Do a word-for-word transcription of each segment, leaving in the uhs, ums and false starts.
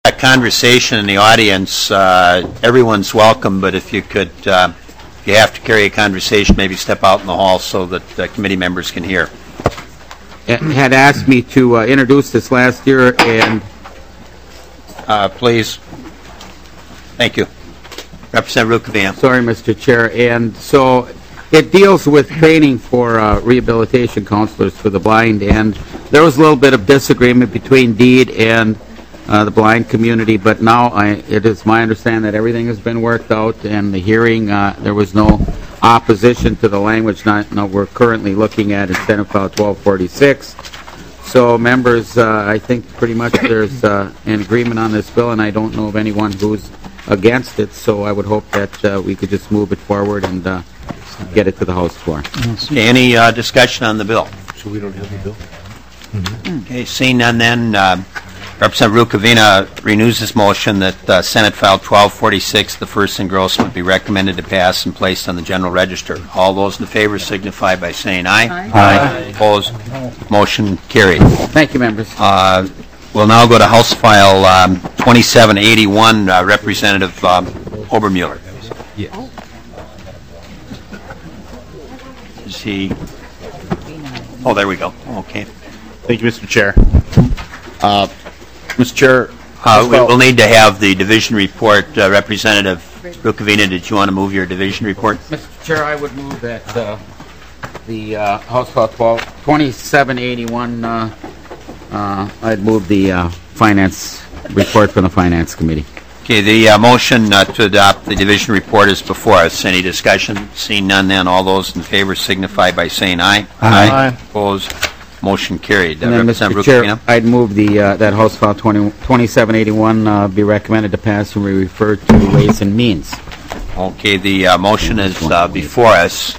a conversation in the audience, uh, everyone's welcome, but if you could, uh, if you have to carry a conversation, maybe step out in the hall so that uh, committee members can hear. Had asked me to uh, introduce this last year, and uh, please. Thank you. Representative Rukavina. Sorry, Mister Chair. And so it deals with training for uh, rehabilitation counselors for the blind, and there was a little bit of disagreement between DEED and uh, the blind community, but now I, it is my understanding that everything has been worked out, and the hearing, uh, there was no opposition to the language not, no, we're currently looking at in Senate File twelve forty-six. So, members, uh, I think pretty much there's uh, an agreement on this bill, and I don't know of anyone who's against it, so I would hope that uh, we could just move it forward and uh, get it to the House floor. Okay, any uh, discussion on the bill? So we don't have the bill? Mm-hmm. Okay, seeing none then, uh, Representative Rukavina renews his motion that uh, Senate File twelve forty-six, the first engrossment, be recommended to pass and placed on the General Register. All those in favor signify by saying aye. Aye. Aye. Opposed? Motion carried. Thank you, members. Uh, we'll now go to House File um, twenty-seven eighty-one, uh, Representative um, Obermuller. Yes. Is he? Oh, there we go. Okay. Thank you, Mister Chair. Uh, Mister Chair, Uh, we will need to have the division report. Uh, Representative Rukavina, did you want to move your division report? Mister Chair, I would move that uh, the uh, House File twenty-seven eighty-one, uh, uh, I'd move the uh, finance report from the Finance Committee. Okay, the uh, motion uh, to adopt the division report is before us. Any discussion? Seeing none, then all those in favor signify by saying aye. Aye. Aye. Opposed? Motion carried. Uh, And then, Mister Representative Chair, Rukavina? I'd move the uh, that House File twenty-seven eighty-one uh, be recommended to pass and be referred to Ways and Means. Okay, the uh, motion is uh, before us.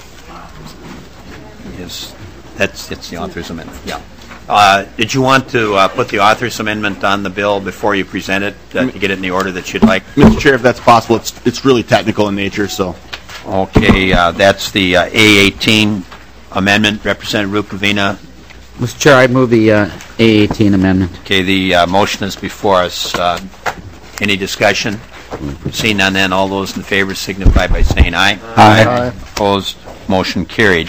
Is that's it's the author's amendment? Yeah. Uh, did you want to uh, put the author's amendment on the bill before you present it uh, to get it in the order that you'd like? Mister Chair, if that's possible, it's it's really technical in nature, so. Okay, uh, that's the uh, A eighteen amendment. Representative Rukavina. Mister Chair, I'd move the uh, A eighteen amendment. Okay, the uh, motion is before us. Uh, any discussion? Seeing none, then all those in favor signify by saying aye. Aye. Aye. Opposed? Motion carried.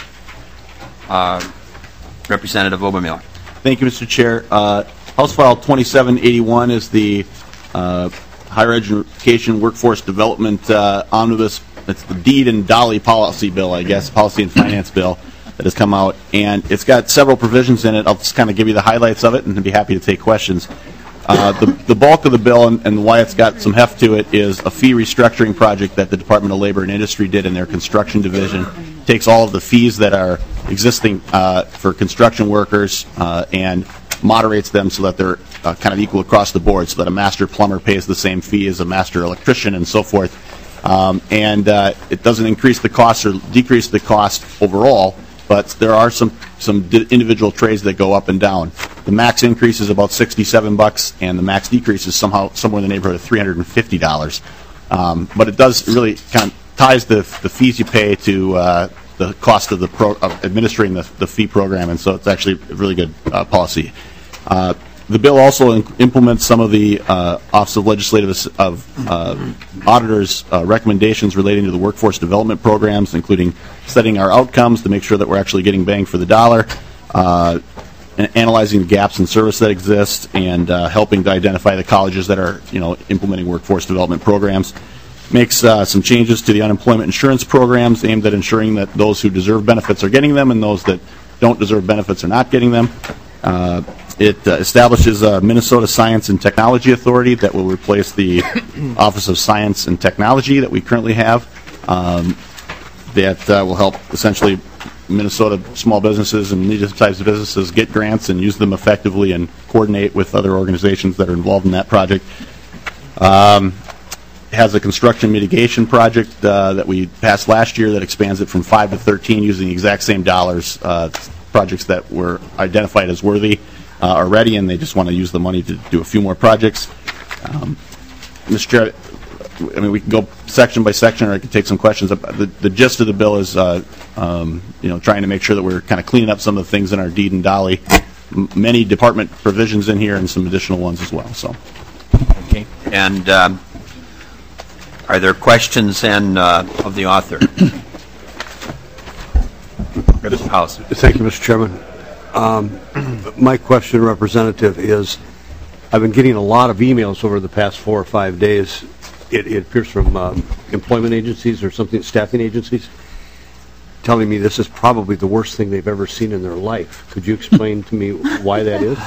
Uh, Representative Obermuller. Thank you, Mister Chair. Uh, House File twenty-seven eighty-one is the uh, Higher Education Workforce Development uh, Omnibus. It's the DEED and Dolly policy bill, I guess, policy and finance bill that has come out, and it's got several provisions in it. I'll just kind of give you the highlights of it and be happy to take questions. Uh, the, the bulk of the bill and, and why it's got some heft to it is a fee restructuring project that the Department of Labor and Industry did in their construction division. Takes all of the fees that are existing uh, for construction workers uh, and moderates them so that they're uh, kind of equal across the board, so that a master plumber pays the same fee as a master electrician and so forth. Um, and uh, it doesn't increase the cost or decrease the cost overall, but there are some some individual trades that go up and down. The max increase is about sixty-seven bucks, and the max decrease is somehow somewhere in the neighborhood of three hundred fifty dollars. Um, but it does really kind of ties the the fees you pay to uh, the cost of the pro, of administering the, the fee program, and so it's actually a really good uh, policy. Uh, The bill also in- implements some of the uh, Office of Legislative Ass- of uh, Auditors' uh, recommendations relating to the workforce development programs, including setting our outcomes to make sure that we're actually getting bang for the dollar, uh, and analyzing the gaps in service that exist, and uh, helping to identify the colleges that are, you know, implementing workforce development programs. Makes uh, some changes to the unemployment insurance programs aimed at ensuring that those who deserve benefits are getting them, and those that don't deserve benefits are not getting them. Uh, It uh, establishes a Minnesota Science and Technology Authority that will replace the Office of Science and Technology that we currently have. Um, that uh, will help essentially Minnesota small businesses and medium-sized businesses get grants and use them effectively and coordinate with other organizations that are involved in that project. Um, has a construction mitigation project uh, that we passed last year that expands it from five to thirteen using the exact same dollars. Uh, projects that were identified as worthy uh, are ready, and they just want to use the money to do a few more projects. Um, Mister Chair, I mean, we can go section by section, or I can take some questions. The, the gist of the bill is, uh, um, you know, trying to make sure that we're kind of cleaning up some of the things in our DEED and Dolly. M- many department provisions in here, and some additional ones as well. So. Okay. And um, are there questions then uh, of the author? Mister House. Thank you, Mister Chairman. Um, my question, Representative, is I've been getting a lot of emails over the past four or five days. It, it appears from um, employment agencies or something, staffing agencies, telling me this is probably the worst thing they've ever seen in their life. Could you explain to me why that is?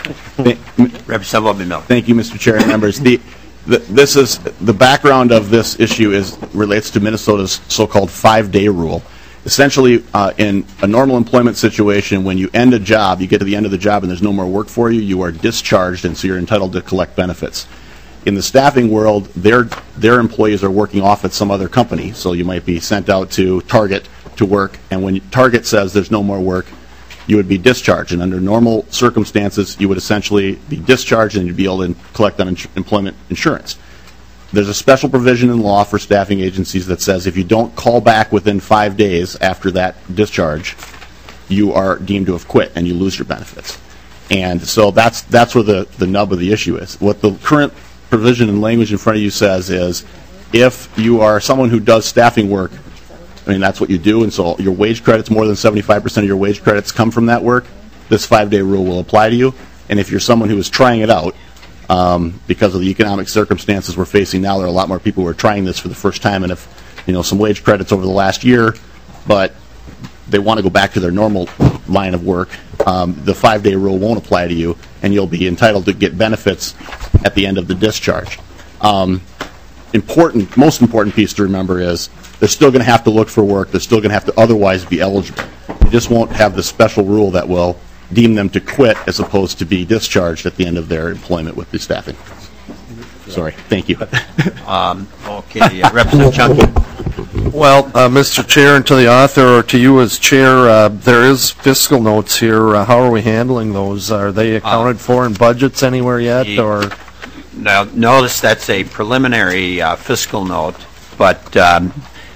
Representative Miller. Thank you, Mister Chair and members. The, the, this is the background of this issue is relates to Minnesota's so-called five-day rule. Essentially, uh, in a normal employment situation, when you end a job, you get to the end of the job and there's no more work for you, you are discharged, and so you're entitled to collect benefits. In the staffing world, their their employees are working off at some other company, so you might be sent out to Target to work, and when Target says there's no more work, you would be discharged. And under normal circumstances, you would essentially be discharged and you'd be able to collect on ins- employment insurance. There's a special provision in law for staffing agencies that says if you don't call back within five days after that discharge, you are deemed to have quit and you lose your benefits. And so that's that's where the, the nub of the issue is. What the current provision and language in front of you says is if you are someone who does staffing work, I mean, that's what you do, and so your wage credits, more than seventy-five percent of your wage credits come from that work, this five-day rule will apply to you. And if you're someone who is trying it out, Um, because of the economic circumstances we're facing now, there are a lot more people who are trying this for the first time, and if, you know, some wage credits over the last year, but they want to go back to their normal line of work, um, the five-day rule won't apply to you, and you'll be entitled to get benefits at the end of the discharge. Um, important, most important piece to remember is they're still going to have to look for work. They're still going to have to otherwise be eligible. They just won't have the special rule that will deem them to quit as opposed to be discharged at the end of their employment with the staffing. Sorry. Thank you. Um, okay. Uh, Representative Chunky. Well, uh, Mister Chair, and to the author, or to you as chair, uh, there is fiscal notes here. Uh, how are we handling those? Are they accounted uh, for in budgets anywhere yet? The, or now, notice that's a preliminary uh, fiscal note, but um,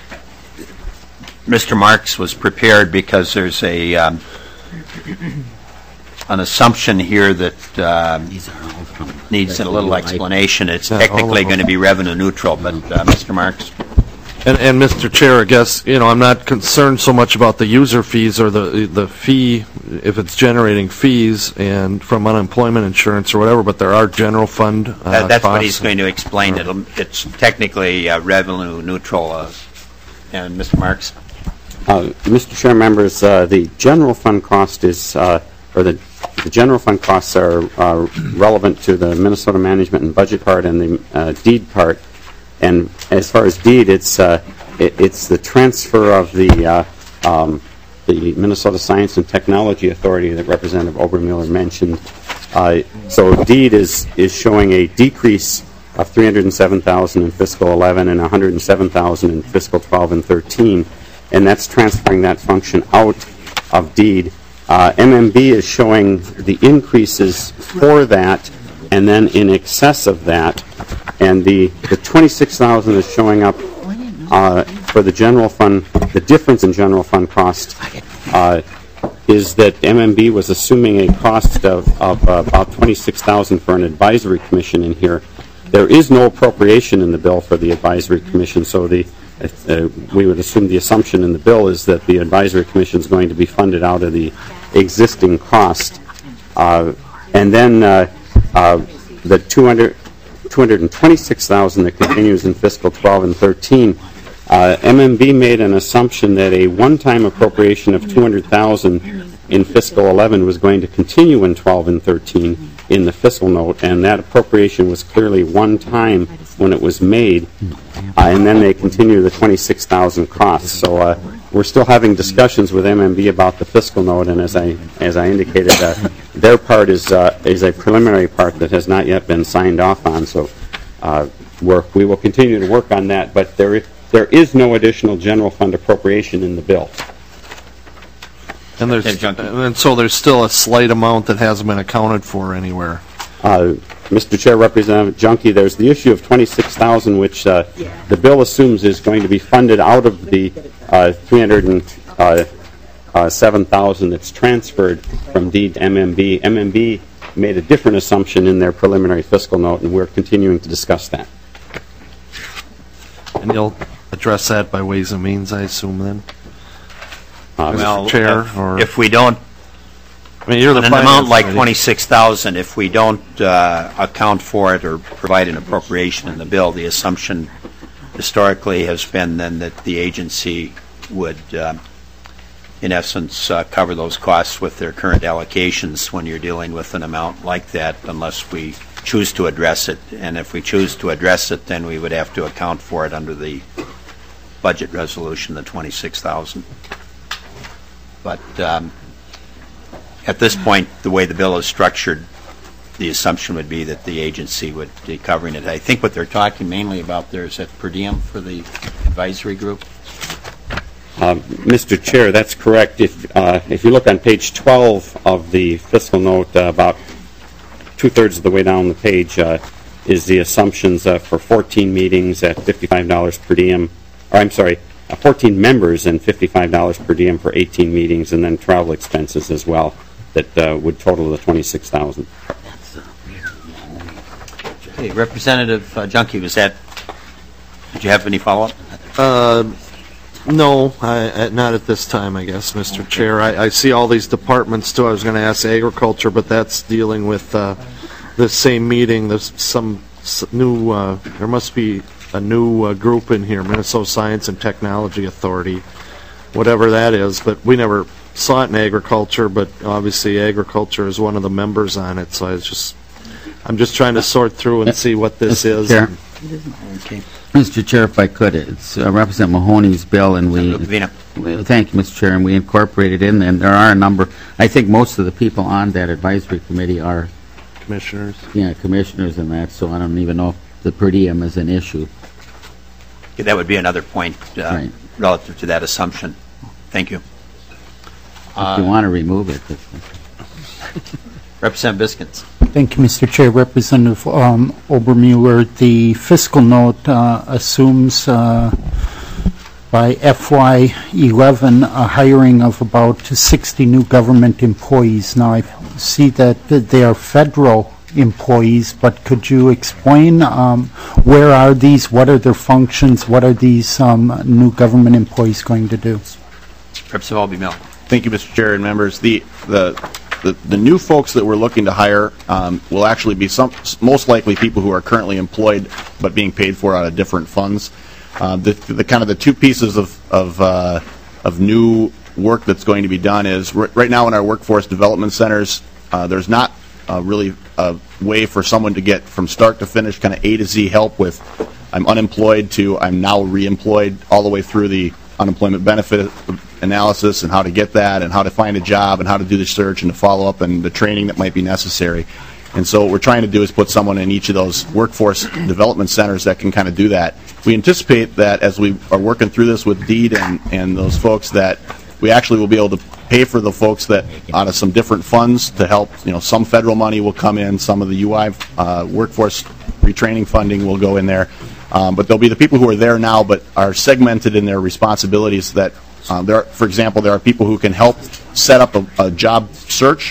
Mister Marks was prepared because there's a um, an assumption here that uh, needs a little explanation. It's technically going to be revenue neutral, but uh, Mister Marks. And, and Mister Chair, I guess, you know, I'm not concerned so much about the user fees or the the fee, if it's generating fees and from unemployment insurance or whatever, but there are general fund uh, that, That's costs. what he's going to explain. It'll, it's technically uh, revenue neutral. Uh, and Mister Marks? Uh, Mister Chair, members, uh, the general fund cost is, uh, or the The general fund costs are uh, relevant to the Minnesota management and budget part and the uh, deed part. And as far as deed, it's uh, it, it's the transfer of the uh, um, the Minnesota Science and Technology Authority that Representative Obermuller mentioned. Uh, so deed is is showing a decrease of three hundred seven thousand dollars in fiscal eleven and one hundred seven thousand dollars in fiscal twelve and thirteen, and that's transferring that function out of deed. Uh, M M B is showing the increases for that and then in excess of that. And the, the twenty-six thousand dollars is showing up uh, for the general fund. The difference in general fund cost uh, is that M M B was assuming a cost of, of uh, about twenty-six thousand dollars for an advisory commission in here. There is no appropriation in the bill for the advisory commission, so the Uh, we would assume the assumption in the bill is that the advisory commission is going to be funded out of the existing cost. Uh, and then uh, uh, the two hundred, two hundred twenty-six thousand dollars that continues in fiscal twelve and thirteen, uh, M M B made an assumption that a one-time appropriation of two hundred thousand dollars in fiscal eleven was going to continue in twelve and thirteen in the fiscal note, and that appropriation was clearly one time when it was made, uh, and then they continue the twenty-six thousand costs. So uh, we're still having discussions with M M B about the fiscal note, and as I as I indicated, uh, their part is uh, is a preliminary part that has not yet been signed off on. So uh, we're, we will continue to work on that, but there there is no additional general fund appropriation in the bill. And there's and so there's still a slight amount that hasn't been accounted for anywhere. Uh, Mister Chair, Representative Junkie, there's the issue of twenty-six thousand dollars, which uh, the bill assumes is going to be funded out of the uh, three hundred seven thousand dollars that's transferred from deed to M M B. M M B made a different assumption in their preliminary fiscal note, and we're continuing to discuss that. And you'll address that by Ways and Means, I assume, then? Uh, Well, Chair, if- or- if we don't, I mean, you're the an finance amount like committee. twenty-six thousand, if we don't uh, account for it or provide an appropriation in the bill, the assumption historically has been then that the agency would, um, in essence, uh, cover those costs with their current allocations when you're dealing with an amount like that, unless we choose to address it. And if we choose to address it, then we would have to account for it under the budget resolution, the twenty-six thousand. But um, at this point, the way the bill is structured, the assumption would be that the agency would be covering it. I think what they're talking mainly about there is that per diem for the advisory group. Uh, Mister Chair, that's correct. If uh, if you look on page twelve of the fiscal note, uh, about two-thirds of the way down the page uh, is the assumptions uh, for fourteen meetings at fifty-five dollars per diem. Or I'm sorry, uh, fourteen members and fifty-five dollars per diem for eighteen meetings, and then travel expenses as well. That uh, would total the twenty-six thousand. Okay, Representative uh, Junkie, was that? Did you have any follow-up? Uh, No, I, uh, not at this time, I guess, Mister Chair. I, I see all these departments, too. I was going to ask agriculture, but that's dealing with uh, this same meeting. There's some s- new, uh, there must be a new uh, group in here, Minnesota Science and Technology Authority, whatever that is, but we never saw it in agriculture, but obviously agriculture is one of the members on it, so I was just, I'm just trying to sort through and see what this Mister is. Chair. Okay. Mister Chair, if I could, it's uh, Representative Mahoney's bill, and we, Vina. well, thank you, Mister Chair, and we incorporated in, and there are a number, I think most of the people on that advisory committee are, Commissioners. yeah, commissioners and that, so I don't even know if the per diem is an issue. Okay, that would be another point uh, Right. relative to that assumption. Thank you. If you want to remove it. but- Representative Biskins. Thank you, Mister Chair. Representative um, Obermuller, the fiscal note uh, assumes uh, by F Y eleven a hiring of about sixty new government employees. Now, I see that they are federal employees, but could you explain um, where are these, what are their functions, what are these um, new government employees going to do? Representative Albee Miller. Thank you, Mister Chair and members. The, the, the, the new folks that we're looking to hire um, will actually be some, most likely people who are currently employed but being paid for out of different funds. Uh, the, the kind of the two pieces of, of, uh, of new work that's going to be done is r- right now in our workforce development centers, uh, there's not uh, really a way for someone to get from start to finish kind of A to Z help with I'm unemployed to I'm now reemployed all the way through the unemployment benefit analysis and how to get that and how to find a job and how to do the search and the follow-up and the training that might be necessary. And so what we're trying to do is put someone in each of those workforce development centers that can kind of do that. We anticipate that as we are working through this with DEED and, and those folks that we actually will be able to pay for the folks that out of some different funds to help, you know, some federal money will come in, some of the U I uh, workforce retraining funding will go in there. Um, but there'll be the people who are there now but are segmented in their responsibilities that, uh, there are, for example, there are people who can help set up a, a job search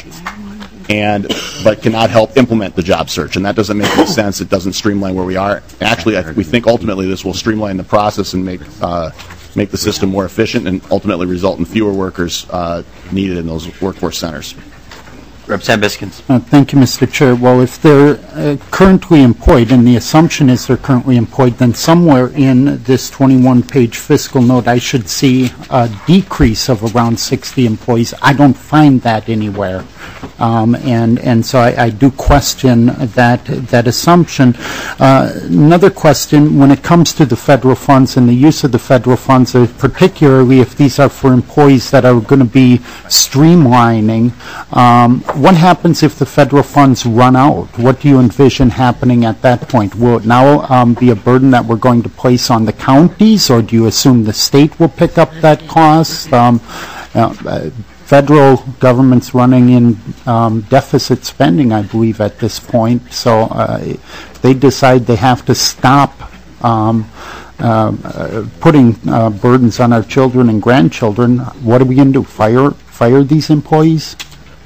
and but cannot help implement the job search, and that doesn't make any sense. It doesn't streamline where we are. Actually, I, we think ultimately this will streamline the process and make uh, make the system more efficient and ultimately result in fewer workers uh, needed in those workforce centers. Representative Biskins. Uh, Thank you, Mister Chair. Well, if they're uh, currently employed, and the assumption is they're currently employed, then somewhere in this twenty-one page fiscal note, I should see a decrease of around sixty employees. I don't find that anywhere. Um, and, and so I, I do question that, that assumption. Uh, another question, when it comes to the federal funds and the use of the federal funds, uh, particularly if these are for employees that are going to be streamlining, um, what happens if the federal funds run out? What do you envision happening at that point? Will it now um, be a burden that we're going to place on the counties, or do you assume the state will pick up that cost? Um, uh, federal government's running in um, deficit spending, I believe, at this point. So uh, if they decide they have to stop um, uh, uh, putting uh, burdens on our children and grandchildren, what are we going to do? Fire, fire these employees?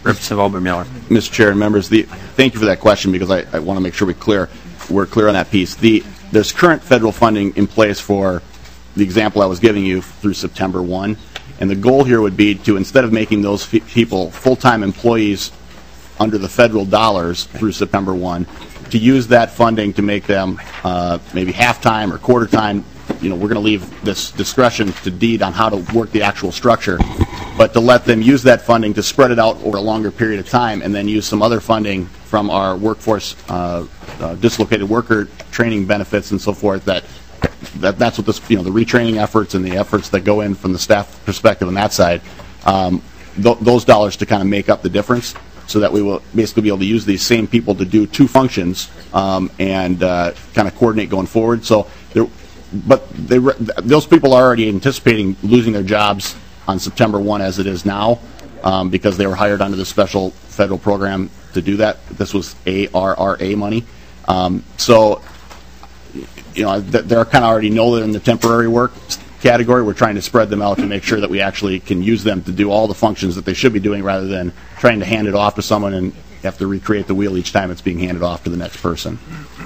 Representative Obermiller. Mister Chair and members, the, thank you for that question because I, I want to make sure we clear, we're clear on that piece. The, there's current federal funding in place for the example I was giving you through September first, and the goal here would be to, instead of making those f- people full-time employees under the federal dollars through September first, to use that funding to make them uh, maybe half-time or quarter-time. You know, we're going to leave this discretion to DEED on how to work the actual structure, but to let them use that funding to spread it out over a longer period of time and then use some other funding from our workforce uh, uh, dislocated worker training benefits and so forth. That, that that's what this, you know, the retraining efforts and the efforts that go in from the staff perspective on that side, um, th- those dollars to kind of make up the difference, so that we will basically be able to use these same people to do two functions um, and uh, kind of coordinate going forward. So there. But they, those people are already anticipating losing their jobs on September first as it is now um, because they were hired under the special federal program to do that. This was A R R A money. Um, so, you know, they're kind of already know they're in the temporary work category. We're trying to spread them out to make sure that we actually can use them to do all the functions that they should be doing rather than trying to hand it off to someone and have to recreate the wheel each time it's being handed off to the next person.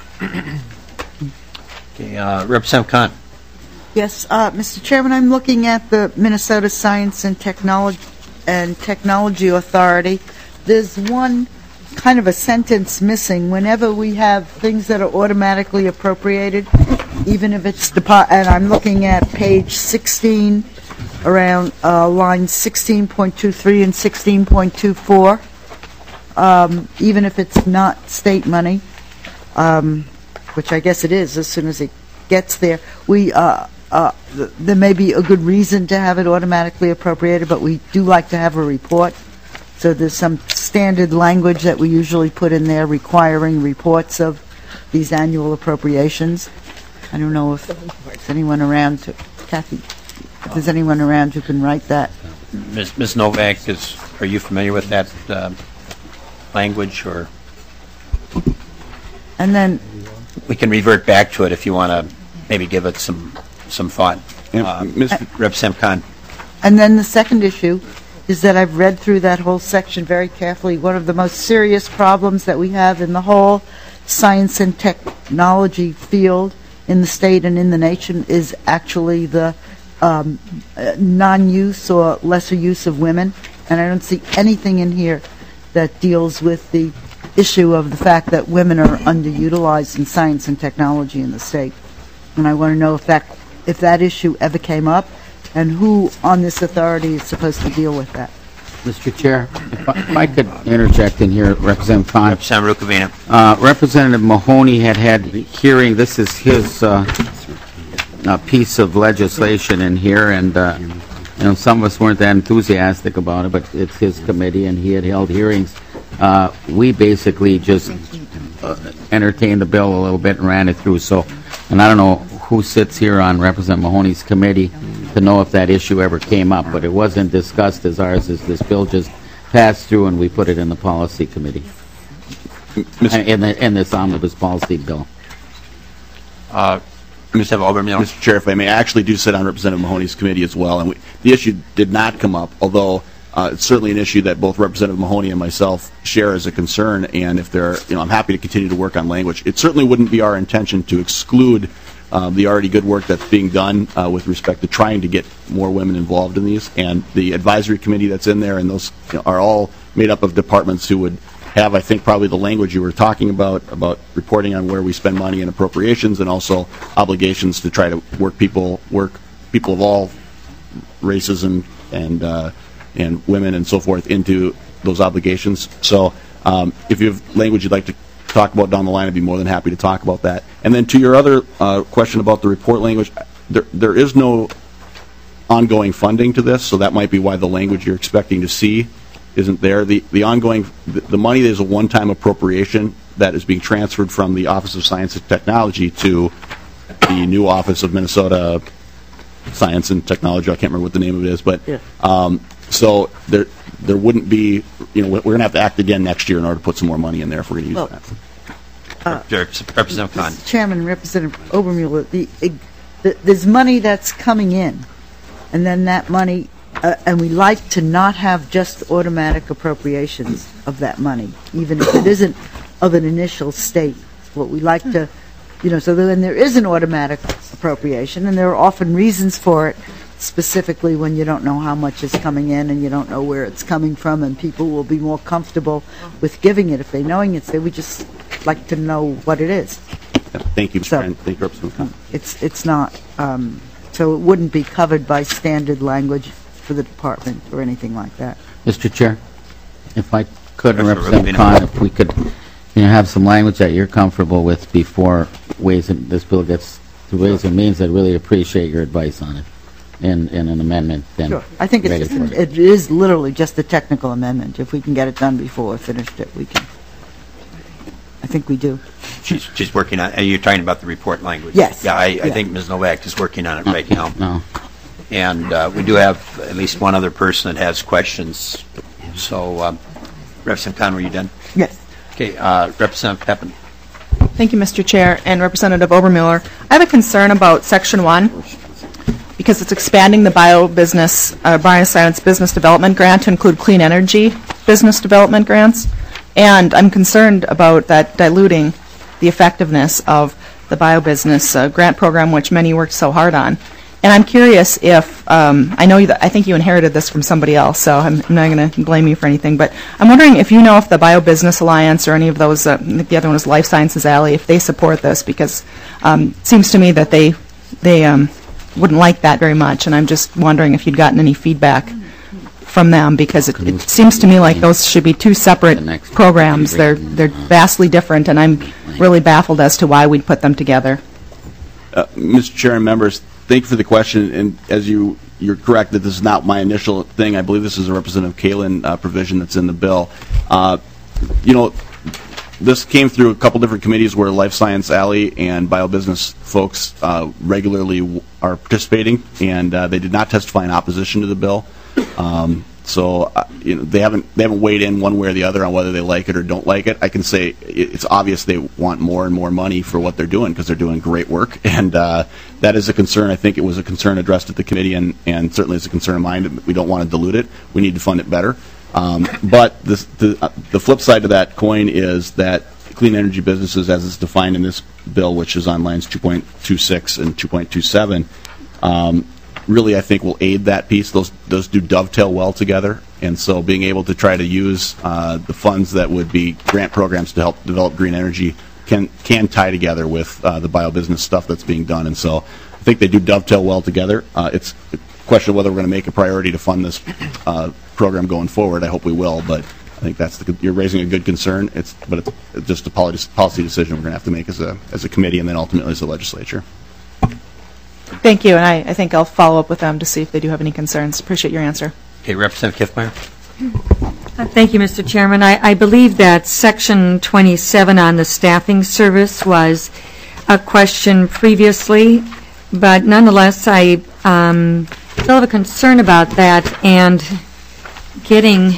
Okay, uh, Representative Khan. Yes, uh, Mister Chairman, I'm looking at the Minnesota Science and Technology and Technology Authority. There's one kind of a sentence missing. Whenever we have things that are automatically appropriated, even if it's depo- and I'm looking at page sixteen, around uh, lines sixteen point two three and sixteen point two four. Um, even if it's not state money. Um, which I guess it is as soon as it gets there. We uh, uh, th- there may be a good reason to have it automatically appropriated, but we do like to have a report. So there's some standard language that we usually put in there requiring reports of these annual appropriations. I don't know if there's anyone around, to, Kathy, if there's anyone around who can write that. Miz Miz Novak, is, are you familiar with that uh, language, or? And then We can revert back to it if you want to maybe give it some some thought. Uh, Representative Khan. And then the second issue is that I've read through that whole section very carefully. One of the most serious problems that we have in the whole science and technology field in the state and in the nation is actually the um, uh, non-use or lesser use of women. And I don't see anything in here that deals with the issue of the fact that women are underutilized in science and technology in the state. And I want to know if that if that issue ever came up and who on this authority is supposed to deal with that. Mister Chair, if I, if I could interject in here, Representative Khan. Representative Rukavina. Uh, Representative Mahoney had had hearing, this is his uh, uh, piece of legislation in here, and uh, you know, some of us weren't that enthusiastic about it, but it's his committee, and he had held hearings. Uh, we basically just uh, entertained the bill a little bit and ran it through. So, and I don't know who sits here on Representative Mahoney's committee to know if that issue ever came up, but it wasn't discussed as ours as this bill just passed through, and we put it in the policy committee. In, the, in this omnibus policy bill. Uh, Mister Obermiller. Mister Chair, if I may, I actually do sit on Representative Mahoney's committee as well, and we, the issue did not come up, although uh, it's certainly an issue that both Representative Mahoney and myself share as a concern, and if there, you know, I'm happy to continue to work on language. It certainly wouldn't be our intention to exclude uh, the already good work that's being done uh, with respect to trying to get more women involved in these, and the advisory committee that's in there, and those, you know, are all made up of departments who would have, I think, probably the language you were talking about, about reporting on where we spend money and appropriations, and also obligations to try to work people, work people of all races and and uh, and women and so forth into those obligations. So, um, if you have language you'd like to talk about down the line, I'd be more than happy to talk about that. And then to your other uh, question about the report language, there there is no ongoing funding to this, so that might be why the language you're expecting to see isn't there. The the ongoing the, the money is a one-time appropriation that is being transferred from the Office of Science and Technology to the new Office of Minnesota Science and Technology. I can't remember what the name of it is, but Yeah. um, so there there wouldn't be, you know, we're going to have to act again next year in order to put some more money in there if we're going to use Well, that. Representative Khan. Mister Chairman, Representative Obermuller, the, the, there's money that's coming in, and then that money uh, and we like to not have just automatic appropriations of that money, even if it isn't of an initial state. What we like to, you know, so that when there is an automatic appropriation, and there are often reasons for it, specifically when you don't know how much is coming in and you don't know where it's coming from, and people will be more comfortable with giving it if they knowing it's there. We just like to know what it is. Thank you, Mister So- President. Thank you, Representative Khan. It's it's not, um, so it wouldn't be covered by standard language for the department or anything like that. Mister Chair, if I could, Commissioner Representative Rubino. Khan, if we could, you know, have some language that you're comfortable with before Ways and, this bill gets to Ways and Means, I'd really appreciate your advice on it, and, and an amendment then. Sure. I think it's just, ready for it. it is literally just a technical amendment. If we can get it done before we finished it, we can. I think we do. She's, she's working on, are you talking about the report language? Yes. Yeah, I, I Yeah. think Miz Novak is working on it right now. No. And uh, we do have at least one other person that has questions. So, um, Representative Khan, were you done? Yes. Okay, uh, Representative Pepin. Thank you, Mister Chair, and Representative Obermuller. I have a concern about Section one, because it's expanding the bio-business, uh, bioscience business development grant to include clean energy business development grants, and I'm concerned about that diluting the effectiveness of the bio-business uh, grant program, which many worked so hard on. And I'm curious if, um, I know you, I think you inherited this from somebody else, so I'm, I'm not going to blame you for anything, but I'm wondering if you know if the Bio Business Alliance or any of those, uh, I think the other one is Life Sciences Alley, if they support this, because um, it seems to me that they, they um, wouldn't like that very much, and I'm just wondering if you'd gotten any feedback from them, because it, it seems to me like those should be two separate programs. They're, they're vastly different, and I'm really baffled as to why we'd put them together. Uh, Mister Chair and members, thank you for the question. And as you, you're correct that this is not my initial thing. I believe this is a Representative Kalin uh, provision that's in the bill. Uh, you know, this came through a couple different committees where Life Science Alley and biobusiness folks uh, regularly w- are participating, and uh, they did not testify in opposition to the bill. Um, so uh, you know, they haven't they haven't weighed in one way or the other on whether they like it or don't like it. I can say it, it's obvious they want more and more money for what they're doing because they're doing great work, and uh, that is a concern. I think it was a concern addressed at the committee, and, and certainly is a concern of mine. We don't want to dilute it. We need to fund it better. Um, but this, the uh, the flip side to that coin is that clean energy businesses, as it's defined in this bill, which is on lines two point two six and two point two seven, um, really, I think, will aid that piece. Those those do dovetail well together, and so being able to try to use uh, the funds that would be grant programs to help develop green energy can can tie together with uh, the biobusiness stuff that's being done. And so I think they do dovetail well together. Uh, it's a question of whether we're going to make a priority to fund this uh, program going forward. I hope we will, but I think that's the, you're raising a good concern. It's but it's just a policy policy decision we're going to have to make as a as a committee and then ultimately as a legislature. Thank you, and I, I think I'll follow up with them to see if they do have any concerns. Appreciate your answer. Okay, Representative Kiffmeyer. Uh, Thank you, Mister Chairman. I, I believe that Section twenty-seven on the staffing service was a question previously, but nonetheless, I um, still have a concern about that and getting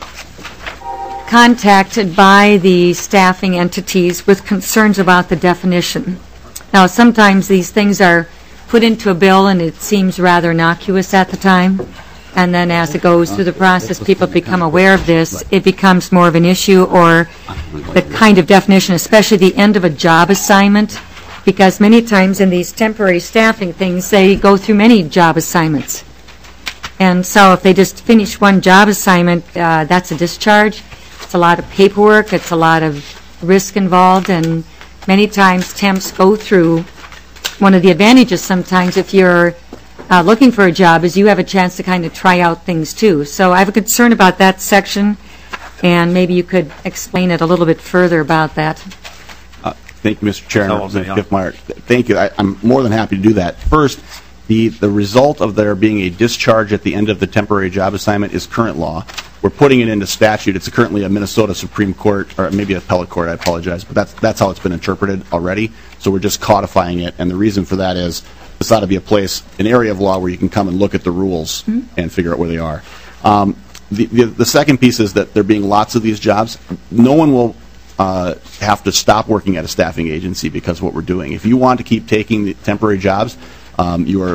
contacted by the staffing entities with concerns about the definition. Now, sometimes these things are put into a bill and it seems rather innocuous at the time, and then as it goes through the process, people become aware of this, it becomes more of an issue, or the kind of definition, especially the end of a job assignment, because many times in these temporary staffing things, they go through many job assignments. And so if they just finish one job assignment, uh, that's a discharge. It's a lot of paperwork, it's a lot of risk involved, and many times temps go through. One of the advantages sometimes if you're uh, looking for a job is you have a chance to kind of try out things too. So I have a concern about that section, and maybe you could explain it a little bit further about that. Uh, thank you, Mister Chair. and So, Representative Kiffmeyer. Thank you. I, I'm more than happy to do that. First, the, the result of there being a discharge at the end of the temporary job assignment is current law. We're putting it into statute. It's currently a Minnesota Supreme Court, or maybe appellate court, I apologize, but that's that's how it's been interpreted already. So we're just codifying it, and the reason for that is this ought to be a place, an area of law where you can come and look at the rules mm-hmm. and figure out where they are. Um, the, the, the second piece is that there being lots of these jobs, no one will uh, have to stop working at a staffing agency because of what we're doing. If you want to keep taking the temporary jobs, um, you are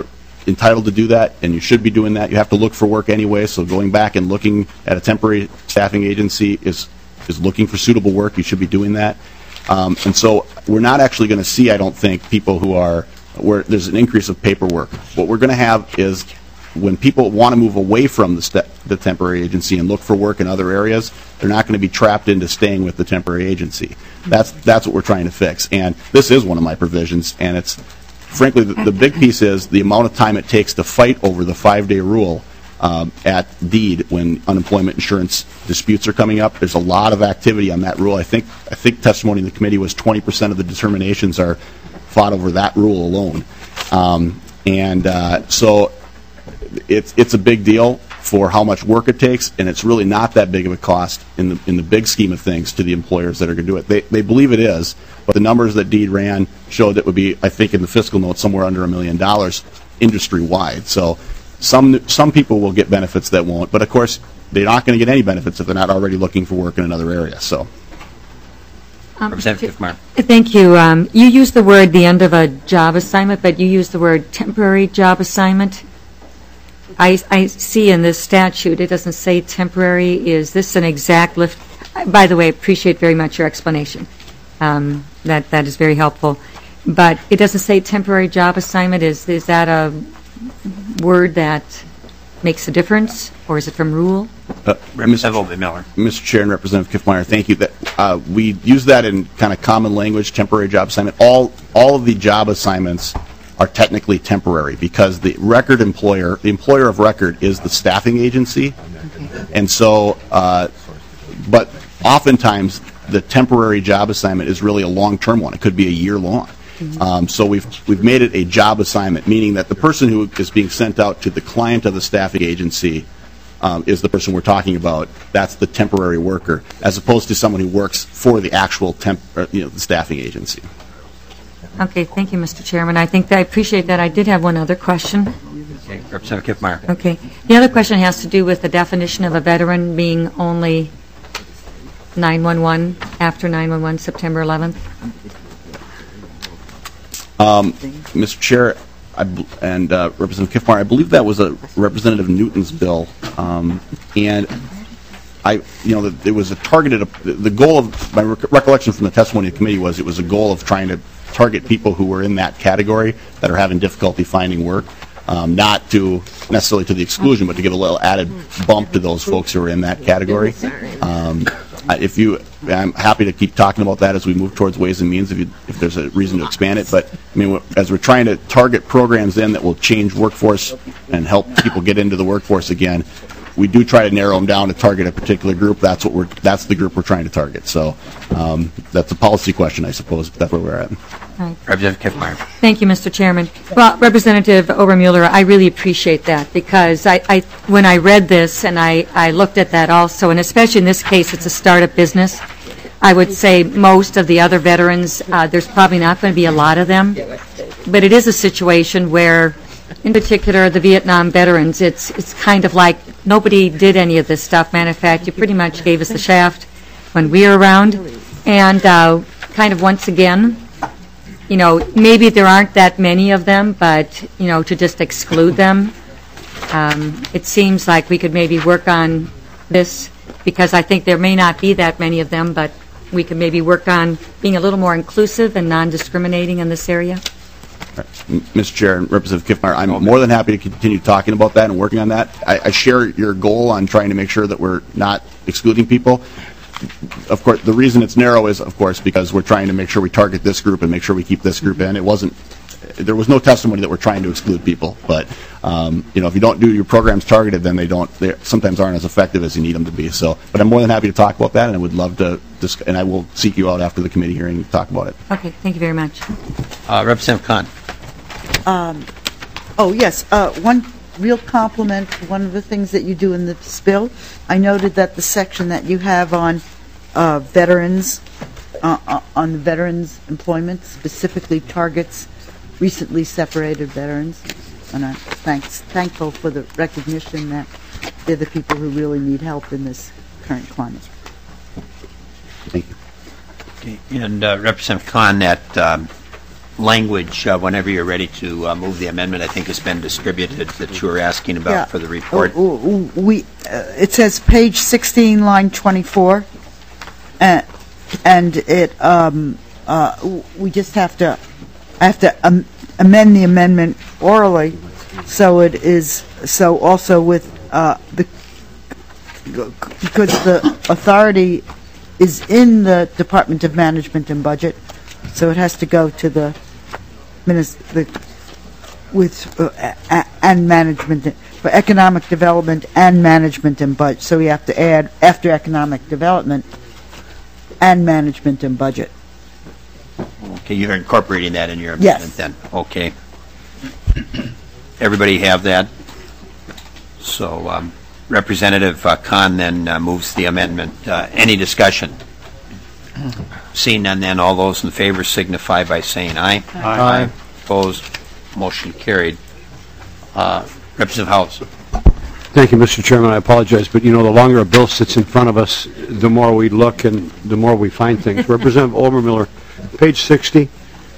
entitled to do that, and you should be doing that. You have to look for work anyway, so going back and looking at a temporary staffing agency is is looking for suitable work. You should be doing that. Um, and so we're not actually going to see, I don't think, people who are, where there's an increase of paperwork. What we're going to have is when people want to move away from the, st- the temporary agency and look for work in other areas, they're not going to be trapped into staying with the temporary agency. That's that's what we're trying to fix. And this is one of my provisions, and it's, frankly, the, the big piece is the amount of time it takes to fight over the five-day rule um, at deed when unemployment insurance disputes are coming up. There's a lot of activity on that rule. I think I think testimony in the committee was twenty percent of the determinations are fought over that rule alone. Um, and uh, so it's it's a big deal for how much work it takes, and it's really not that big of a cost in the in the big scheme of things to the employers that are going to do it. They they believe it is, but the numbers that Deed ran showed that would be, I think, in the fiscal note somewhere under a million dollars industry wide. So some some people will get benefits that won't, but of course they're not going to get any benefits if they're not already looking for work in another area. So. Um, Representative Meyer. Thank you. Um, you used the word the end of a job assignment, but you used the word temporary job assignment. I, I see in this statute, it doesn't say temporary. Is this an exact lift? By the way, I appreciate very much your explanation. Um, that, that is very helpful. But it doesn't say temporary job assignment. Is, is that a word that makes a difference, or is it from rule? Uh, Representative Miller. Mister Chair and Representative Kiffmeyer, thank you. That uh, we use that in kind of common language, temporary job assignment. All all of the job assignments are technically temporary because the record employer, the employer of record, is the staffing agency, okay. And so, uh, but oftentimes the temporary job assignment is really a long-term one. It could be a year long. Mm-hmm. Um, so we've we've made it a job assignment, meaning that the person who is being sent out to the client of the staffing agency um, is the person we're talking about. That's the temporary worker, as opposed to someone who works for the actual temp, or, you know, the staffing agency. Okay, thank you, Mister Chairman. I think that I appreciate that. I did have one other question. Okay, Representative Kiffmeyer. Okay, the other question has to do with the definition of a veteran being only nine one one after nine one one September eleventh. Um, Mister Chair, I b- and uh, Representative Kiffmeyer, I believe that was a Representative Newton's bill, um, and I, you know, the, it was a targeted. The goal of my rec- recollection from the testimony of the committee was it was a goal of trying to target people who were in that category that are having difficulty finding work, um, not to necessarily to the exclusion, but to give a little added bump to those folks who are in that category. Um, If you, I'm happy to keep talking about that as we move towards Ways and Means if, you, if there's a reason to expand it. But I mean, as we're trying to target programs then that will change workforce and help people get into the workforce again, we do try to narrow them down to target a particular group. That's what we're. That's the group we're trying to target. So um, that's a policy question, I suppose. But that's where we're at. Right. Representative Kiffmeyer. Thank you, Mister Chairman. Well, Representative Obermuller, I really appreciate that because I, I when I read this and I, I looked at that also, and especially in this case, it's a startup business. I would say most of the other veterans, uh, there's probably not going to be a lot of them, but it is a situation where, in particular, the Vietnam veterans, it's it's kind of like nobody did any of this stuff. Matter of fact, you pretty much gave us the shaft when we were around, and uh, kind of once again, you know, maybe there aren't that many of them, but, you know, to just exclude them, um, it seems like we could maybe work on this, because I think there may not be that many of them, but we could maybe work on being a little more inclusive and non-discriminating in this area. Mister Chair and Representative Kiffmeyer, I'm more than happy to continue talking about that and working on that. I, I share your goal on trying to make sure that we're not excluding people. Of course, the reason it's narrow is, of course, because we're trying to make sure we target this group and make sure we keep this group in. It wasn't, there was no testimony that we're trying to exclude people. But, um, you know, if you don't do your programs targeted, then they don't, they sometimes aren't as effective as you need them to be. So, but I'm more than happy to talk about that, and I would love to, discuss, and I will seek you out after the committee hearing to talk about it. Okay, thank you very much. Uh, Representative Khan. Um, oh, yes, uh, one real compliment to one of the things that you do in this bill. I noted that the section that you have on uh, veterans, uh, uh, on the veterans' employment specifically targets recently separated veterans. And I'm thanks, thankful for the recognition that they're the people who really need help in this current climate. Thank you. Okay. And uh, Representative Khan, that um, language, uh, whenever you're ready to uh, move the amendment, I think has been distributed that you were asking about Yeah. for the report. W- w- We, uh, it says page sixteen, line twenty-four, uh, and it, um, uh, w- we just have to, I have to am- amend the amendment orally, so it is, so also with uh, the, because the authority is in the Department of Management and Budget, so it has to go to the minis- the with uh, a- a- and management for economic development and management and budget. So we have to add after economic development and management and budget. Okay, you're incorporating that in your Yes. amendment then? Okay. Everybody have that? So um, Representative uh, Khan then uh, moves the amendment. Uh, Any discussion? Seeing none then, all those in favor signify by saying aye. Aye. Opposed? Motion carried. Uh, Representative House. Thank you, Mister Chairman. I apologize, but you know, the longer a bill sits in front of us, the more we look and the more we find things. Representative Obermiller, page sixty,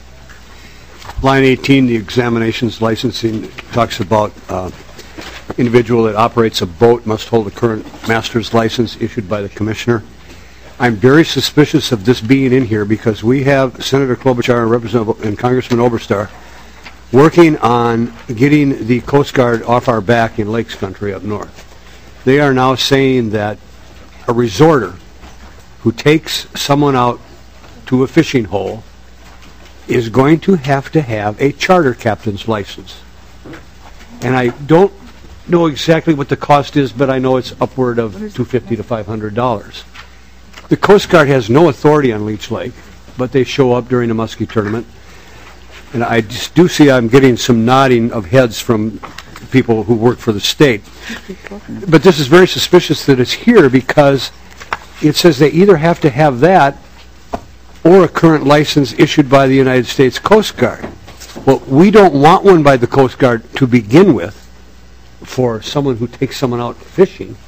line eighteen, the examinations licensing talks about uh, individual that operates a boat must hold a current master's license issued by the commissioner. I'm very suspicious of this being in here because we have Senator Klobuchar and Representative and Congressman Oberstar working on getting the Coast Guard off our back in Lakes Country up north. They are now saying that a resorter who takes someone out to a fishing hole is going to have to have a charter captain's license. And I don't know exactly what the cost is, but I know it's upward of two hundred fifty to five hundred dollars. The Coast Guard has no authority on Leech Lake, but they show up during the Muskie tournament. And I just do see I'm getting some nodding of heads from people who work for the state. But this is very suspicious that it's here because it says they either have to have that or a current license issued by the United States Coast Guard. Well, we don't want one by the Coast Guard to begin with for someone who takes someone out fishing.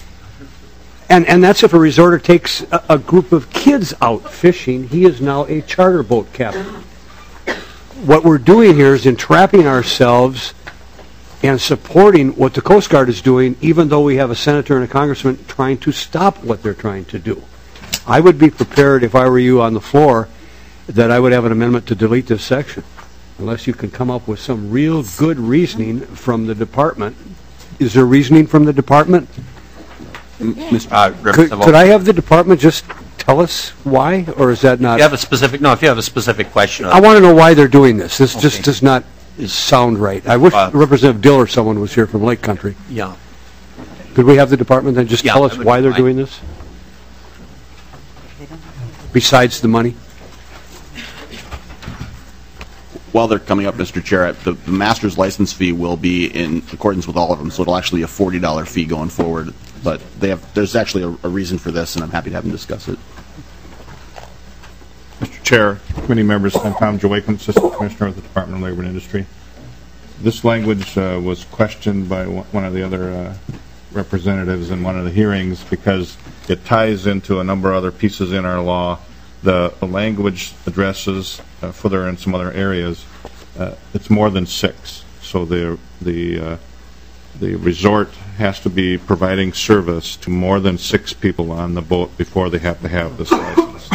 And and that's if a resorter takes a, a group of kids out fishing. He is now a charter boat captain. What we're doing here is entrapping ourselves and supporting what the Coast Guard is doing, even though we have a senator and a congressman trying to stop what they're trying to do. I would be prepared, if I were you on the floor, that I would have an amendment to delete this section, unless you can come up with some real good reasoning from the department. Is there reasoning from the department? Uh, Could, Representative could I have the department just tell us why, or is that not? If you have a specific, no, if you have a specific question. I want to know why they're doing this. This just Okay. does not sound right. I wish Uh, Representative Dill or someone was here from Lake Country. Yeah. Could we have the department then just Yeah, tell us that would why be they're fine. doing this? Besides the money? While they're coming up, Mister Chair, the, the master's license fee will be in accordance with all of them, so it'll actually be a forty dollar fee going forward. But they have, there's actually a, a reason for this, and I'm happy to have them discuss it. Mister Chair, committee members, I'm Tom Joachim, Assistant Commissioner of the Department of Labor and Industry. This language uh, was questioned by one one of the other uh, representatives in one of the hearings because it ties into a number of other pieces in our law. The, the language addresses uh, further in some other areas. Uh, it's more than six, so the the uh, the resort has to be providing service to more than six people on the boat before they have to have this license.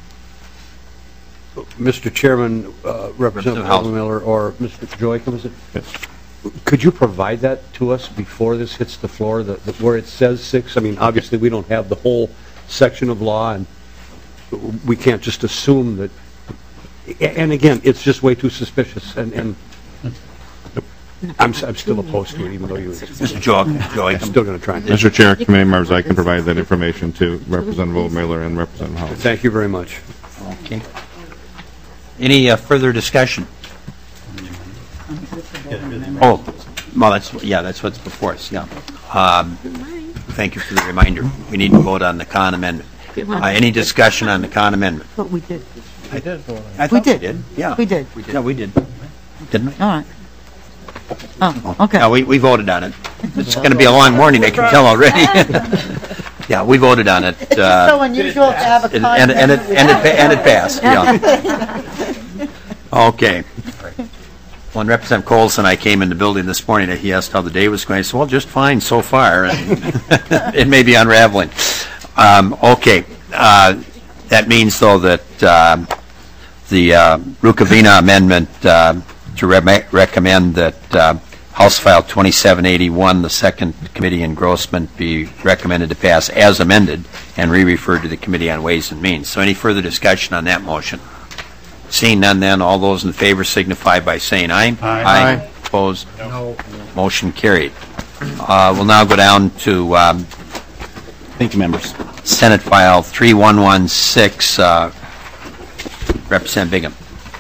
Mister Chairman, uh, Representative House. Miller, or Mister Joachim, is it? Yes. Could you provide that to us before this hits the floor, the, the, where it says six? I mean, obviously, we don't have the whole section of law, and we can't just assume that. And again, it's just way too suspicious, and, and I'm, s- I'm still opposed to it, even though you. Mister Joachim. I'm Joachim. still going to try. Mister Chair, committee members, I can provide that information to Representative Miller and Representative House. Thank you very much. Okay. Any uh, further discussion? Oh, well, that's, yeah, that's what's before us, yeah. Um, Thank you for the reminder. We need to vote on the Khan amendment. Uh, Any discussion on the Khan amendment? But we did. I did vote on it. I We thought did. we did, yeah. We did. Yeah, we did. Didn't we? All right. Oh, okay. No, we, we voted on it. It's going to be a long morning, I can tell already. Yeah, we voted on it. It's just uh, so unusual to have a And, and and it, and it, pa- and it passed, yeah. Okay. When Representative Coles and I came in the building this morning, he asked how the day was going. I said, well, just fine so far. And it may be unraveling. Um, okay. Uh, that means, though, that uh, the uh, Rukavina amendment uh, to re- recommend that uh, House File twenty-seven eighty-one, the second committee engrossment, be recommended to pass as amended and re-referred to the Committee on Ways and Means. So any further discussion on that motion? Seeing none, then, all those in favor signify by saying aye. Aye. Aye. Opposed? No. Motion carried. Uh, we'll now go down to um, Thank you, members. Senate File three one one six, uh, Representative Bingham.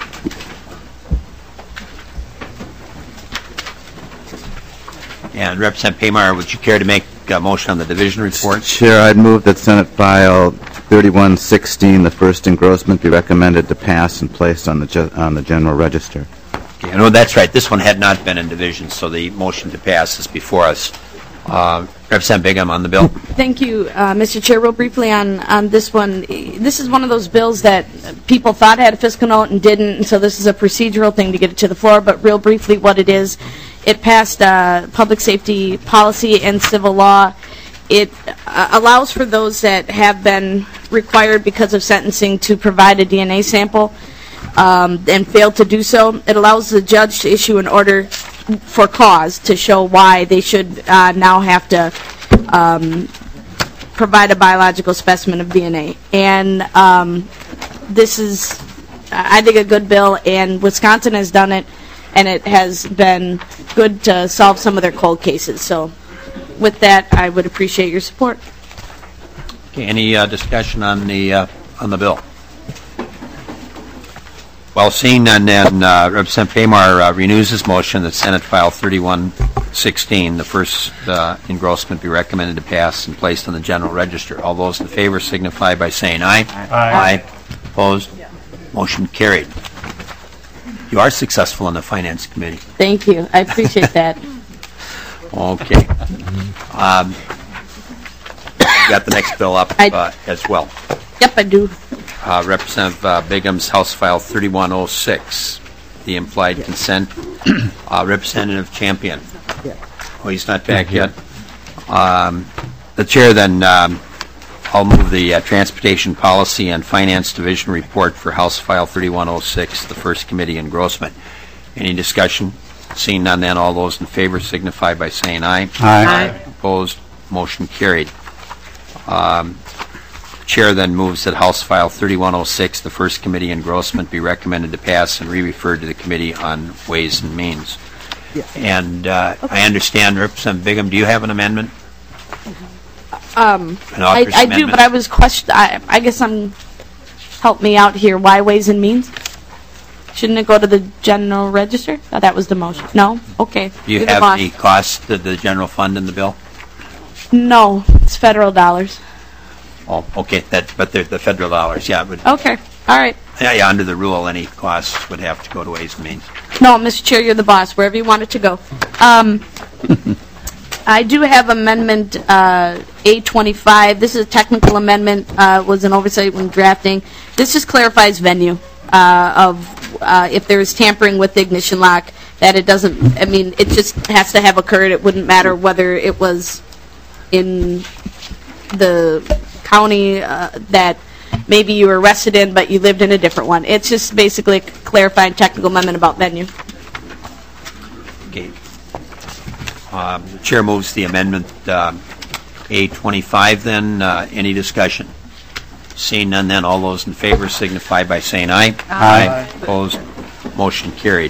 And Representative Paymar, would you care to make a motion on the division report? Chair, I'd move that Senate File thirty-one sixteen, the first engrossment, be recommended to pass and placed on the ge- on the General Register. Okay, I know that's right. This one had not been in division, so the motion to pass is before us. Uh, Representative Bingham on the bill. Thank you, uh, Mister Chair. Real briefly on, on this one, this is one of those bills that people thought had a fiscal note and didn't, and so this is a procedural thing to get it to the floor. But real briefly, what it is, it passed uh, public safety policy and civil law. It uh, allows for those that have been required because of sentencing to provide a D N A sample um, and failed to do so. It allows the judge to issue an order for cause to show why they should uh, now have to um, provide a biological specimen of D N A. And um, this is, I think, a good bill, and Wisconsin has done it, and it has been good to solve some of their cold cases. So with that, I would appreciate your support. Okay, any uh, discussion on the uh, on the bill? Well, seeing none, then uh, Representative Paymar uh, renews his motion that Senate File thirty-one sixteen, the first uh, engrossment, be recommended to pass and placed on the General Register. All those in favor signify by saying aye. Aye. Aye. Opposed? Yeah. Motion carried. You are successful on the Finance Committee. Thank you. I appreciate that. Okay. Um, you got the next bill up uh, as well. Yep, I do. Uh, Representative uh, Bigham's House File thirty-one oh six, the implied yes. consent. Uh, Representative Champion. Yeah. Oh, he's not back yet. Um, the chair then, um, I'll move the uh, Transportation Policy and Finance Division report for House File thirty-one oh six, the first committee engrossment. Any discussion? Seeing none, then all those in favor signify by saying aye. Aye. Aye. Opposed? Motion carried. Um, Chair then moves that House File thirty-one oh six, the first committee engrossment, be recommended to pass and re-referred to the Committee on Ways and Means. Yes. And uh, okay. I understand, Representative Bingham, do you have an amendment? Um, An I, author's I amendment? do, but I was question. I, I guess I'm. Help me out here. Why Ways and Means? Shouldn't it go to the General Register? Oh, that was the motion. No? Okay. Do you You're the have boss. the cost of the general fund in the bill? No, it's federal dollars. Oh, okay, that, but the, the federal dollars, yeah, but Okay. All right. yeah, yeah, under the rule, any costs would have to go to Ways and Means. No, Mister Chair, you're the boss. Wherever you want it to go. Um, I do have amendment uh, A twenty-five. This is a technical amendment. Uh, was an oversight when drafting. This just clarifies venue uh, of uh, if there is tampering with the ignition lock. That it doesn't. I mean, it just has to have occurred. It wouldn't matter whether it was in the county uh, that maybe you were arrested in, but you lived in a different one. It's just basically a clarifying technical amendment about venue. Okay. Um, the chair moves the amendment uh, A twenty-five then. Uh, any discussion? Seeing none, then all those in favor signify by saying aye. Aye. Aye. Opposed? Motion carried.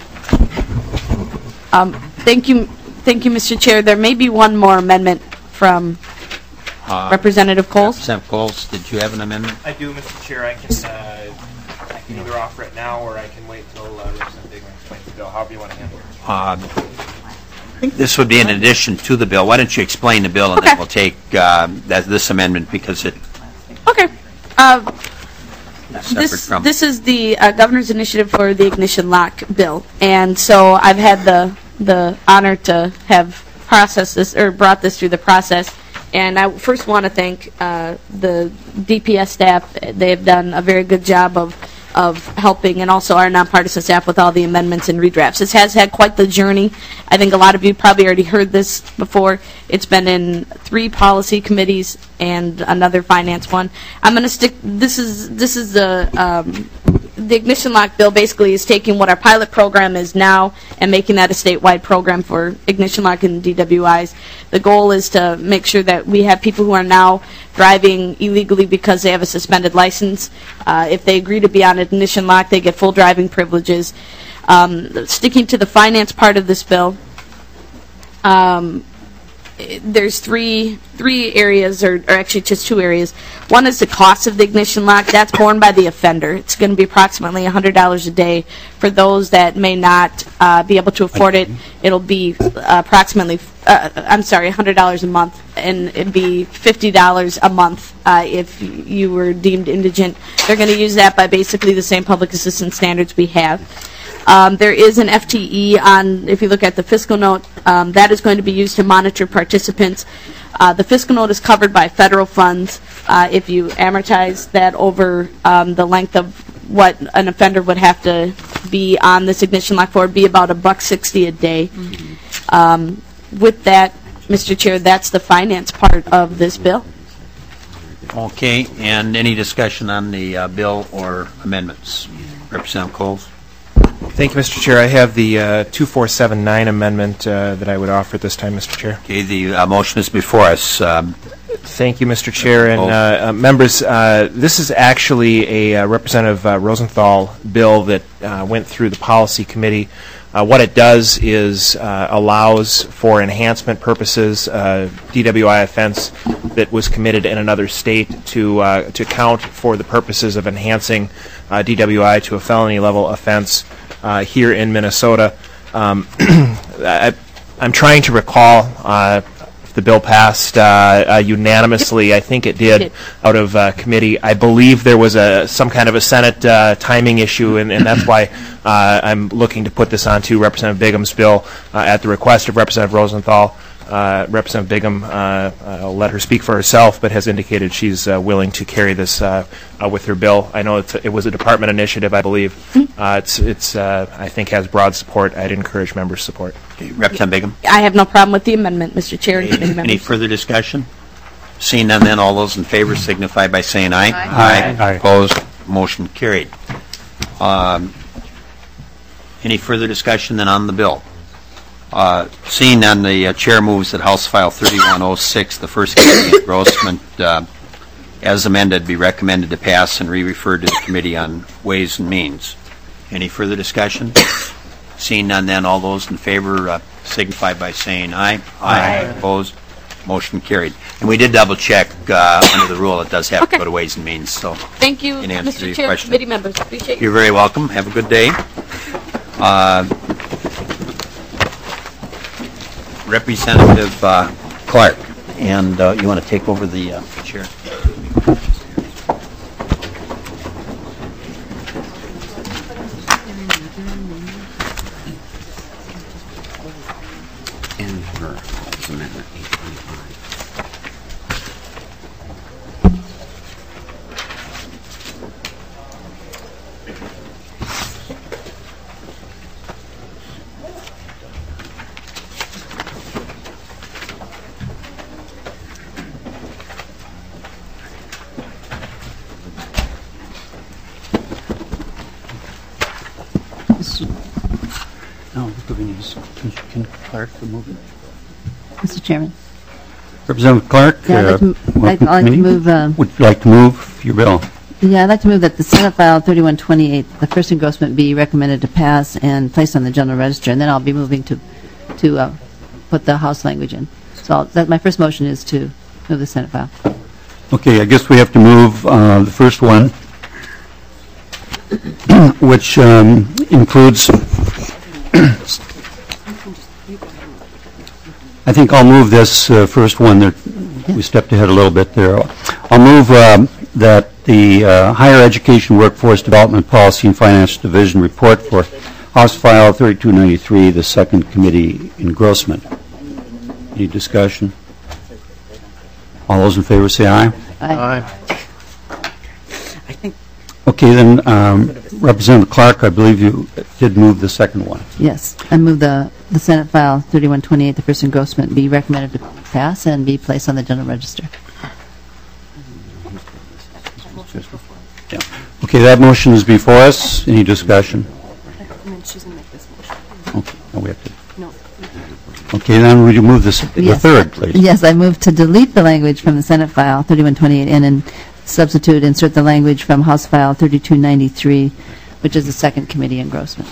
Um, thank you, thank you, Mister Chair. There may be one more amendment from Uh, Representative Coles. Representative Coles, did you have an amendment? I do, Mister Chair. I can uh, I can either offer it now or I can wait till uh, Representative Bigman explains the bill. However you want to handle it. Um, this would be in addition to the bill. Why don't you explain the bill, and Okay. then we'll take uh, that, this amendment because it Okay. Uh, is separate this from. this is the uh, governor's initiative for the ignition lock bill, and so I've had the the honor to have processed this or brought this through the process. And I first want to thank uh, the D P S staff. They have done a very good job of of helping, and also our nonpartisan staff with all the amendments and redrafts. This has had quite the journey. I think a lot of you probably already heard this before. It's been in three policy committees and another finance one. I'm going to stick. This is this is the um, the ignition lock bill. Basically, is taking what our pilot program is now and making that a statewide program for ignition lock and D W Is. The goal is to make sure that we have people who are now driving illegally because they have a suspended license. Uh, if they agree to be on ignition lock, they get full driving privileges. Um, sticking to the finance part of this bill, um, there's three three areas, or, or actually just two areas. One is the cost of the ignition lock. That's borne by the offender. It's going to be approximately one hundred dollars a day. For those that may not uh, be able to afford it, it'll be uh, approximately, uh, I'm sorry, one hundred dollars a month, and it'd be fifty dollars a month uh, if you were deemed indigent. They're going to use that by basically the same public assistance standards we have. Um, there is an F T E on, if you look at the fiscal note, um, that is going to be used to monitor participants. Uh, the fiscal note is covered by federal funds. Uh, if you amortize that over um, the length of what an offender would have to be on this ignition lock for, it'd be about a buck sixty a day. Mm-hmm. Um, with that, Mister Chair, that's the finance part of this bill. Okay, and any discussion on the uh, bill or amendments? Representative Coles. Thank you, Mister Chair. I have the uh, two four seven nine amendment uh, that I would offer at this time, Mister Chair. Okay, the uh, motion is before us. Um, Thank you, Mister Chair, and uh, uh, members. Uh, this is actually a uh, Representative uh, Rosenthal bill that uh, went through the policy committee. Uh, what it does is uh, allows for enhancement purposes uh, D W I offense that was committed in another state to uh, to count for the purposes of enhancing uh, D W I to a felony level offense uh, here in Minnesota. Um, I, I'm trying to recall uh, if the bill passed uh, uh, unanimously. I think it did out of uh, committee. I believe there was a some kind of a Senate uh, timing issue, and, and that's why uh, I'm looking to put this onto Representative Bigham's bill uh, at the request of Representative Rosenthal. Uh, Representative Bigham, uh, I'll let her speak for herself, but has indicated she's uh, willing to carry this uh, uh, with her bill. I know it's a, it was a department initiative, I believe. Uh, it's, it's uh, I think, has broad support. I'd encourage members' support. Okay, Representative Bigham. I have no problem with the amendment, Mister Chair. And committee members. Any further discussion? Seeing none, then all those in favor signify by saying aye. Aye. Aye. Aye. Opposed? Motion carried. Um, any further discussion then on the bill? Uh, seeing none, the uh, chair moves that House File thirty-one oh six, the first committee engrossment, uh, as amended, be recommended to pass and re-referred to the Committee on Ways and Means. Any further discussion? Seeing none, then all those in favor uh, signify by saying aye. Aye. Opposed? Motion carried. And we did double check uh, under the rule. It does have Okay. to go to Ways and Means. So Thank you, in answer to Mister your Chair, question. committee members. Appreciate You're you. very welcome. Have a good day. Uh, Representative uh, Clark, and uh, you want to take over the uh, chair? And her amendment eight twenty-five. No, do we need to, can Clark remove it? Mister Chairman, Representative Clark, Yeah, I'd like to- uh, I'd welcome like to committee. move, uh, Would you like to move your bill? yeah, I'd like to move that the Senate File thirty-one twenty-eight, the first engrossment, be recommended to pass and placed on the General Register, and then I'll be moving to to uh, put the House language in. So I'll- that my first motion is to move the Senate File. Okay, I guess we have to move uh, the first one, which um, includes, I think I'll move this uh, first one. There, we stepped ahead a little bit there. I'll move um, that the uh, Higher Education Workforce Development Policy and Finance Division report for House File thirty-two ninety-three, the second committee engrossment. Any discussion? All those in favor say aye. Aye. Aye. Okay, then um, Representative Clark, I believe you did move the second one. Yes, I move the, the Senate File thirty-one twenty-eight, the first engrossment, be recommended to pass and be placed on the General Register. Yeah. Okay, that motion is before us. Any discussion? She's going to make this motion. Okay, no, we have to. No. Okay, then would you move this, the Yes. third, please? Yes, I move to delete the language from the Senate File thirty-one twenty-eight and then substitute, insert the language from House File thirty-two ninety-three, which is the second committee engrossment.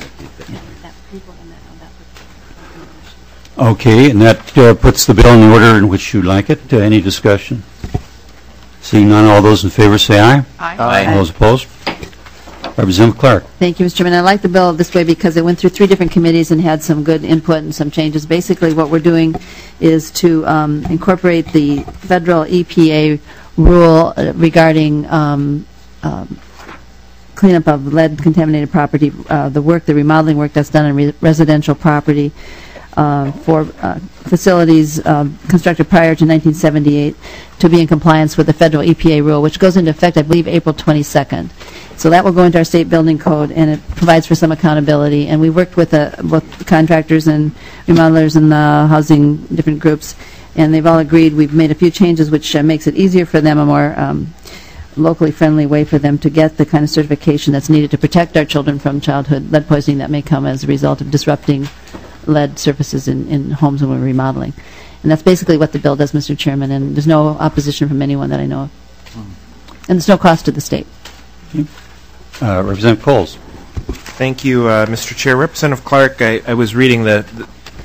Okay, and that uh, puts the bill in the order in which you'd like it. Uh, Any discussion? Seeing none, all those in favor say aye. Aye. Aye. All those opposed? Representative Clark. Thank you, Mister Chairman. I like the bill this way because it went through three different committees and had some good input and some changes. Basically, what we're doing is to um, incorporate the federal E P A rule uh, regarding um, um, cleanup of lead-contaminated property, uh, the work, the remodeling work that's done on re residential property uh, for uh, facilities uh, constructed prior to nineteen seventy-eight to be in compliance with the federal E P A rule, which goes into effect, I believe, April twenty-second. So that will go into our state building code, and it provides for some accountability. And we worked with uh, both contractors and remodelers and the housing different groups, and they've all agreed. We've made a few changes, which uh, makes it easier for them, a more um, locally friendly way for them to get the kind of certification that's needed to protect our children from childhood lead poisoning that may come as a result of disrupting lead surfaces in, in homes when we're remodeling. And that's basically what the bill does, Mister Chairman, and there's no opposition from anyone that I know of. And there's no cost to the state. Uh, Representative Coles. Thank you, uh, Mister Chair. Representative Clark, I, I was reading the, the,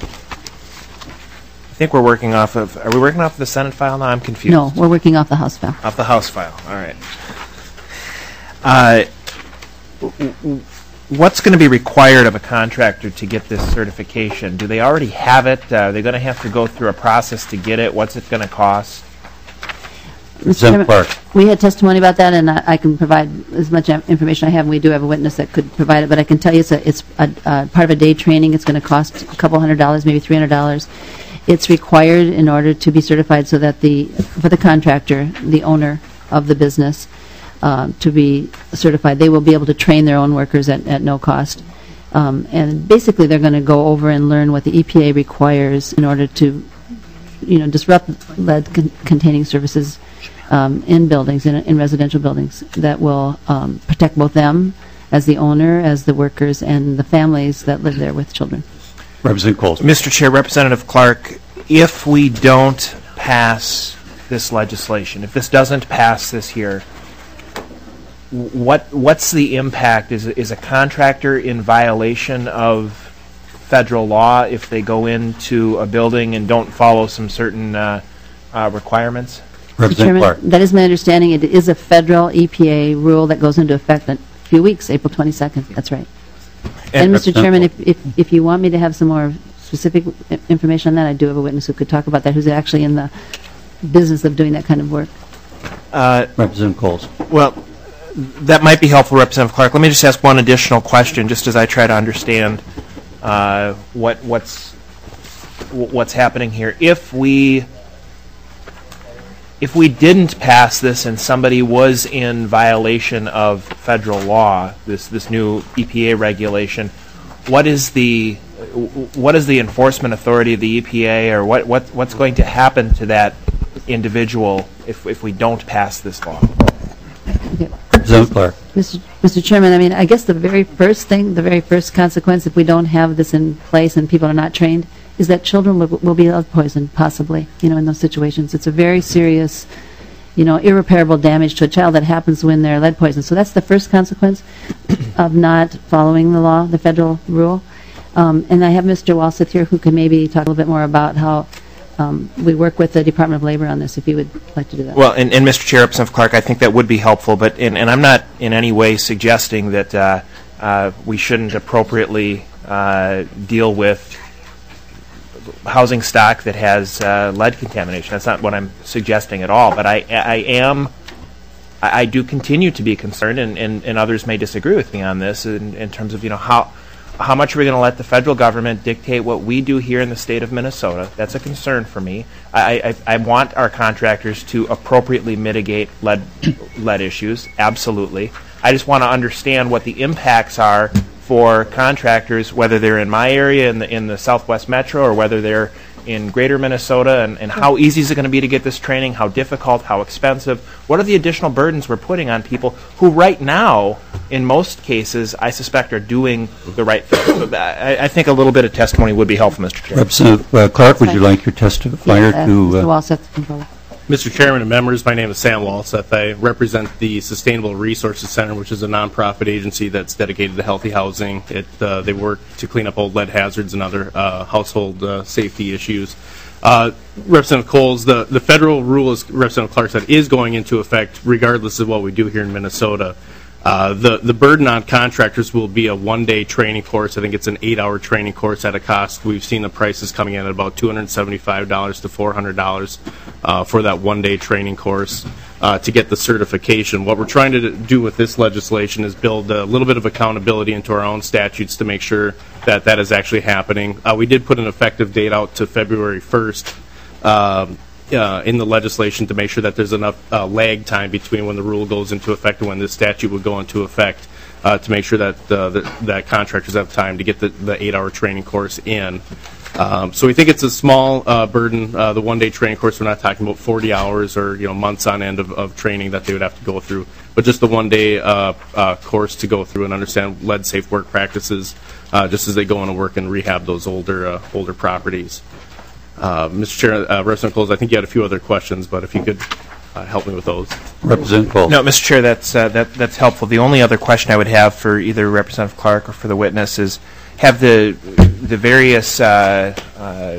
I think we're working off of, are we working off the Senate file now? I'm confused. No, we're working off the House file. Off the House file, all right. Uh, w- w- what's going to be required of a contractor to get this certification? Do they already have it? Uh, are they going to have to go through a process to get it? What's it going to cost? Mister Chairman, we had testimony about that, and I, I can provide as much am- information I have. And we do have a witness that could provide it, but I can tell you it's a, it's a, uh, part of a day training. It's going to cost a couple hundred dollars, maybe three hundred dollars. It's required in order to be certified, so that the for the contractor, the owner of the business, uh, to be certified, they will be able to train their own workers at, at no cost. Um, and basically, they're going to go over and learn what the E P A requires in order to, you know, disrupt lead-containing surfaces um, in buildings, in, in residential buildings, that will um, protect both them as the owner, as the workers, and the families that live there with children. Representative Coles. Mister Chair, Representative Clark, if we don't pass this legislation, if this doesn't pass this year, what what's the impact? Is is a contractor in violation of federal law if they go into a building and don't follow some certain uh, uh, requirements? Representative Clark. That is my understanding. It is a federal E P A rule that goes into effect in a few weeks, April twenty-second. That's right. And, And Mister Chairman, if, if, if you want me to have some more specific i- information on that, I do have a witness who could talk about that, who's actually in the business of doing that kind of work. Uh, Representative Coles. Well, that might be helpful, Representative Clark. Let me just ask one additional question, just as I try to understand uh, what what's what's happening here. If we if we didn't pass this and somebody was in violation of federal law, this this new E P A regulation, what is the what is the enforcement authority of the E P A, or what, what what's going to happen to that individual if if we don't pass this law? Okay. Representative Clark. Mister Mister Chairman, I mean, I guess the very first thing, the very first consequence, if we don't have this in place and people are not trained, is that children will, will be lead poisoned, possibly, you know, in those situations. It's a very serious, you know, irreparable damage to a child that happens when they're lead poisoned. So that's the first consequence of not following the law, the federal rule. Um, and I have Mister Walseth here who can maybe talk a little bit more about how um, we work with the Department of Labor on this, if you would like to do that. Well, and, and Mister Chair, Representative Clark, I think that would be helpful, but and, and I'm not in any way suggesting that uh, uh, we shouldn't appropriately uh, deal with housing stock that has uh, lead contamination. That's not what I'm suggesting at all. But I, I am, I, I do continue to be concerned, and, and, and others may disagree with me on this, in, in terms of, you know, how how much are we going to let the federal government dictate what we do here in the state of Minnesota? That's a concern for me. I, I, I want our contractors to appropriately mitigate lead lead issues, absolutely. I just want to understand what the impacts are for contractors, whether they're in my area in the in the Southwest Metro or whether they're in greater Minnesota, and, and how easy is it going to be to get this training, how difficult, how expensive, what are the additional burdens we're putting on people who right now, in most cases, I suspect are doing the right thing. I, I think a little bit of testimony would be helpful, Mister Chair. Representative uh, Clark, would you like your testifier Uh, to... Mister Uh, Walseth. Mister Chairman and members, my name is Sam Walseth. I represent the Sustainable Resources Center, which is a nonprofit agency that's dedicated to healthy housing. It, uh, they work to clean up old lead hazards and other uh, household uh, safety issues. Uh, Representative Coles, the, the federal rule, as Representative Clark said, is going into effect regardless of what we do here in Minnesota. Uh, the, the burden on contractors will be a one-day training course. I think it's an eight-hour training course at a cost. We've seen the prices coming in at about two hundred seventy-five dollars to four hundred dollars uh, for that one-day training course uh, to get the certification. What we're trying to do with this legislation is build a little bit of accountability into our own statutes to make sure that that is actually happening. Uh, we did put an effective date out to February first. Um, Uh, in the legislation to make sure that there's enough uh, lag time between when the rule goes into effect and when this statute would go into effect uh, to make sure that, uh, that that contractors have time to get the, the eight-hour training course in. Um, so we think it's a small uh, burden. Uh, the one-day training course, we're not talking about forty hours or you know months on end of, of training that they would have to go through, but just the one-day uh, uh, course to go through and understand lead-safe work practices uh, just as they go into work and rehab those older uh, older properties. Uh, Mister Chair, uh, Representative Coles, I think you had a few other questions, but if you could uh, help me with those. Representative Coles. No, Mister Chair, that's uh, that that's helpful. The only other question I would have for either Representative Clark or for the witness is: have the the various uh, uh,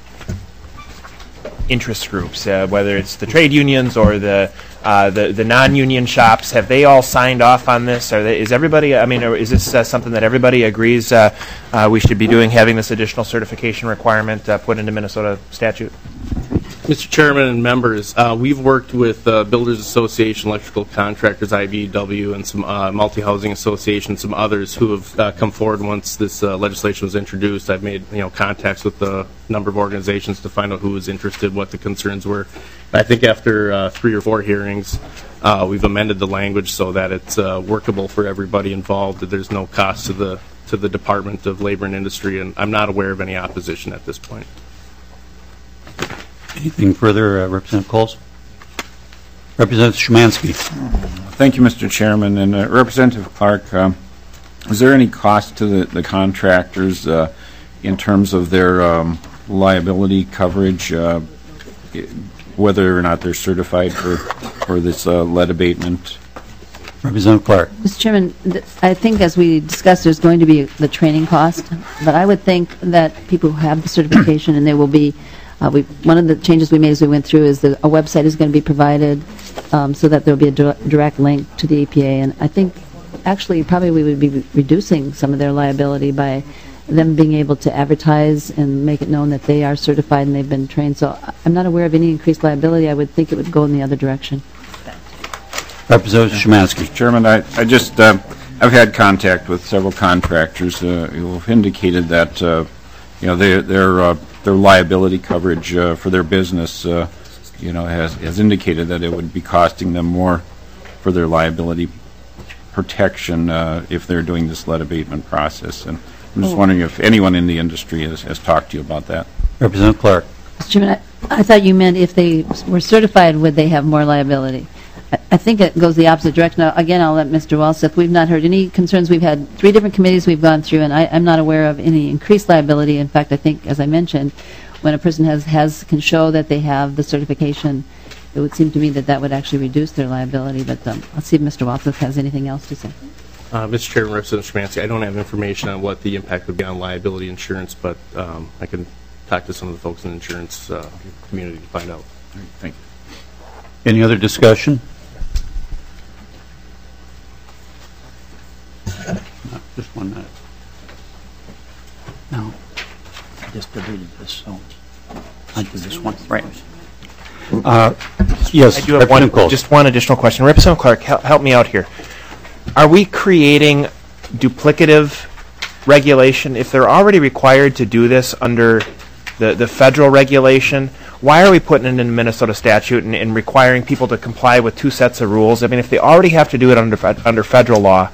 interest groups, uh, whether it's the trade unions or the uh, the, the non-union shops, have they all signed off on this? Are they, is everybody? I mean, or is this uh, something that everybody agrees uh, uh, we should be doing, having this additional certification requirement uh, put into Minnesota statute? Mister Chairman and members, uh, we've worked with uh, Builders Association, Electrical Contractors, I B E W, and some uh, multi-housing associations, some others who have uh, come forward once this uh, legislation was introduced. I've made you know contacts with a number of organizations to find out who was interested, what the concerns were. I think after uh, three or four hearings, uh, we've amended the language so that it's uh, workable for everybody involved, that there's no cost to the to the Department of Labor and Industry, and I'm not aware of any opposition at this point. Anything further, uh, Representative Coles? Representative Szymanski. Thank you, Mister Chairman. And uh, Representative Clark, um, is there any cost to the, the contractors uh, in terms of their um, liability coverage, uh, whether or not they're certified for, for this uh, lead abatement? Representative Clark. Mister Chairman, th- I think as we discussed, there's going to be the training cost, but I would think that people who have the certification, and there will be Uh, we, one of the changes we made as we went through is that a website is going to be provided um, so that there will be a dir- direct link to the E P A. And I think actually probably we would be re- reducing some of their liability by them being able to advertise and make it known that they are certified and they've been trained. So I'm not aware of any increased liability. I would think it would go in the other direction. Representative Szymanski. Chairman, I, I just, uh, I've had contact with several contractors uh, who have indicated that, uh, you know, they, they're, uh, their liability coverage uh, for their business, uh, you know, has, has indicated that it would be costing them more for their liability protection uh, if they're doing this lead abatement process. And I'm just Oh. wondering if anyone in the industry has, has talked to you about that. Representative Clark. Mister Chairman, I, I thought you meant if they were certified, would they have more liability? I, I think it goes the opposite direction. Now, again, I'll let Mister Walseth. We've not heard any concerns. We've had three different committees we've gone through, and I, I'm not aware of any increased liability. In fact, I think, as I mentioned, when a person has, has can show that they have the certification, it would seem to me that that would actually reduce their liability. But um, I'll see if Mister Walseth has anything else to say. Uh, Mister Chairman, Representative Szymanski, I don't have information on what the impact would be on liability insurance, but um, I can talk to some of the folks in the insurance uh, community to find out. Thank you. Any other discussion? No, just one minute. No. I just deleted this, so I do this one. Right. Uh, yes, I do have one, just one additional question. Representative Clark, help, help me out here. Are we creating duplicative regulation if they're already required to do this under the, the federal regulation? why are we putting it in the Minnesota statute and, and requiring people to comply with two sets of rules? I mean, if they already have to do it under fed- under federal law,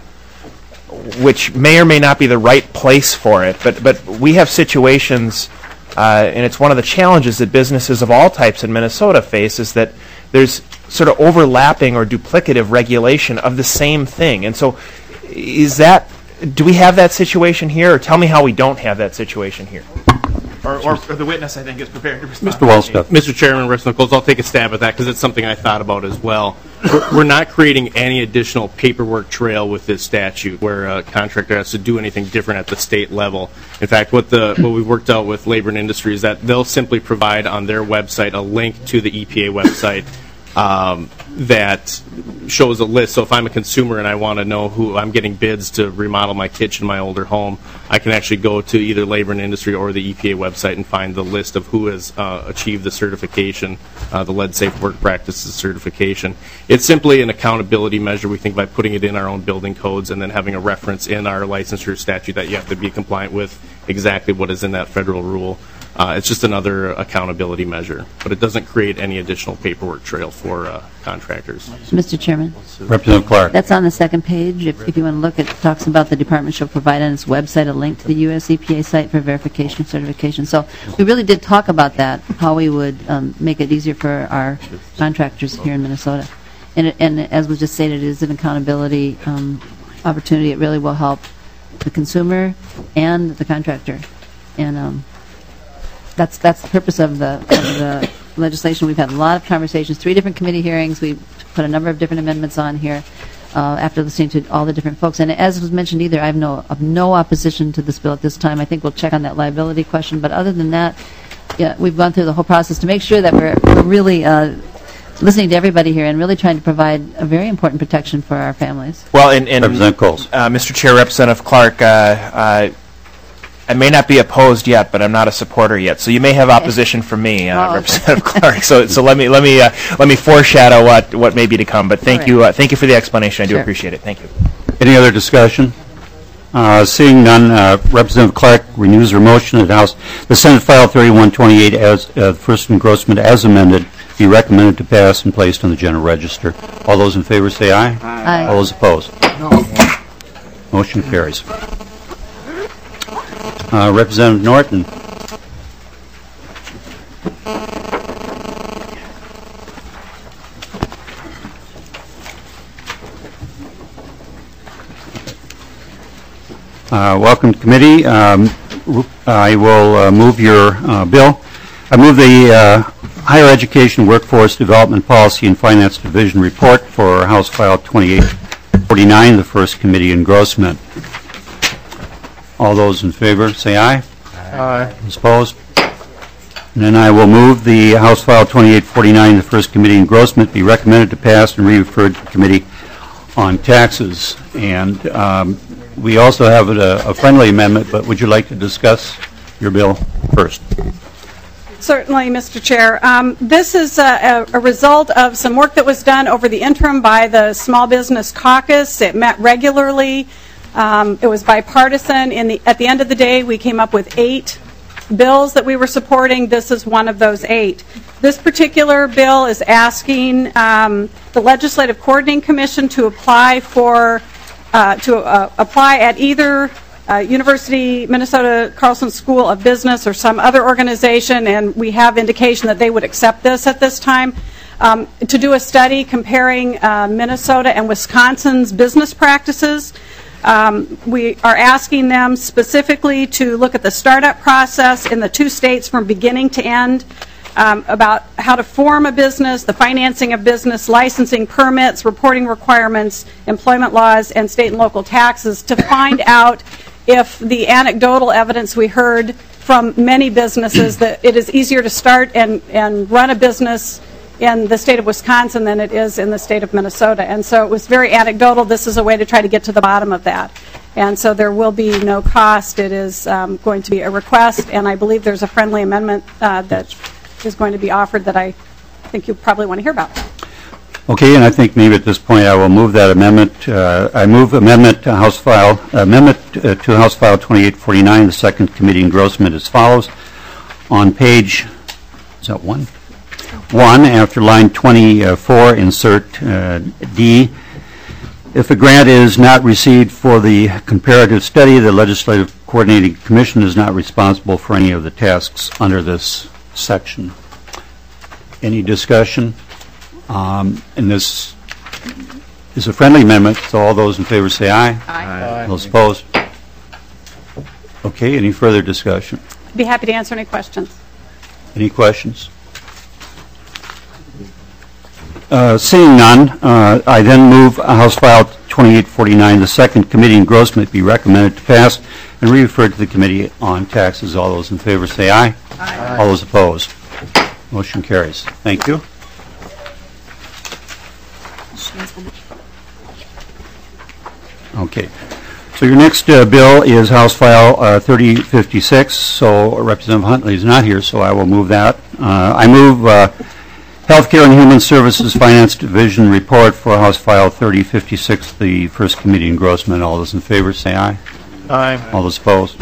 which may or may not be the right place for it, but but we have situations, uh, and it's one of the challenges that businesses of all types in Minnesota face, is that there's sort of overlapping or duplicative regulation of the same thing. And so is that, do we have that situation here, or tell me how we don't have that situation here? Or, or, or the witness, I think, is prepared to respond. Mister Wallstuff. Mister Chairman, Representative Nichols, I'll take a stab at that because it's something I thought about as well. We're, we're not creating any additional paperwork trail with this statute where a contractor has to do anything different at the state level. In fact, what the what we worked out with Labor and Industry is that they'll simply provide on their website a link to the E P A website um, that shows a list. So if I'm a consumer and I want to know who I'm getting bids to remodel my kitchen, my older home, I can actually go to either Labor and Industry or the E P A website and find the list of who has uh, achieved the certification, uh, the Lead Safe Work Practices certification. It's simply an accountability measure, we think, by putting it in our own building codes and then having a reference in our licensure statute that you have to be compliant with exactly what is in that federal rule. Uh, it's just another accountability measure, but it doesn't create any additional paperwork trail for uh, contractors. Mister Chairman? Representative Clark. That's on the second page. If, if you want to look, it talks about the department shall provide on its website a link to the U S E P A site for verification and certification. So we really did talk about that, how we would um, make it easier for our contractors here in Minnesota. And, it, and as was just stated, it is an accountability um, opportunity. It really will help the consumer and the contractor. And um, That's that's the purpose of the, of the legislation. We've had a lot of conversations, three different committee hearings. We put a number of different amendments on here uh, after listening to all the different folks. And as was mentioned, either I have no of no opposition to this bill at this time. I think we'll check on that liability question. But other than that, yeah, we've gone through the whole process to make sure that we're, we're really uh, listening to everybody here and really trying to provide a very important protection for our families. Well, and, and Representative Coles. Uh, Mister Chair, Representative Clark, uh, uh, I may not be opposed yet, but I'm not a supporter yet. So you may have opposition from me, uh, Oh, Representative Clark. So, so let me let me uh, let me foreshadow what what may be to come. But thank All right. you, uh, thank you for the explanation. I do Sure. appreciate it. Thank you. Any other discussion? Uh, Seeing none, uh, Representative Clark renews her motion that House, the Senate File thirty-one twenty-eight as uh, first engrossment as amended be recommended to pass and placed on the General Register. All those in favor say aye. Aye. All those opposed? Motion carries. Uh, Representative Norton. Uh, welcome to committee. Um, I will uh, move your uh, bill. I move the uh, Higher Education Workforce Development Policy and Finance Division report for House File twenty-eight forty-nine, the first committee engrossment. All those in favor say aye. Aye. Opposed? And then I will move the House File twenty-eight forty-nine, the first committee engrossment, be recommended to pass and re-referred to the Committee on Taxes. And um, we also have a, a friendly amendment, but would you like to discuss your bill first? Certainly, Mister Chair. Um, this is a, a, a result of some work that was done over the interim by the Small Business Caucus. It met regularly. Um, it was bipartisan. In the, at the end of the day, we came up with eight bills that we were supporting. This is one of those eight. This particular bill is asking um, the Legislative Coordinating Commission to apply for uh, to uh, apply at either uh, University Minnesota Carlson School of Business or some other organization, and we have indication that they would accept this at this time. Um, to do a study comparing uh, Minnesota and Wisconsin's business practices. Um, we are asking them specifically to look at the startup process in the two states from beginning to end, um, about how to form a business, the financing of business, licensing, permits, reporting requirements, employment laws, and state and local taxes, to find out if the anecdotal evidence we heard from many businesses that it is easier to start and, and run a business in the state of Wisconsin than it is in the state of Minnesota. And so it was very anecdotal. This is a way to try to get to the bottom of that. And so there will be no cost. It is um, going to be a request, and I believe there's a friendly amendment uh, that is going to be offered that I think you probably want to hear about. Okay, and I think maybe at this point I will move that amendment. Uh, I move amendment to House File amendment uh, to House File twenty-eight forty-nine, the second committee engrossment as follows. On page Is that one? One, after line twenty-four, insert uh, D. If a grant is not received for the comparative study, the Legislative Coordinating Commission is not responsible for any of the tasks under this section. Any discussion? Um, and this is a friendly amendment, so all those in favor say aye. Aye. Those opposed? Okay, any further discussion? I'd be happy to answer any questions. Any questions? Uh, Seeing none, uh, I then move House File twenty-eight forty-nine, the second committee engrossment be recommended to pass and referred to the Committee on Taxes. All those in favor say aye. Aye. All those opposed? Motion carries. Thank you. Okay. So your next uh, bill is House File uh, thirty fifty-six. So Representative Huntley is not here, so I will move that. Uh, I move uh, Healthcare and Human Services Finance Division report for House File thirty fifty-six, the first committee engrossment. All those in favor say aye. Aye. All those opposed?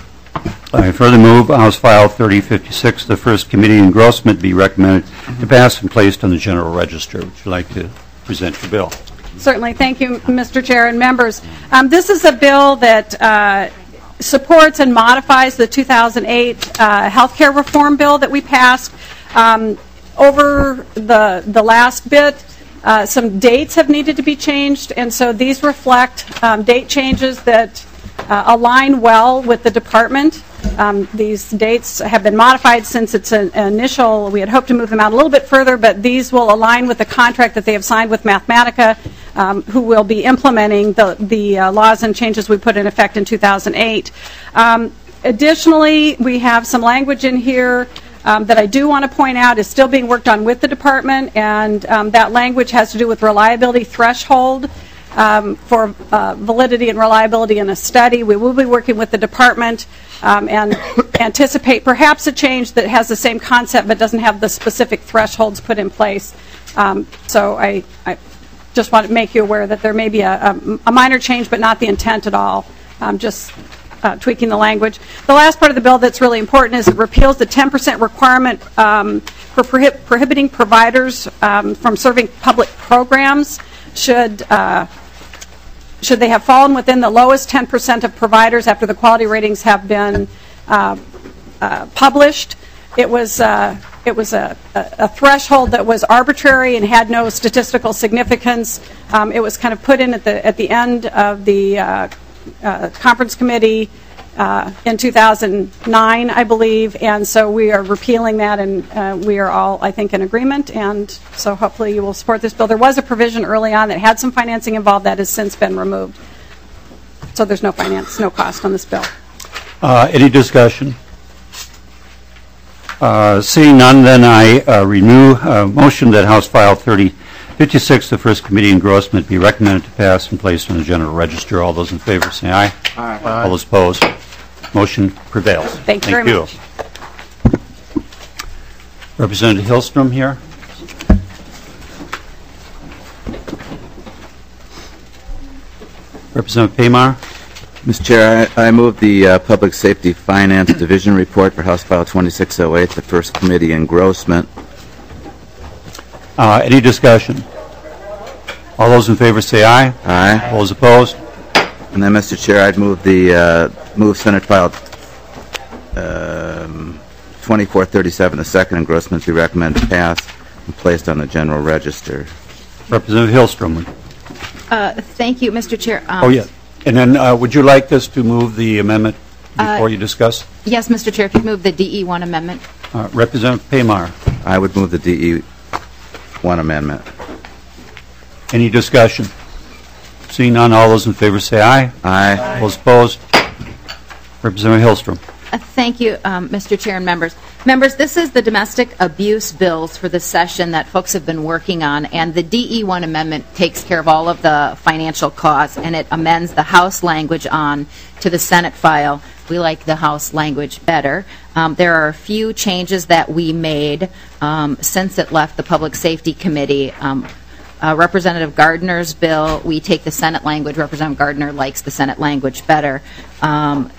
I further move House File thirty fifty-six, the first committee engrossment be recommended to pass and placed on the General Register. Would you like to present your bill? Certainly. Thank you, Mister Chair and members. Um, this is a bill that uh, supports and modifies the two thousand eight uh, health care reform bill that we passed. Um, over the, the last bit, uh, some dates have needed to be changed, and so these reflect um, date changes that uh, align well with the department. Um, these dates have been modified since its an initial. We had hoped to move them out a little bit further, but these will align with the contract that they have signed with Mathematica, um, who will be implementing the, the uh, laws and changes we put in effect in two thousand eight. Um, additionally, we have some language in here Um, that I do want to point out is still being worked on with the department, and um, that language has to do with reliability threshold um, for uh, validity and reliability in a study. We will be working with the department um, and anticipate perhaps a change that has the same concept but doesn't have the specific thresholds put in place. Um, so I, I just want to make you aware that there may be a, a, a minor change but not the intent at all. Um, just Uh, tweaking the language. The last part of the bill that's really important is it repeals the ten percent requirement um, for prohib prohibiting providers um, from serving public programs should uh, should they have fallen within the lowest ten percent of providers after the quality ratings have been uh, uh, published. It was uh, it was a, a, a threshold that was arbitrary and had no statistical significance. Um, it was kind of put in at the at the end of the uh, Uh, conference committee uh, in two thousand nine, I believe, and so we are repealing that, and uh, we are all, I think, in agreement, and so hopefully you will support this bill. There was a provision early on that had some financing involved that has since been removed, so there's no finance, no cost on this bill. Uh, any discussion? Uh, seeing none, then I uh, renew a motion that House File thirty fifty-six, the first committee engrossment, be recommended to pass and placed on the General Register. All those in favor say aye. Aye. All those opposed? Motion prevails. Thank you very much. Representative Hillstrom here. Representative Paymar. Mister Chair, I, I move the uh, Public Safety Finance Division report for House File twenty-six oh eight, the first committee engrossment. Uh, any discussion? All those in favor say aye. Aye. All those opposed? And then, Mister Chair, I'd move the uh, move Senate File um, twenty-four thirty-seven, the second engrossment, be recommended to pass and placed on the General Register. Representative Hillstrom. Uh, thank you, Mister Chair. Um, oh, yeah. And then uh, would you like us to move the amendment before uh, you discuss? Yes, Mister Chair, if you move the D E one amendment. Uh, Representative Paymar. I would move the D E one amendment. Any discussion? Seeing none, all those in favor say aye. Aye. All those opposed? Representative Hillstrom. Uh, thank you, um, Mister Chair and members. Members, this is the domestic abuse bills for the session that folks have been working on, and the D E one amendment takes care of all of the financial costs, and it amends the House language on to the Senate file. We like the House language better. Um, there are a few changes that we made um, since it left the Public Safety Committee. Um, uh, Representative Gardner's bill, we take the Senate language. Representative Gardner likes the Senate language better. Um,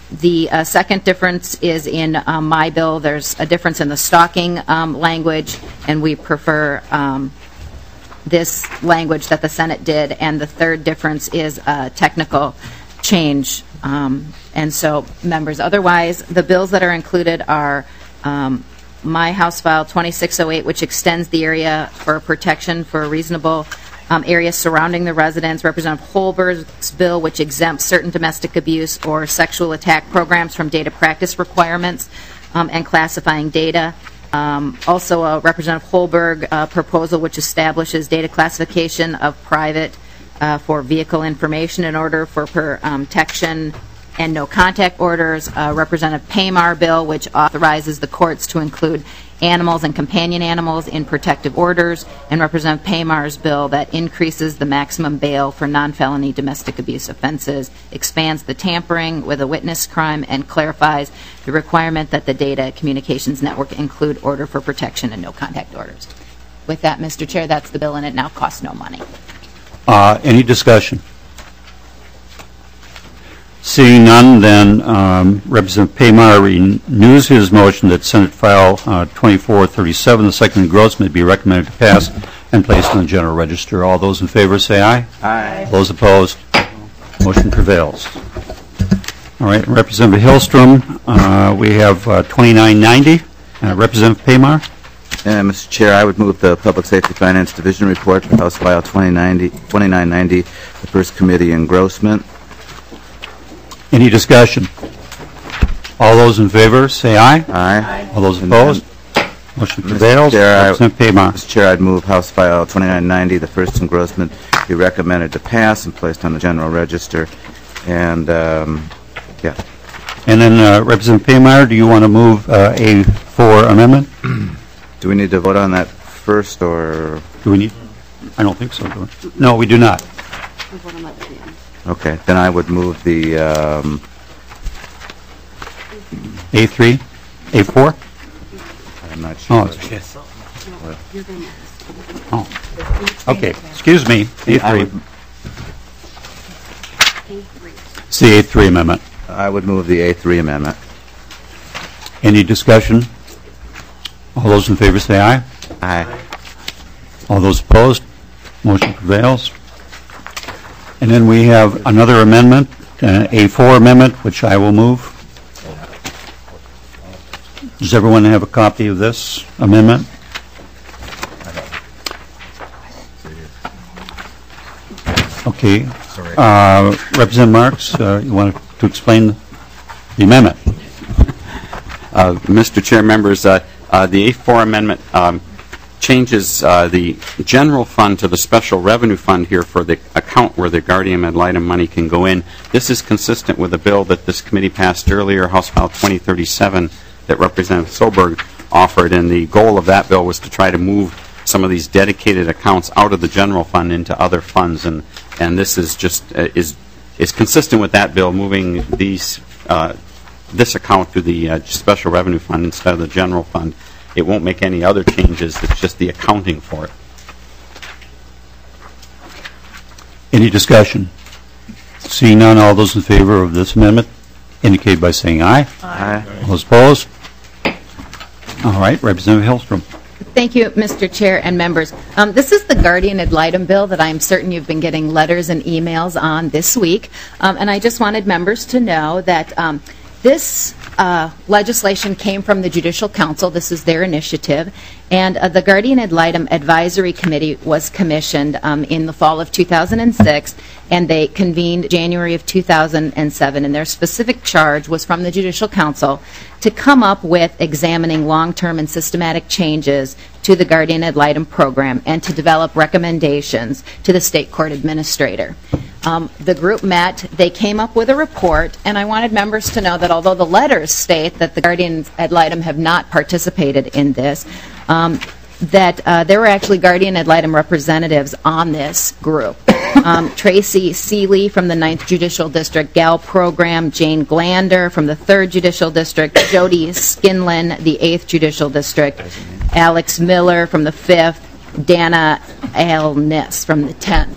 The uh, second difference is in um, my bill. There's a difference in the stalking um, language, and we prefer um, this language that the Senate did. And the third difference is a technical change. Um, and so, members, otherwise, the bills that are included are um, my House File twenty-six oh eight, which extends the area for protection for a reasonable Um, areas surrounding the residence. Representative Holberg's bill, which exempts certain domestic abuse or sexual attack programs from data practice requirements um, and classifying data. Um, also, a Representative Holberg uh, proposal, which establishes data classification of private uh, for vehicle information in order for per, um, protection and no contact orders. Uh, Representative Paymar bill, which authorizes the courts to include animals and companion animals in protective orders, and Representative Paymar's bill that increases the maximum bail for non-felony domestic abuse offenses, expands the tampering with a witness crime, and clarifies the requirement that the data communications network include order for protection and no contact orders. With that, Mister Chair, that's the bill, and it now costs no money. Uh, Any discussion? Seeing none, then um, Representative Paymar renews his motion that Senate File uh, twenty-four thirty-seven, the second engrossment, be recommended to pass and placed on the General Register. All those in favor say aye. Aye. Those opposed, motion prevails. All right, Representative Hillstrom, uh, we have uh, twenty-nine ninety. Uh, Representative Paymar. Uh, Mister Chair, I would move the Public Safety Finance Division report for House File twenty-nine ninety, the first committee engrossment. Any discussion? All those in favor, say aye. Aye. All those opposed? Motion prevails. Mister Chair, I- Representative Paymar. Mister Chair, I'd move House File twenty-nine ninety, the first engrossment, be recommended to pass and placed on the General Register. And, um, yeah. And then uh, Representative Paymar, do you want to move uh, A four amendment? Do we need to vote on that first, or? Do we need? I don't think so. Do we? No, we do not. Okay, then I would move the, um, A three? A four? I'm not sure. Oh, it's- oh. Okay, excuse me, A I three. would- It's the A three amendment. I would move the A three amendment. Any discussion? All those in favor say aye. Aye. All those opposed? Motion prevails. And then we have another amendment, uh, A four amendment, which I will move. Does everyone have a copy of this amendment? Okay. Uh, Representative Marks, uh, you want to explain the amendment? Uh, Mister Chair, members, uh, uh, the A four amendment um, changes uh, the general fund to the special revenue fund here for the account where the guardian ad litem money can go in. This is consistent with the bill that this committee passed earlier, House File twenty thirty-seven, that Representative Solberg offered, and the goal of that bill was to try to move some of these dedicated accounts out of the general fund into other funds, and and this is just uh, is is consistent with that bill, moving these uh, this account to the uh, special revenue fund instead of the general fund. It won't make any other changes. It's just the accounting for it. Any discussion? Seeing none, all those in favor of this amendment indicate by saying aye. Aye. All those opposed? All right, Representative Hillstrom. Thank you, Mister Chair and members. Um, this is the guardian ad litem bill that I'm certain you've been getting letters and emails on this week. Um, and I just wanted members to know that um, this uh, legislation came from the Judicial Council. This is their initiative. And uh, the Guardian Ad Litem Advisory Committee was commissioned um, in the fall of two thousand six, and they convened January of two thousand seven. And their specific charge was from the Judicial Council to come up with examining long-term and systematic changes to the Guardian Ad Litem program and to develop recommendations to the State Court Administrator. Um, the group met, they came up with a report, and I wanted members to know that although the letters state that the Guardian Ad Litem have not participated in this, um, that uh, there were actually Guardian Ad Litem representatives on this group. Um, Tracy Seeley from the ninth Judicial District Gal Program, Jane Glander from the third Judicial District, Jody Skinlin, the eighth Judicial District, Alex Miller from the fifth, Dana Alnis from the tenth.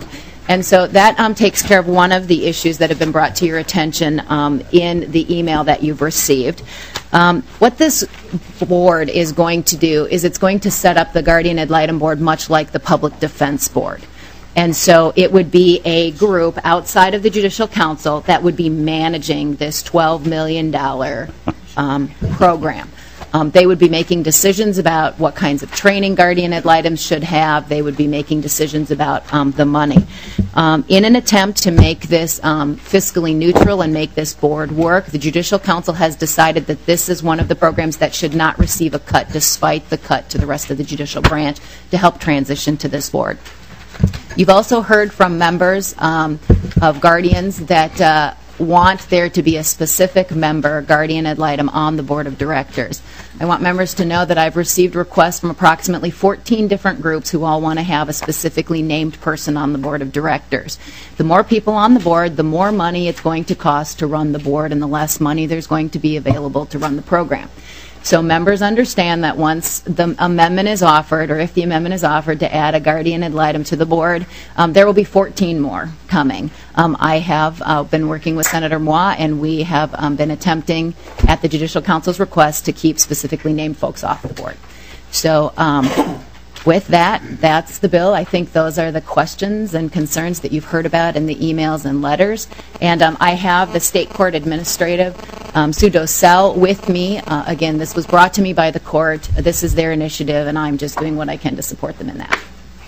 And so that um, takes care of one of the issues that have been brought to your attention um, in the email that you've received. Um, what this board is going to do is it's going to set up the Guardian Ad Litem Board much like the Public Defense Board. And so it would be a group outside of the Judicial Council that would be managing this twelve million dollars um, program. Um, they would be making decisions about what kinds of training guardian ad litems should have. They would be making decisions about um, the money. Um, in an attempt to make this um, fiscally neutral and make this board work, the Judicial Council has decided that this is one of the programs that should not receive a cut despite the cut to the rest of the judicial branch to help transition to this board. You've also heard from members um, of guardians that uh, want there to be a specific member, guardian ad litem, on the board of directors. I want members to know that I've received requests from approximately fourteen different groups who all want to have a specifically named person on the board of directors. The more people on the board, the more money it's going to cost to run the board, and the less money there's going to be available to run the program. So members understand that once the amendment is offered, or if the amendment is offered to add a guardian ad litem to the board, um, there will be fourteen more coming. Um, I have uh, been working with Senator Moi, and we have um, been attempting, at the Judicial Council's request, to keep specifically named folks off the board. So um, with that, that's the bill. I think those are the questions and concerns that you've heard about in the emails and letters. And um, I have the State Court Administrative, um, Sue Docell, with me. Uh, again, this was brought to me by the court. This is their initiative, and I'm just doing what I can to support them in that.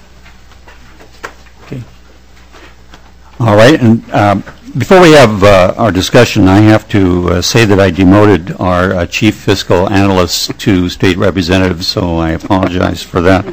Okay. All right. And um, before we have uh, our discussion, I have to uh, say that I demoted our uh, chief fiscal analyst to state representative, so I apologize for that.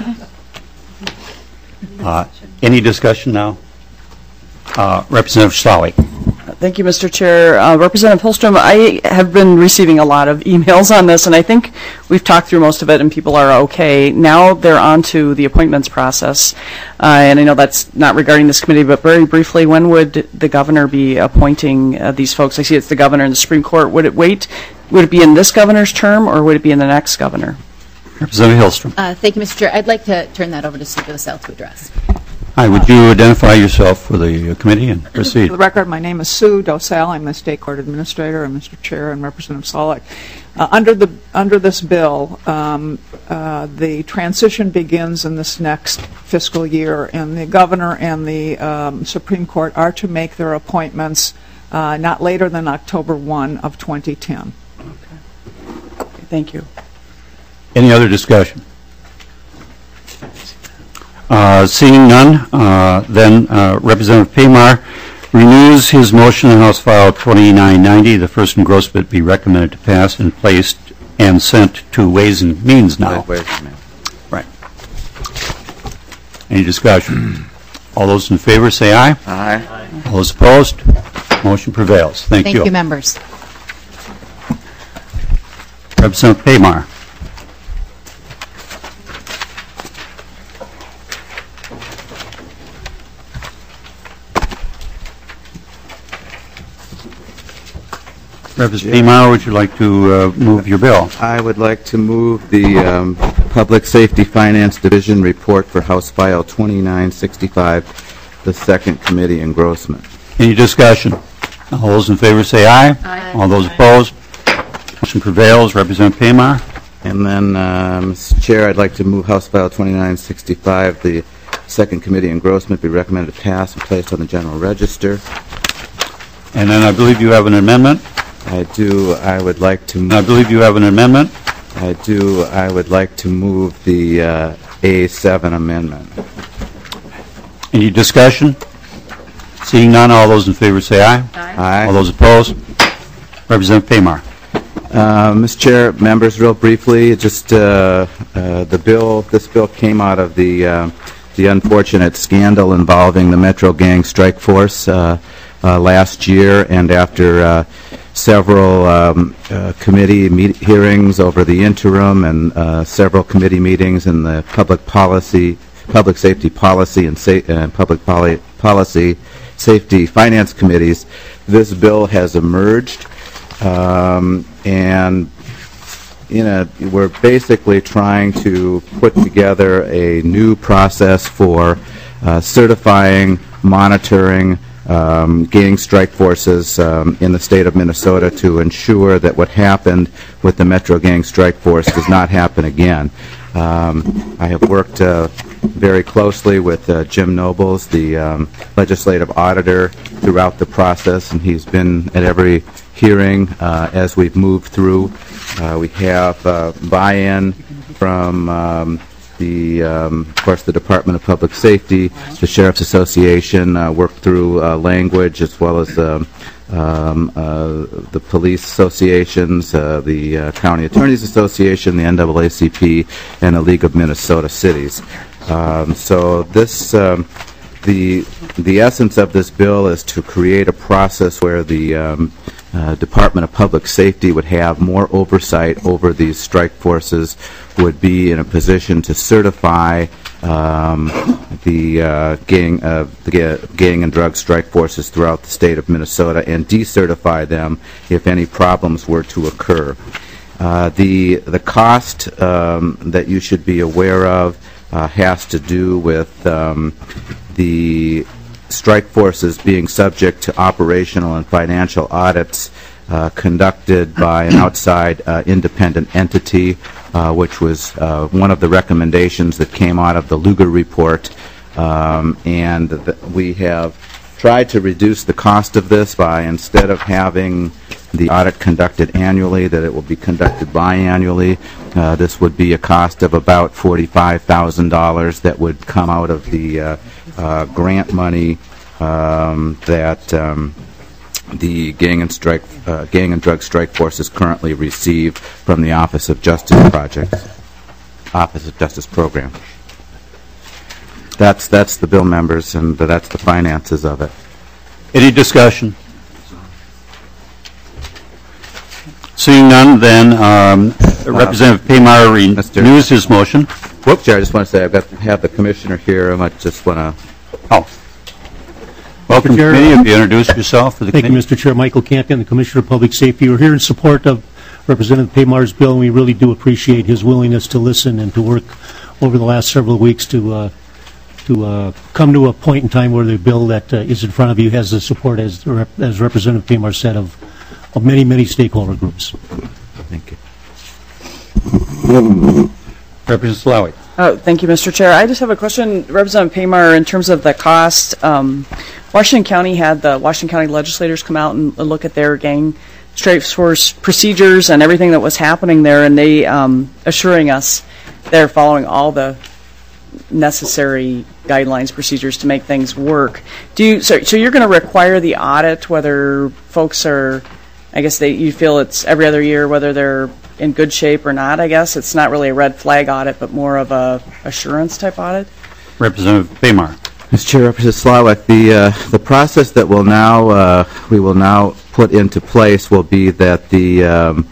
Uh, any discussion now? Uh, Representative Schlauig. Thank you, Mister Chair. Uh, Representative Holstrom, I have been receiving a lot of emails on this, and I think we've talked through most of it, and people are okay. Now they're on to the appointments process, uh, and I know that's not regarding this committee, but very briefly, when would the governor be appointing uh, these folks? I see it's the governor and the Supreme Court. Would it wait? Would it be in this governor's term, or would it be in the next governor? Representative Hillstrom. Uh, thank you, Mister Chair. I'd like to turn that over to Sue Docell to address. Hi, would you identify yourself for the uh, committee and proceed? For the record, my name is Sue Docell. I'm the State Court Administrator, and Mister Chair and Representative Solek. Uh, under the under this bill, um, uh, the transition begins in this next fiscal year, and the governor and the um, Supreme Court are to make their appointments uh, not later than October first of twenty ten. Okay. Thank you. Any other discussion? Uh, seeing none, uh, then uh, Representative Pamar renews his motion in House File twenty-nine ninety. The first engrossment be recommended to pass and placed and sent to Ways and Means now. Ways and Means. Right. Any discussion? All those in favor say aye. Aye. All those opposed? Motion prevails. Thank, Thank you. you, members. Representative Pamar. Representative Pamar, would you like to uh, move your bill? I would like to move the um, Public Safety Finance Division report for House File twenty-nine sixty-five, the second committee engrossment. Any discussion? All those in favor say aye. Aye. All those opposed? Motion prevails. Representative Pamar. And then, uh, Mister Chair, I'd like to move House File twenty-nine sixty-five, the second committee engrossment, be recommended to pass and placed on the General Register. And then I believe you have an amendment. I do. I would like to move. I believe you have an amendment. I do. I would like to move the uh, A seven amendment. Any discussion? Seeing none, all those in favor say aye. Aye. All those opposed? Representative Pamar. Uh, Mister Chair, members, real briefly, just uh, uh, the bill. This bill came out of the uh, the unfortunate scandal involving the Metro Gang Strike Force uh, uh, last year, and after uh, several um, uh, committee meet hearings over the interim and uh, several committee meetings in the public policy, public safety policy and, sa and public poli policy safety finance committees, this bill has emerged, um, and you know, we're basically trying to put together a new process for uh, certifying monitoring um, gang strike forces um, in the state of Minnesota to ensure that what happened with the Metro Gang Strike Force does not happen again. Um, I have worked uh, very closely with uh, Jim Nobles, the um, legislative auditor, throughout the process, and he's been at every hearing uh, as we've moved through. Uh, we have uh, buy-in from um, the, um, of course, the Department of Public Safety, the Sheriff's Association, uh, worked through uh, language, as well as um, um, uh, the police associations, uh, the uh, County Attorneys Association, the N double A C P, and the League of Minnesota Cities. Um, so this, um, the the essence of this bill is to create a process where the um, uh, Department of Public Safety would have more oversight over these strike forces, would be in a position to certify um, the uh, gang uh, the ga- gang and drug strike forces throughout the state of Minnesota and decertify them if any problems were to occur. Uh, the the cost um, that you should be aware of uh, has to do with um, the strike forces being subject to operational and financial audits uh, conducted by an outside uh, independent entity, uh, which was uh, one of the recommendations that came out of the Lugar report. Um, and th- we have tried to reduce the cost of this by, instead of having the audit conducted annually, that it will be conducted biannually. Uh, this would be a cost of about forty-five thousand dollars that would come out of the uh, uh, grant money um, that um, the gang and strike, uh, gang and drug strike forces currently receive from the Office of Justice Projects, Office of Justice Program. That's that's the bill, members, and that's the finances of it. Any discussion? Seeing none, then um, Representative Paymar renews his motion. Whoops, Chair, I just want to say I've got to have the commissioner here. I might just want to. Oh. Welcome, Chair, committee. If you introduce yourself for the Thank committee. you, Mister Chair. Michael Campion, the Commissioner of Public Safety. We're here in support of Representative Paymar's bill, and we really do appreciate his willingness to listen and to work over the last several weeks to uh, to uh, come to a point in time where the bill that uh, is in front of you has the support, as Rep- as Representative Paymar said, of of many, many stakeholder groups. Thank you. Representative Slawi. Uh, Thank you, Mister Chair. I just have a question, Representative Paymar, in terms of the cost. Um, Washington County had the Washington County legislators come out and look at their gang strike force procedures and everything that was happening there, and they um, assuring us they're following all the necessary guidelines, procedures to make things work. Do you? So, so you're going to require the audit whether folks are, I guess they you feel it's every other year whether they're in good shape or not. I guess it's not really a red flag audit, but more of a assurance type audit. Representative Paymar. Mister Chair, Representative Slawik, the uh, the process that will now uh, we will now put into place will be that the um,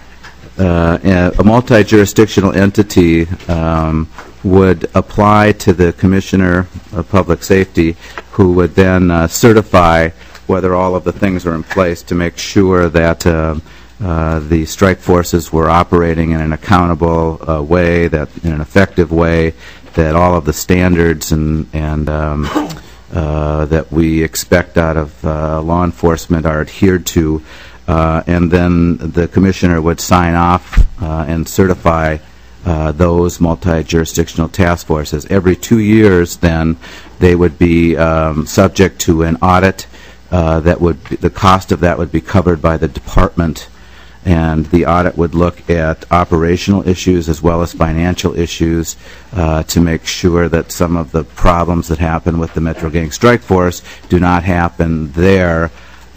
uh, a multi-jurisdictional entity um, would apply to the Commissioner of Public Safety, who would then uh, certify whether all of the things are in place to make sure that uh, uh, the strike forces were operating in an accountable uh, way, that in an effective way, that all of the standards and, and um, uh, that we expect out of uh, law enforcement are adhered to, uh, and then the Commissioner would sign off uh, and certify Uh, those multi-jurisdictional task forces. Every two years, then, they would be um, subject to an audit uh, that would be, the cost of that would be covered by the department, and the audit would look at operational issues as well as financial issues uh, to make sure that some of the problems that happen with the Metro Gang Strike Force do not happen there,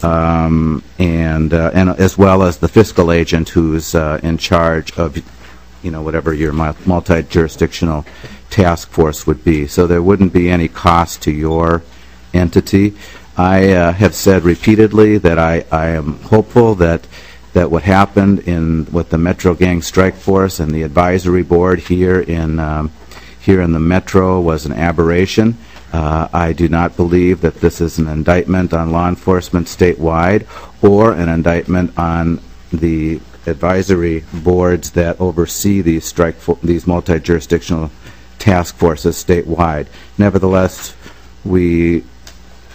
um, and, uh, and as well as the fiscal agent who's uh, in charge of you know, whatever your multi-jurisdictional task force would be. So there wouldn't be any cost to your entity. I uh, have said repeatedly that I, I am hopeful that that what happened in with the Metro Gang Strike Force and the advisory board here in um, here in the Metro was an aberration. Uh, I do not believe that this is an indictment on law enforcement statewide or an indictment on the advisory boards that oversee these strike fo- these multi-jurisdictional task forces statewide. Nevertheless, we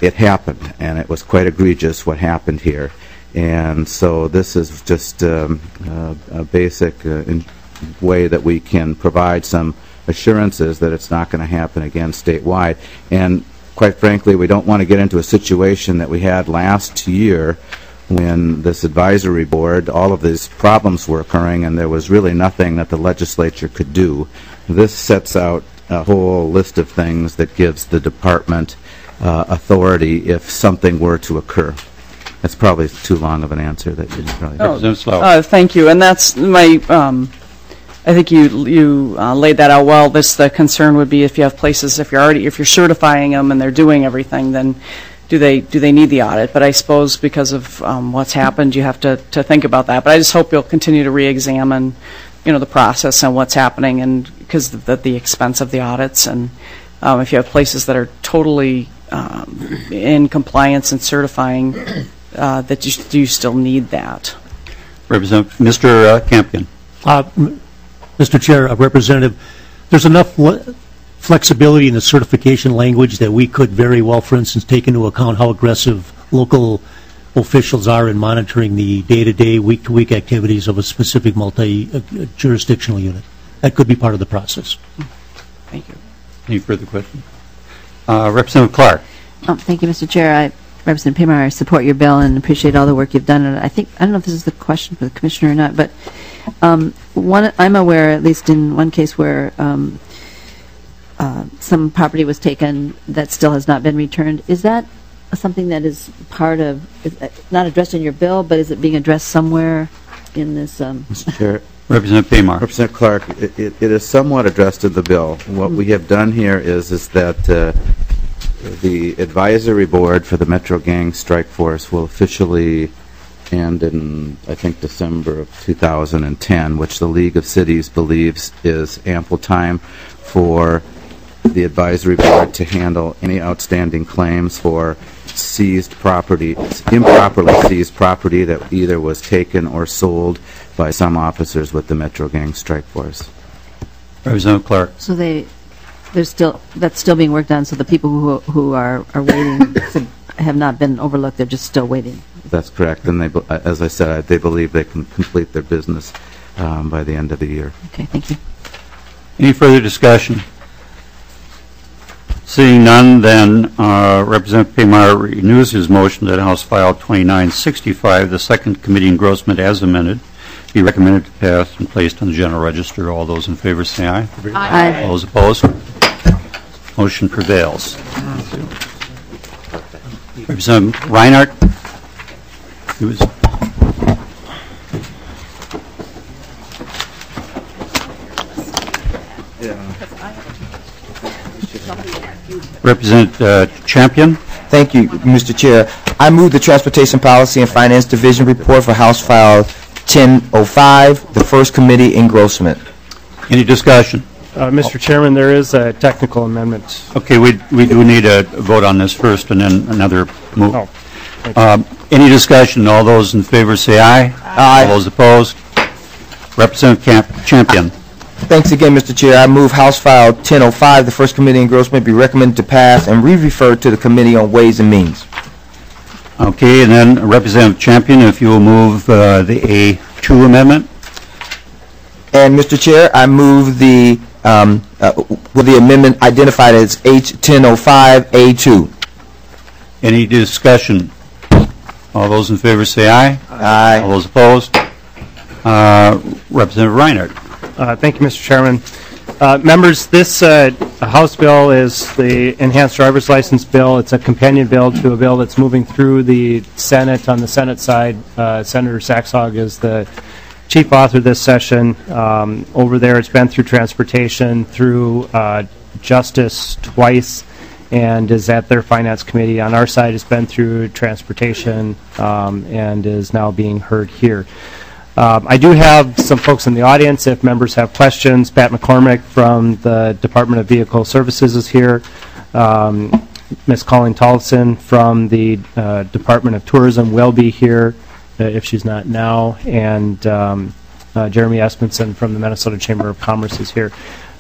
it happened, and it was quite egregious what happened here. And so this is just um, uh, a basic uh, in way that we can provide some assurances that it's not going to happen again statewide. And quite frankly, we don't want to get into a situation that we had last year when this advisory board, all of these problems were occurring and there was really nothing that the legislature could do. This sets out a whole list of things that gives the department uh, authority if something were to occur. That's probably too long of an answer. That you probably Oh, uh, thank you. And that's my, um, I think you you uh, laid that out well. This, the concern would be if you have places, if you're already, if you're certifying them and they're doing everything, then do they do they need the audit? But I suppose because of um, what's happened, you have to, to think about that. But I just hope you'll continue to re-examine, you know, the process and what's happening, and because of the, the expense of the audits, and um, if you have places that are totally um, in compliance and certifying, uh, that you, do you still need that? Representative, Mister Uh, Campion. Uh, Mister Chair, uh, Representative, there's enough flexibility in the certification language that we could very well, for instance, take into account how aggressive local officials are in monitoring the day-to-day, week-to-week activities of a specific multi-jurisdictional unit. That could be part of the process. Thank you. Any further questions? Uh, Representative Clark. Oh, thank you, Mister Chair. I, Representative Paymeyer, I support your bill and appreciate all the work you've done. And I think, I don't know if this is the question for the Commissioner or not, but um, one, I'm aware, at least in one case, where um, uh, some property was taken that still has not been returned. Is that something that is part of, is not addressed in your bill, but is it being addressed somewhere in this? Um, Mister Chair. Representative Paymar. Representative Clark, it, it, it is somewhat addressed in the bill. What we have done here is, is that uh, the advisory board for the Metro Gang Strike Force will officially end in, I think, December of two thousand ten, which the League of Cities believes is ample time for the advisory board to handle any outstanding claims for seized property, improperly seized property that either was taken or sold by some officers with the Metro Gang Strike Force. Representative Clark. So they, there's still, that's still being worked on, so the people who who are, are waiting have not been overlooked, they're just still waiting. That's correct, and they, as I said, they believe they can complete their business um, by the end of the year. Okay, thank you. Any further discussion? Seeing none, then uh, Representative Paymar renews his motion that House File twenty-nine sixty-five, the second committee engrossment as amended, be recommended to pass and placed on the general register. All those in favor say aye. Aye. All those opposed? Motion prevails. Representative Reinhardt. He was Representative uh, Champion. Thank you, Mister Chair. I move the Transportation Policy and Finance Division report for House File ten oh five, the first committee engrossment. Any discussion? Uh, Mister Chairman, there is a technical amendment. Okay, we we do need a vote on this first, and then another move. Oh, um, any discussion? All those in favor say aye. Aye. All those opposed? Representative Camp Champion. Thanks again, Mister Chair. I move House File ten oh five, the first committee engrossment, be recommended to pass and re-referred to the Committee on Ways and Means. Okay, and then Representative Champion, if you will move uh, the A two amendment. And Mister Chair, I move the um, uh, with the amendment identified as H ten oh five A two. Any discussion? All those in favor say aye. Aye. All those opposed? Uh, Representative Reinhardt. Uh, thank you, Mister Chairman. Uh, members, this uh, House bill is the Enhanced Driver's License Bill. It's a companion bill to a bill that's moving through the Senate. On the Senate side, uh, Senator Saxhog is the chief author this session. Um, over there, it's been through Transportation, through uh, Justice twice, and is at their Finance Committee. On our side, it's been through Transportation um, and is now being heard here. Um, I do have some folks in the audience if members have questions. Pat McCormick from the Department of Vehicle Services is here. Um, Miz Colleen Tolson from the uh, Department of Tourism will be here uh, if she's not now. And um, uh, Jeremy Espenson from the Minnesota Chamber of Commerce is here.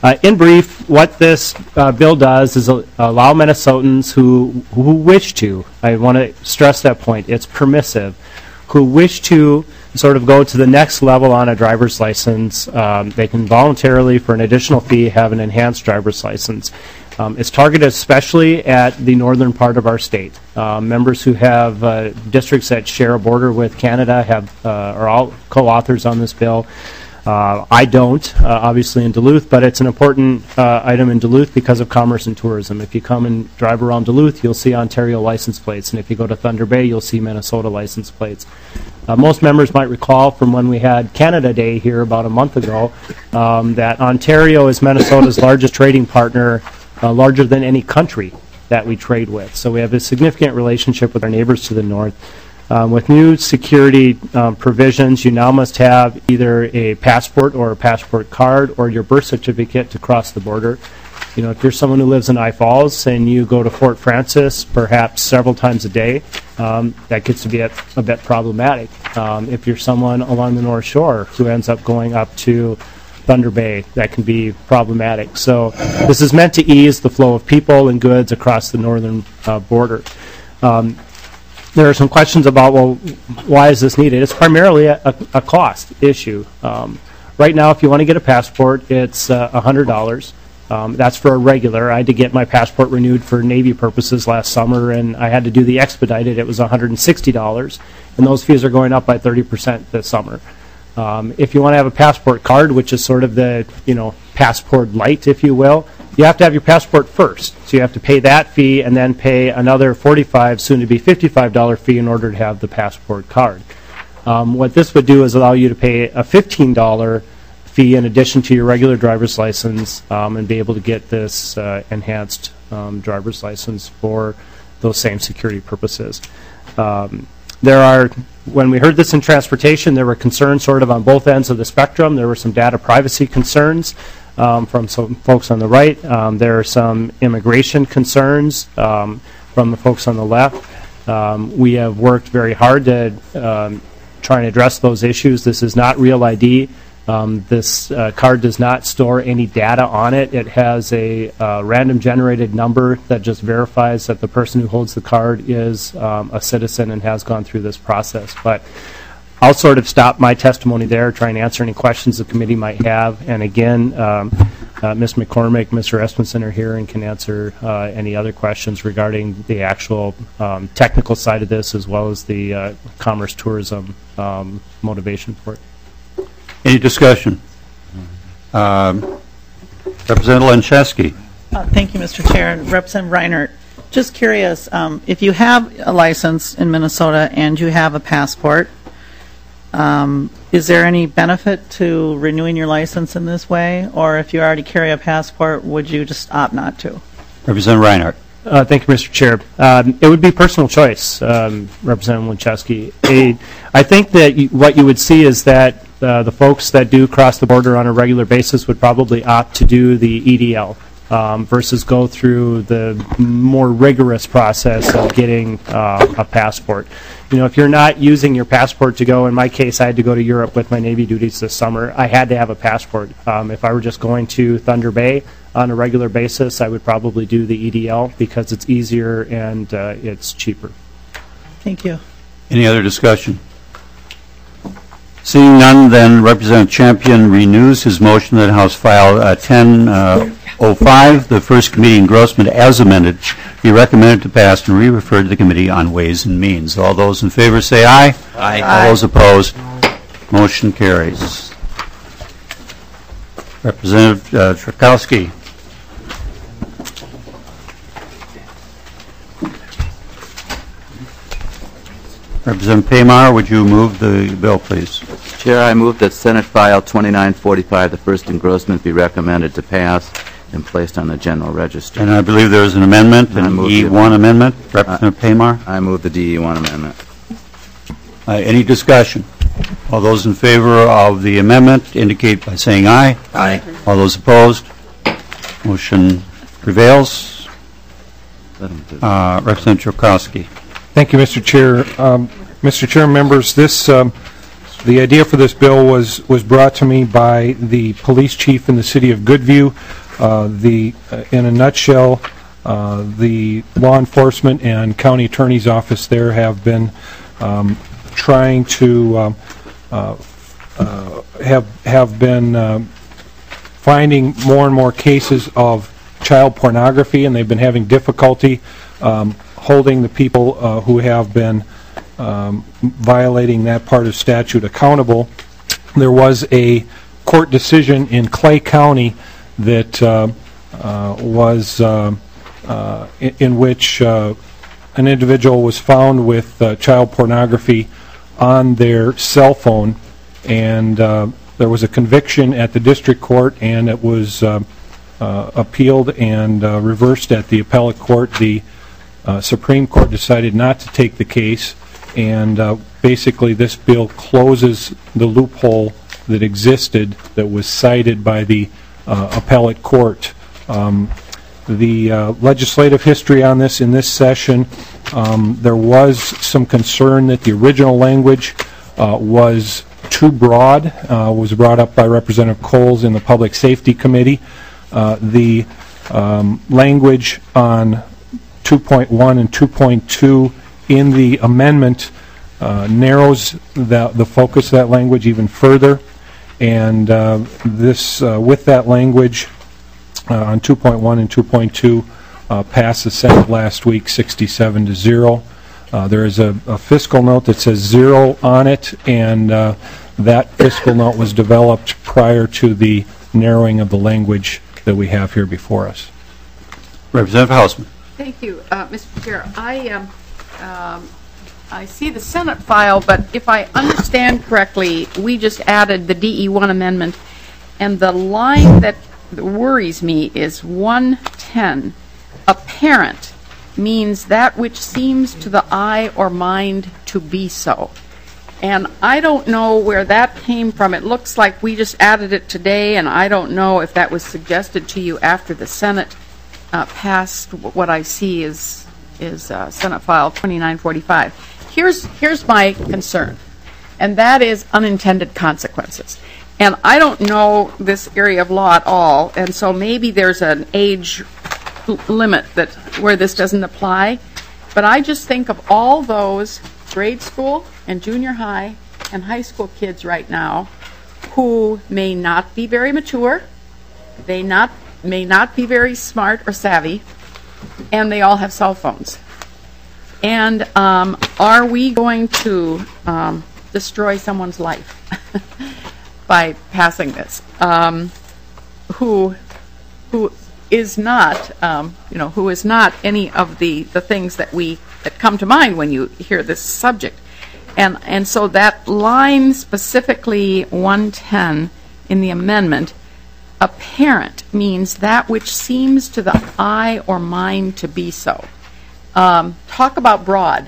Uh, in brief, what this uh, bill does is uh, allow Minnesotans who, who wish to, I want to stress that point, it's permissive, who wish to sort of go to the next level on a driver's license. Um, they can voluntarily, for an additional fee, have an enhanced driver's license. Um, it's targeted especially at the northern part of our state. Uh, members who have uh, districts that share a border with Canada have uh, are all co-authors on this bill. Uh, I don't, uh, obviously in Duluth, but it's an important uh, item in Duluth because of commerce and tourism. If you come and drive around Duluth, you'll see Ontario license plates, and if you go to Thunder Bay, you'll see Minnesota license plates. Uh, most members might recall from when we had Canada Day here about a month ago um, that Ontario is Minnesota's largest trading partner, uh, larger than any country that we trade with. So we have a significant relationship with our neighbors to the north. Um, with new security um, provisions, you now must have either a passport or a passport card or your birth certificate to cross the border. You know, if you're someone who lives in I Falls and you go to Fort Francis perhaps several times a day, um, that gets to be a, a bit problematic. Um, if you're someone along the North Shore who ends up going up to Thunder Bay, that can be problematic. So this is meant to ease the flow of people and goods across the northern uh, border. Um, There are some questions about, well, why is this needed? It's primarily a, a, a cost issue. Um, right now, if you want to get a passport, it's uh, one hundred dollars. Um, that's for a regular. I had to get my passport renewed for Navy purposes last summer, and I had to do the expedited. It was one hundred sixty dollars, and those fees are going up by thirty percent this summer. Um, if you want to have a passport card, which is sort of the, you know, passport light, if you will, you have to have your passport first. So you have to pay that fee and then pay another forty-five, soon to be fifty-five dollar fee in order to have the passport card. Um, what this would do is allow you to pay a fifteen dollar fee in addition to your regular driver's license um, and be able to get this uh, enhanced um, driver's license for those same security purposes. Um, there are, when we heard this in transportation, there were concerns sort of on both ends of the spectrum. There were some data privacy concerns Um, from some folks on the right. Um, there are some immigration concerns um, from the folks on the left. Um, we have worked very hard to um, try and address those issues. This is not Real I D. Um, this uh, card does not store any data on it. It has a uh, random generated number that just verifies that the person who holds the card is um, a citizen and has gone through this process. But I'll sort of stop my testimony there, try and answer any questions the committee might have. And again, um, uh, Miz McCormick, Mister Espenson are here and can answer uh, any other questions regarding the actual um, technical side of this as well as the uh, commerce tourism um, motivation for it. Any discussion? Um, Representative Lenczewski. Uh, thank you, Mister Chair. And Representative Reinert, just curious, um, if you have a license in Minnesota and you have a passport, Um, is there any benefit to renewing your license in this way? Or if you already carry a passport, would you just opt not to? Representative Reinhardt. Uh, thank you, Mister Chair. Um, it would be personal choice, um, Representative Lenczewski. A, I think that you, what you would see is that uh, the folks that do cross the border on a regular basis would probably opt to do the E D L um, versus go through the more rigorous process of getting uh, a passport. You know, if you're not using your passport to go, in my case, I had to go to Europe with my Navy duties this summer. I had to have a passport. Um, if I were just going to Thunder Bay on a regular basis, I would probably do the E D L because it's easier and uh, it's cheaper. Thank you. Any other discussion? Seeing none, then Representative Champion renews his motion that House File uh, ten oh five, the first committee engrossment as amended, be recommended to pass and re-referred to the Committee on Ways and Means. All those in favor say aye. Aye. All those opposed, motion carries. Representative uh, Trzaskowski. Representative Paymar, would you move the bill, please? Chair, I move that Senate File twenty-nine forty-five, the first engrossment, be recommended to pass and placed on the General Register. And I believe there is an amendment, an E one amendment. Representative Paymar? I move the D E one amendment. Uh, any discussion? All those in favor of the amendment indicate by saying aye. Aye. All those opposed? Motion prevails. Uh, Representative Trzaskowski. Thank you, Mister Chair. Um, Mister Chair, members, this um, The idea for this bill was, was brought to me by the police chief in the city of Goodview. Uh, the, uh, in a nutshell, uh, the law enforcement and county attorney's office there have been um, trying to um, uh, uh, have have been um, finding more and more cases of child pornography, and they've been having difficulty um, holding the people uh, who have been um, violating that part of statute accountable. There was a court decision in Clay County that uh, uh, was uh, uh, in, in which uh, an individual was found with uh, child pornography on their cell phone, and uh, there was a conviction at the district court, and it was uh, uh, appealed and uh, reversed at the appellate court. The uh, Supreme Court decided not to take the case, and uh, basically this bill closes the loophole that existed that was cited by the uh, appellate court. Um, the uh, legislative history on this in this session, um, there was some concern that the original language uh, was too broad, uh, was brought up by Representative Coles in the Public Safety Committee. Uh, the um, language on two point one and two point two in the amendment uh, narrows the, the focus of that language even further, and uh, this, uh, with that language uh, on two point one and two point two, uh, passed the Senate last week sixty-seven to zero. Uh, there is a, a fiscal note that says zero on it, and uh, that fiscal note was developed prior to the narrowing of the language that we have here before us. Representative Hausman. Thank you, uh, Mister Chair. I um, um, I see the Senate file, but if I understand correctly, we just added the D E one amendment, and the line that worries me is one ten. Apparent means that which seems to the eye or mind to be so. And I don't know where that came from. It looks like we just added it today, and I don't know if that was suggested to you after the Senate uh, passed what I see is is uh, Senate File twenty-nine forty-five. Here's here's my concern, and that is unintended consequences. And I don't know this area of law at all, and so maybe there's an age limit that where this doesn't apply. But I just think of all those grade school and junior high and high school kids right now who may not be very mature, they not may not be very smart or savvy, and they all have cell phones. And um, are we going to um, destroy someone's life by passing this? Um, who who is not um, you know who is not any of the the things that we that come to mind when you hear this subject. And and so that line specifically one ten in the amendment, apparent means that which seems to the eye or mind to be so. Um, talk about broad.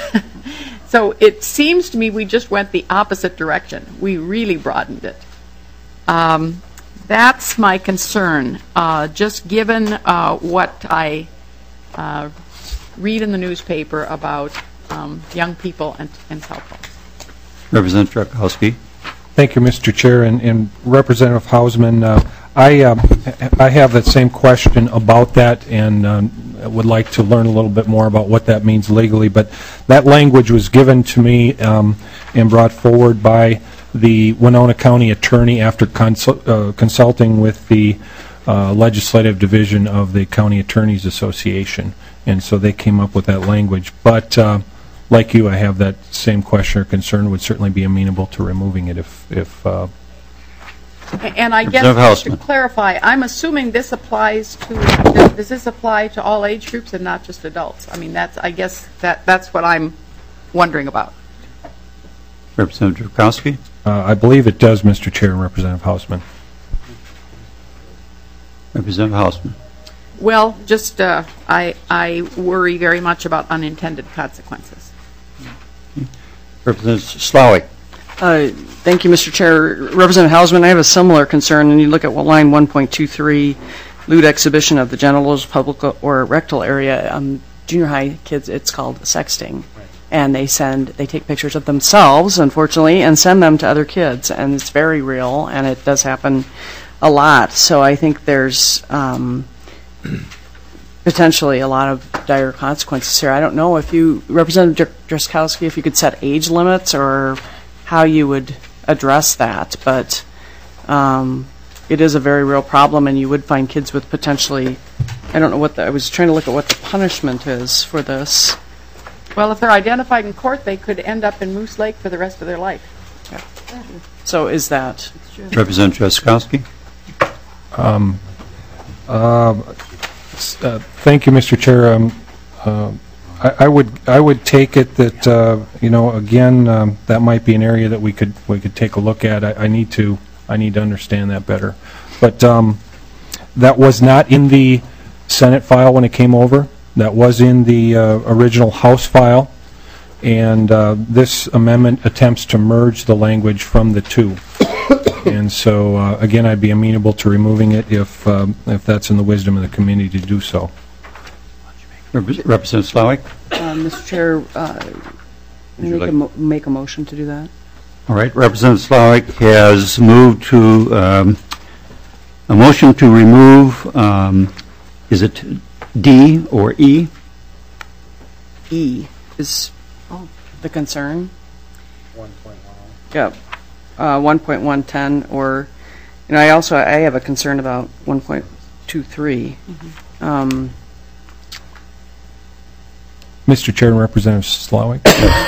So it seems to me we just went the opposite direction. We really broadened it. Um, that's my concern, uh, just given uh, what I uh, read in the newspaper about um, young people and, and cell phones. Representative Drakowski. Thank you, Mister Chair, and, and Representative Hausman. Uh, I uh, I have that same question about that, and um, would like to learn a little bit more about what that means legally. But that language was given to me um, and brought forward by the Winona County Attorney after consul uh, consulting with the uh, legislative division of the County Attorneys Association, and so they came up with that language. But uh, like you, I have that same question or concern. Would certainly be amenable to removing it if if. Uh, And I guess to clarify, I'm assuming this applies to, does this apply to all age groups and not just adults? I mean, that's, I guess that that's what I'm wondering about. Representative Drakowski? Uh, I believe it does, Mister Chair and Representative Hausman. Representative Hausman. Well, just uh, I, I worry very much about unintended consequences. Representative Slawick. Uh, thank you, Mister Chair. Representative Hausman, I have a similar concern, and you look at line one point two three, lewd exhibition of the genitals, public or rectal area. Um, junior high kids, it's called sexting. and they send, they take pictures of themselves, unfortunately, and send them to other kids, and it's very real, and it does happen a lot. So I think there's um, potentially a lot of dire consequences here. I don't know if you, Representative Drazkowski, if you could set age limits or how you would address that, but um, it is a very real problem, and you would find kids with potentially, I don't know what the, I was trying to look at what the punishment is for this. Well, if they're identified in court, they could end up in Moose Lake for the rest of their life. Yeah. So is that? Representative Drazkowski? Um, uh, uh, thank you, Mister Chair. Um, uh, I, I would I would take it that uh, you know again um, that might be an area that we could we could take a look at. I, I need to I need to understand that better. But um, that was not in the Senate file when it came over. That was in the uh, original House file, and uh, this amendment attempts to merge the language from the two. And so, uh, again, I'd be amenable to removing it if um, if that's in the wisdom of the committee to do so. Representative Slawik? Uh, Mister Chair, uh, make, like a mo make a motion to do that. All right. Representative Slawik has moved to um, a motion to remove, um, is it D or E? E is oh, the concern. one point one. Yeah. Uh, one point one ten, or, you know, I also, I have a concern about one point two three. Mm-hmm. um, Mister Chair and Representative Slawik,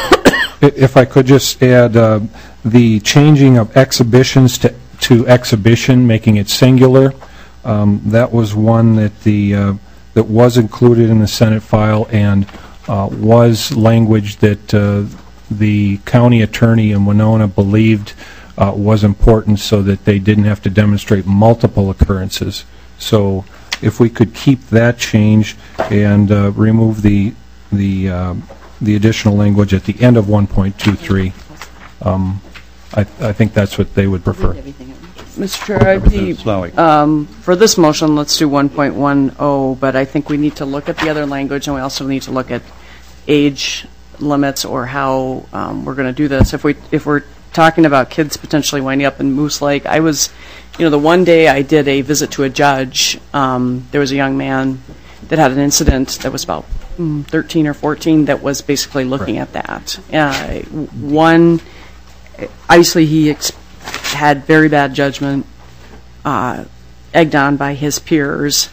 if I could just add uh, the changing of exhibitions to, to exhibition, making it singular, um, that was one that the uh, that was included in the Senate file and uh, was language that uh, the county attorney in Winona believed uh, was important so that they didn't have to demonstrate multiple occurrences. So if we could keep that change and uh, remove the the uh, the additional language at the end of one point two three, um, I, I think that's what they would prefer. Mister Chair, I'd be, um, for this motion, let's do one point one oh, but I think we need to look at the other language, and we also need to look at age limits or how um, we're going to do this. If we if we're talking about kids potentially winding up in Moose Lake, I was, you know, the one day I did a visit to a judge, um, there was a young man that had an incident that was about mm, thirteen or fourteen that was basically looking right. at that. Uh, one, obviously he ex had very bad judgment, uh, egged on by his peers,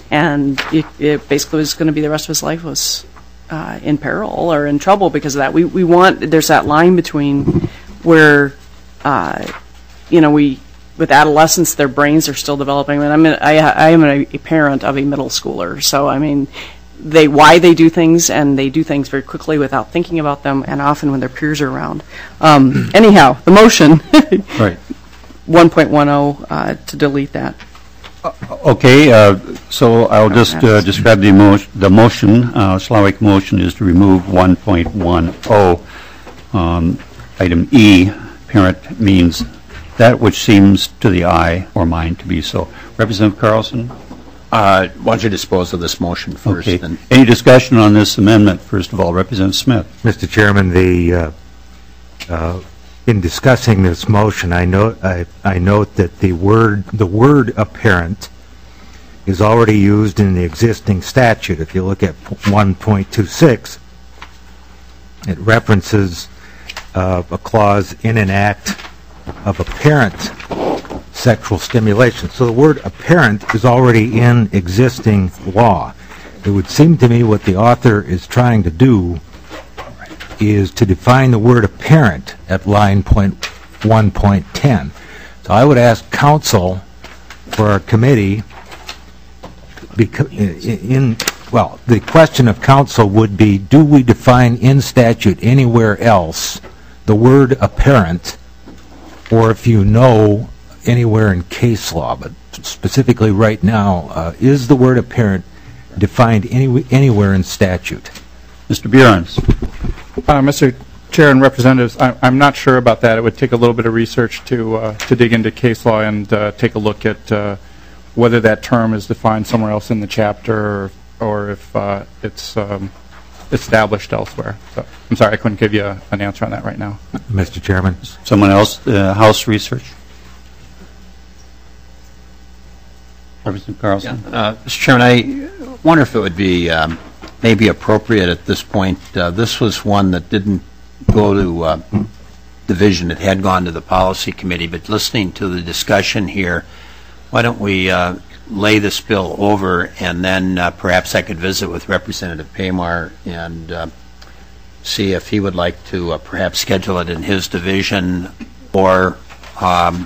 and it, it basically was going to be the rest of his life was uh, in peril or in trouble because of that. We we want, there's that line between where, uh, you know, we, with adolescents, their brains are still developing. And I'm in, I, I am a, a parent of a middle schooler, so I mean, they why they do things, and they do things very quickly without thinking about them, and often when their peers are around. Um, anyhow, the motion, right, one point one oh uh, to delete that. Uh, okay, uh, so I'll just uh, describe the, mo the motion. Uh, Slawik motion is to remove one point one oh. Um, item E, parent, means that which seems to the eye or mind to be so. Representative Carlson? Uh, why don't you dispose of this motion first? Okay. And any discussion on this amendment? First of all, Representative Smith. Mister Chairman, the uh, uh, in discussing this motion, I note I, I note that the word the word apparent is already used in the existing statute. If you look at one point two six, it references uh, a clause in an act of apparent sexual stimulation. So the word apparent is already in existing law. It would seem to me what the author is trying to do is to define the word apparent at line point one point ten. So I would ask counsel for our committee, because in, well, the question of counsel would be, do we define in statute anywhere else the word apparent, or if you know, anywhere in case law, but specifically right now, uh, is the word apparent defined any, anywhere in statute? Mister Bjorns. Uh, Mister Chair and Representatives, I, I'm not sure about that. It would take a little bit of research to uh, to dig into case law and uh, take a look at uh, whether that term is defined somewhere else in the chapter, or, or if uh, it's um, established elsewhere. So I'm sorry, I couldn't give you a, an answer on that right now. Mister Chairman. Someone else, uh, House Research? Representative Carlson? Yeah. Uh, Mister Chairman, I wonder if it would be um, maybe appropriate at this point. Uh, this was one that didn't go to uh, division. It had gone to the Policy Committee, but listening to the discussion here, why don't we uh, lay this bill over, and then uh, perhaps I could visit with Representative Paymar and uh, see if he would like to uh, perhaps schedule it in his division, or um,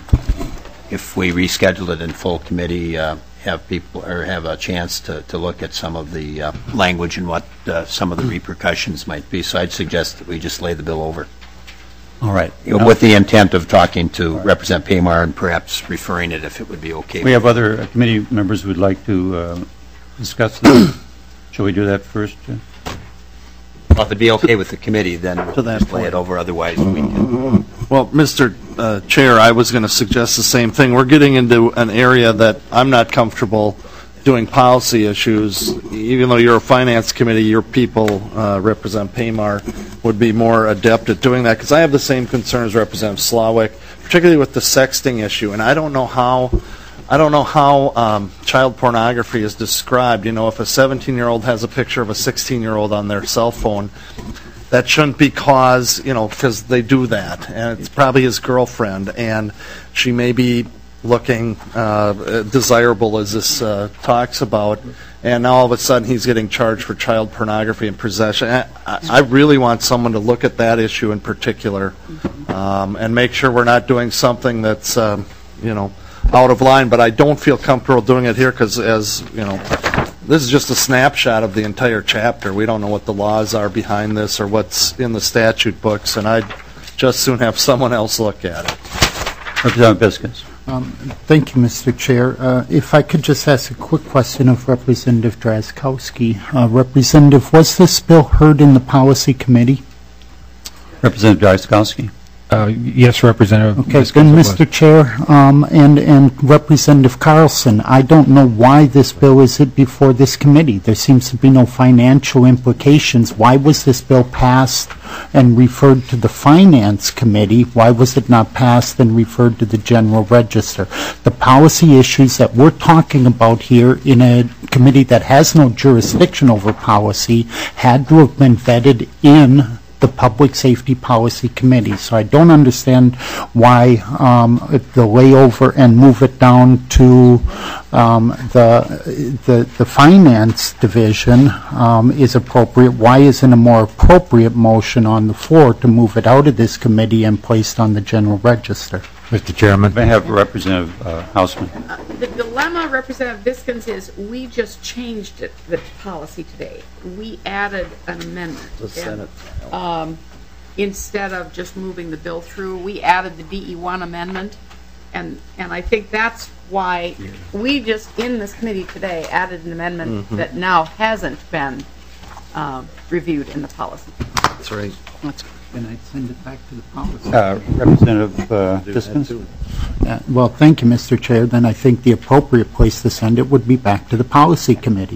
if we reschedule it in full committee, uh, have people or have a chance to, to look at some of the uh, language and what uh, some of the repercussions might be. So I'd suggest that we just lay the bill over. All right. With the intent of talking to Representative Paymar and perhaps referring it if it would be okay. We have other uh, committee members who would like to uh, discuss this. Shall we do that first? Jim? Well, if it'd be okay with the committee, then we'll just lay it over. Otherwise, we can. Well, Mister Uh, Chair, I was going to suggest the same thing. We're getting into an area that I'm not comfortable doing policy issues. Even though you're a finance committee, your people, uh, Representative Paymar, would be more adept at doing that, because I have the same concerns Representative Slawick, particularly with the sexting issue. And I don't know how, I don't know how um, child pornography is described. You know, if a seventeen-year-old has a picture of a sixteen-year-old on their cell phone, that shouldn't be cause, you know, because they do that. And it's probably his girlfriend, and she may be looking uh, desirable, as this uh, talks about, and now all of a sudden he's getting charged for child pornography and possession. I, I really want someone to look at that issue in particular um, and make sure we're not doing something that's, um, you know, out of line. But I don't feel comfortable doing it here because, as, you know, this is just a snapshot of the entire chapter. We don't know what the laws are behind this or what's in the statute books, and I'd just soon have someone else look at it. Representative Biskins. Um, Thank you, Mister Chair. Uh, If I could just ask a quick question of Representative Drazkowski. Uh, Representative, was this bill heard in the Policy Committee? Representative Drazkowski. Uh, Yes, Representative. Okay, Biskins, then, it was. Mister Chair, um, and and Representative Carlson, I don't know why this bill is before this committee. There seems to be no financial implications. Why was this bill passed and referred to the Finance Committee? Why was it not passed and referred to the General Register? The policy issues that we're talking about here in a committee that has no jurisdiction over policy had to have been vetted in the Public Safety Policy Committee. So I don't understand why um, the layover and move it down to um, the, the the Finance Division um, is appropriate. Why isn't a more appropriate motion on the floor to move it out of this committee and placed on the General Register? Mister Chairman. May I have Representative uh, Hausman? Uh, The dilemma, Representative Biskins, is we just changed it, the policy today. We added an amendment. The Senate. And, um, instead of just moving the bill through, we added the D E one amendment, and, and I think that's why we just, in this committee today, added an amendment Mm-hmm. that now hasn't been um, reviewed in the policy. That's right. Then I'd send it back to the policy. Uh, Representative uh, Biskins? Uh, Well, thank you, Mister Chair. Then I think the appropriate place to send it would be back to the Policy Committee.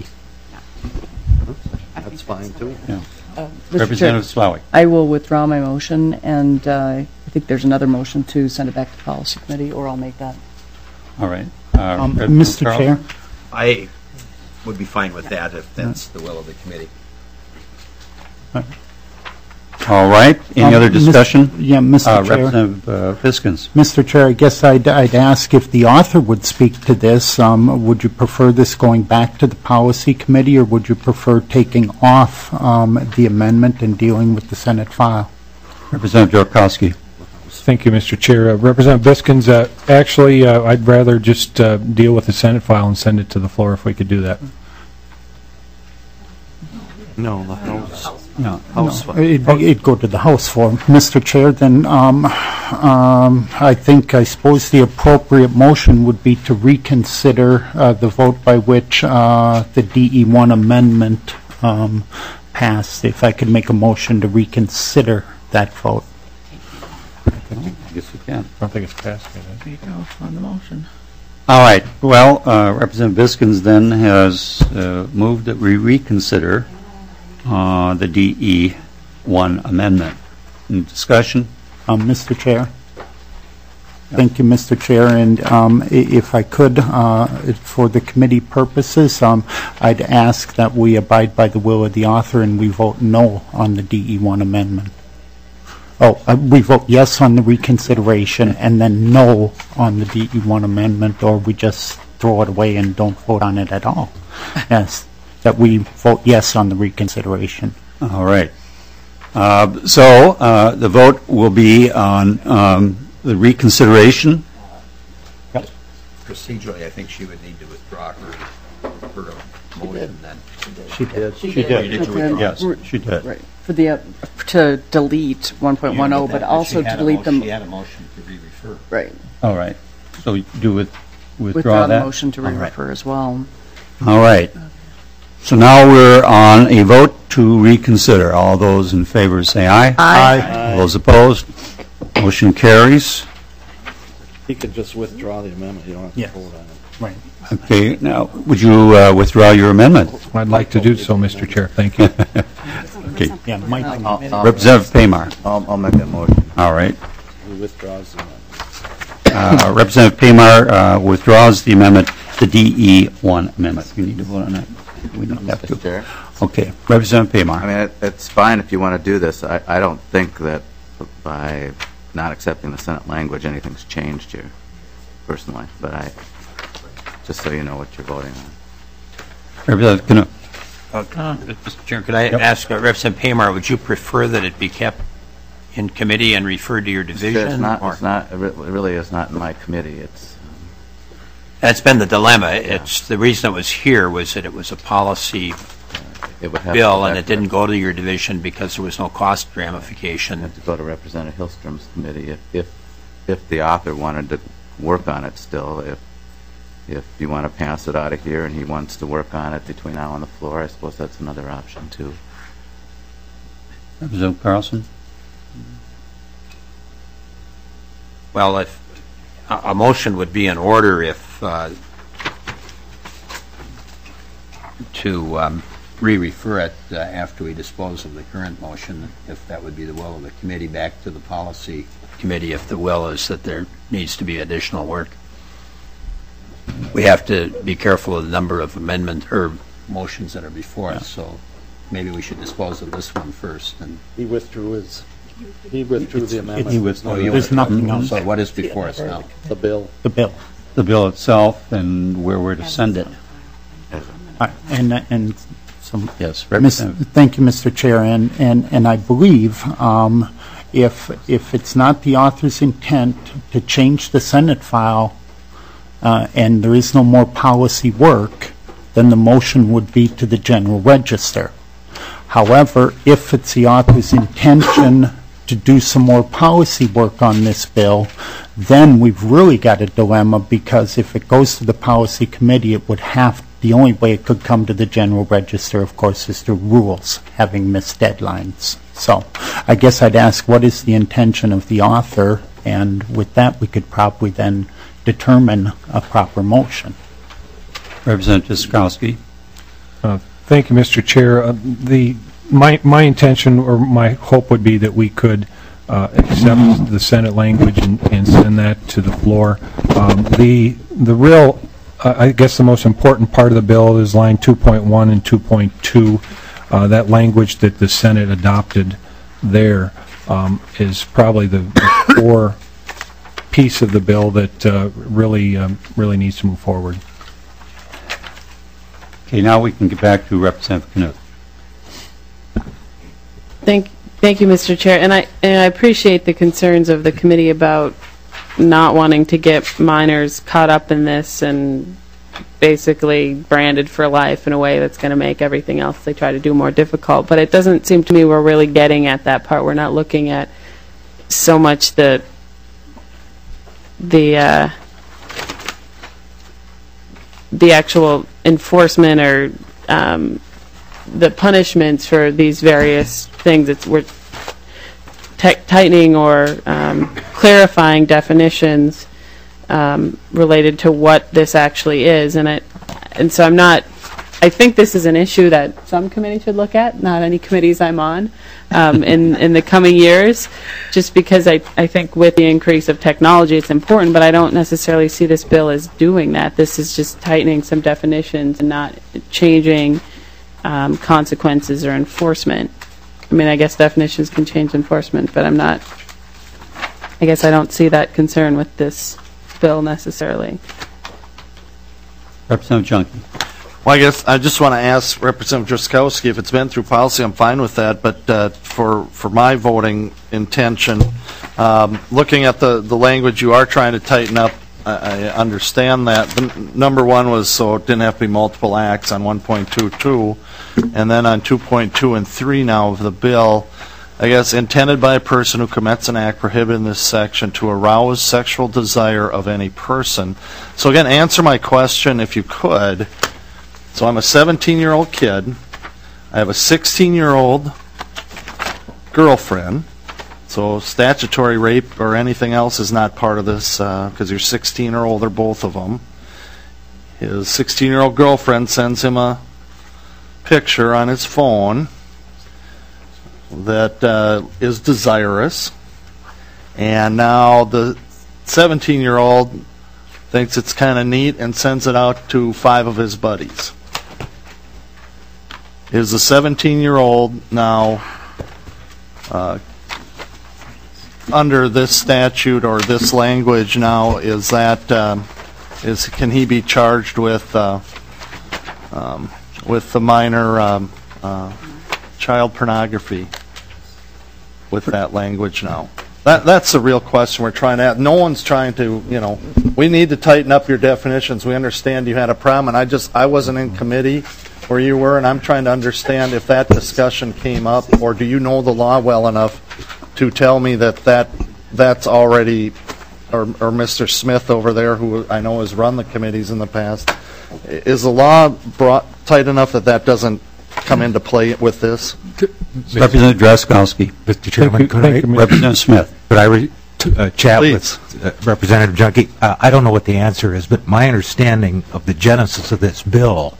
That's fine, too. Yeah. Uh, Mister Representative Chair, Slawick. I will withdraw my motion, and uh, I think there's another motion to send it back to Policy Committee, or I'll make that. All right. Uh, Um, Representative Mister Carlson? Chair? I would be fine with that if that's the will of the committee. All right. Any Um, other Mis- discussion? Yeah, Mister Uh, Chair. Representative uh, Biskins. Mister Chair, I guess I'd, I'd ask if the author would speak to this. Um, would you prefer this going back to the Policy Committee, or would you prefer taking off um, the amendment and dealing with the Senate file? Representative Drazkowski. Thank you, Mister Chair. Uh, Representative Biskins, uh, actually, uh, I'd rather just uh, deal with the Senate file and send it to the floor if we could do that. No, the House. No. House. No, It'd, it'd go to the House floor. Mister Chair, then um, um, I think, I suppose the appropriate motion would be to reconsider uh, the vote by which uh, the D E one amendment um, passed. If I could make a motion to reconsider that vote. I guess you can. I don't think it's passed yet. Take off on the motion. All right. Well, uh, Representative Biskins then has uh, moved that we reconsider uh, the D E one amendment. Any discussion? Um, Mister Chair? Thank you, Mister Chair, and um, i- if I could, uh, for the committee purposes, um, I'd ask that we abide by the will of the author and we vote no on the D E one amendment. Oh, uh, we vote yes on the reconsideration and then no on the D E one amendment, or we just throw it away and don't vote on it at all. Yes, that we vote yes on the reconsideration. All right. Uh, So uh, the vote will be on um, the reconsideration. Procedurally, I think she would need to withdraw her, her motion then. She did. She She did. did. Yes, she did. Right, for the, uh, to delete one point one oh, but also to delete them. She had a motion to re-refer. Right. All right. So you do with, withdraw Withdraw the that? motion to All right. re-refer as well. All right. So now we're on a vote to reconsider. All those in favor say aye. Aye. All those opposed? Motion carries. He could just withdraw the amendment, you don't have to Yes. vote on it. Right. Okay, now, would you uh, withdraw your amendment? I'd like to do so, Mister Chair. Thank you. Okay. Yeah, Mike. I'll- I'll- Representative Paymar. I'll, I'll make that motion. All right. He withdraws the amendment. Uh, Representative Paymar uh, withdraws the amendment, the D E one amendment. You need to vote on that? We don't have Mister to. Chair? Okay. Representative Paymar. I mean, it- it's fine if you want to do this. I, I don't think that by not accepting the Senate language, anything's changed here, personally. But I, just so you know what you're voting on. Representative Canoe. Uh, Mister Chairman, could I ask uh, Representative Paymar, would you prefer that it be kept in committee and referred to your division? It's not, or- it's not, it re- it really is not in my committee. It's, That's been the dilemma. It's, the reason it was here was that it was a policy it would have to bill, go and back it didn't go to your division because there was no cost ramification. to go to Representative Hillstrom's committee if, if, if the author wanted to work on it still. If, if you want to pass it out of here and he wants to work on it between now and the floor, I suppose that's another option, too. Representative Carlson. Well, if, a a motion would be in order if, uh, to um, re-refer it uh, after we dispose of the current motion, if that would be the will of the committee, back to the policy committee if the will is that there needs to be additional work. We have to be careful of the number of amendment, or motions that are before us, so maybe we should dispose of this one first. And He withdrew his, he withdrew the amendment. He withdrew. Oh, you There's withdrew. nothing else. So what is before us now? The bill. The bill. The bill itself and where we're to send it. Uh, And, and some. Yes, Miss- Representative. Thank you, Mister Chair, and, and, and I believe um, if, if it's not the author's intent to change the Senate file uh, and there is no more policy work, then the motion would be to the General Register. However, if it's the author's intention to do some more policy work on this bill, then we've really got a dilemma, because if it goes to the policy committee, it would have, the only way it could come to the General Register, of course, is through rules, having missed deadlines. So I guess I'd ask, what is the intention of the author? And with that, we could probably then determine a proper motion. Representative Skowski. Uh, Thank you, Mister Chair. Uh, The, my, my intention or my hope would be that we could uh, accept the Senate language and, and send that to the floor. Um, The, the real, uh, I guess the most important part of the bill is line two point one and two point two. Uh, That language that the Senate adopted there um, is probably the the core piece of the bill that uh, really, um, really needs to move forward. Okay, now we can get back to Representative Canoe. Thank, thank you, Mister Chair, and I, and I appreciate the concerns of the committee about not wanting to get minors caught up in this and basically branded for life in a way that's going to make everything else they try to do more difficult. But it doesn't seem to me we're really getting at that part. We're not looking at so much the the uh, the actual enforcement or um, the punishments for these various things. It's we're t- tightening or um, clarifying definitions um, related to what this actually is, and it, and so I'm not I think this is an issue that some committee should look at, not any committees I'm on, um, in, in the coming years, just because I, I think with the increase of technology it's important, but I don't necessarily see this bill as doing that. This is just tightening some definitions and not changing um, consequences or enforcement. I mean, I guess definitions can change enforcement, but I'm not, I guess I don't see that concern with this bill necessarily. Representative Junkie. Well, I guess I just want to ask Representative Drazkowski, if it's been through policy, I'm fine with that, but uh, for, for my voting intention, um, looking at the, the language you are trying to tighten up, I, I understand that. The n- number one was so it didn't have to be multiple acts on one point two two, and then on two point two and three now of the bill, I guess intended by a person who commits an act prohibited in this section to arouse sexual desire of any person. So again, answer my question if you could. So I'm a seventeen-year-old kid. I have a sixteen-year-old girlfriend. So statutory rape or anything else is not part of this because uh, you're sixteen or older, both of them. His sixteen-year-old girlfriend sends him a picture on his phone that uh, is desirous. And now the seventeen-year-old thinks it's kind of neat and sends it out to five of his buddies. Is the seventeen-year-old now uh, under this statute or this language now, is that, um, is can he be charged with uh, um, with the minor um, uh, child pornography with that language now? That, that's the real question we're trying to ask. No one's trying to, you know, we need to tighten up your definitions. We understand you had a problem, and I just, I wasn't in committee where you were, and I'm trying to understand if that discussion came up, or do you know the law well enough to tell me that, that that's already, or, or Mister Smith over there, who I know has run the committees in the past, is the law brought tight enough that that doesn't come into play with this? Representative Drazkowski. Mister Chairman, could I, Representative Smith. Could I re- t- uh, chat Please. with uh, Representative Junkie? Uh, I don't know what the answer is, but my understanding of the genesis of this bill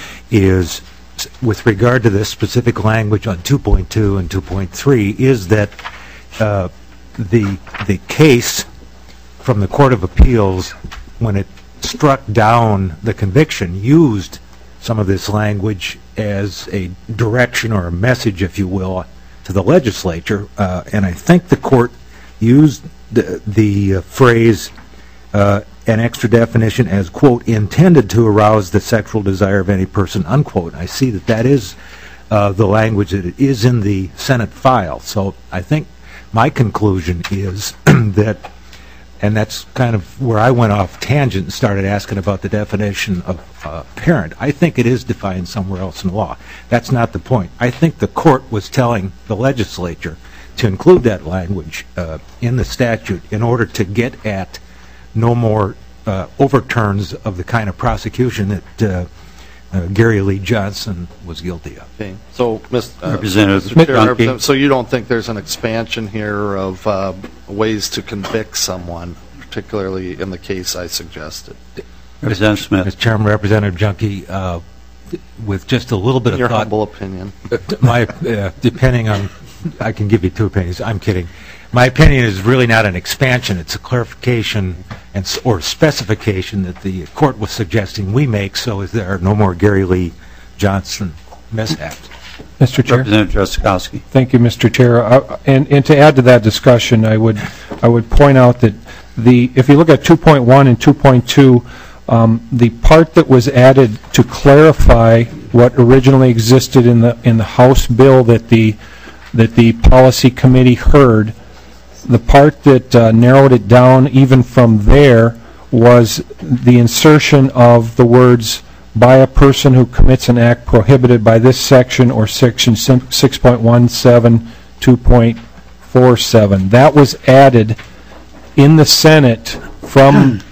is, with regard to this specific language on two point two and two point three, is that uh, the the case from the Court of Appeals, when it struck down the conviction, used some of this language as a direction or a message, if you will, to the legislature. Uh, and I think the court used the, the uh, phrase, uh, an extra definition as, quote, intended to arouse the sexual desire of any person, unquote. I see that that is uh, the language that it is in the Senate file. So I think my conclusion is that, and that's kind of where I went off tangent and started asking about the definition of uh, parent. I think it is defined somewhere else in law. That's not the point. I think the court was telling the legislature to include that language uh, in the statute in order to get at no more uh, overturns of the kind of prosecution that uh, uh, Gary Lee Johnson was guilty of. Okay. So, Miz Uh, Representative Mister Chair, Junkie. so you don't think there's an expansion here of uh, ways to convict someone, particularly in the case I suggested? Representative Smith. Mister Chairman, Representative Junkie, uh, with just a little bit of Your thought, humble opinion. my uh, depending on, I can give you two opinions. I'm kidding. My opinion is really not an expansion. It's a clarification and s- or specification that the court was suggesting we make, so as there are no more Gary Lee Johnson mishaps. Mister Chair. Representative Drazkowski. Thank you, Mister Chair. Uh, And, and to add to that discussion, I would, I would point out that the, if you look at two point one and two point two, um, the part that was added to clarify what originally existed in the, in the House bill that the, that the policy committee heard, the part that uh, narrowed it down even from there was the insertion of the words by a person who commits an act prohibited by this section or section six point one seven, two point four seven. That was added in the Senate from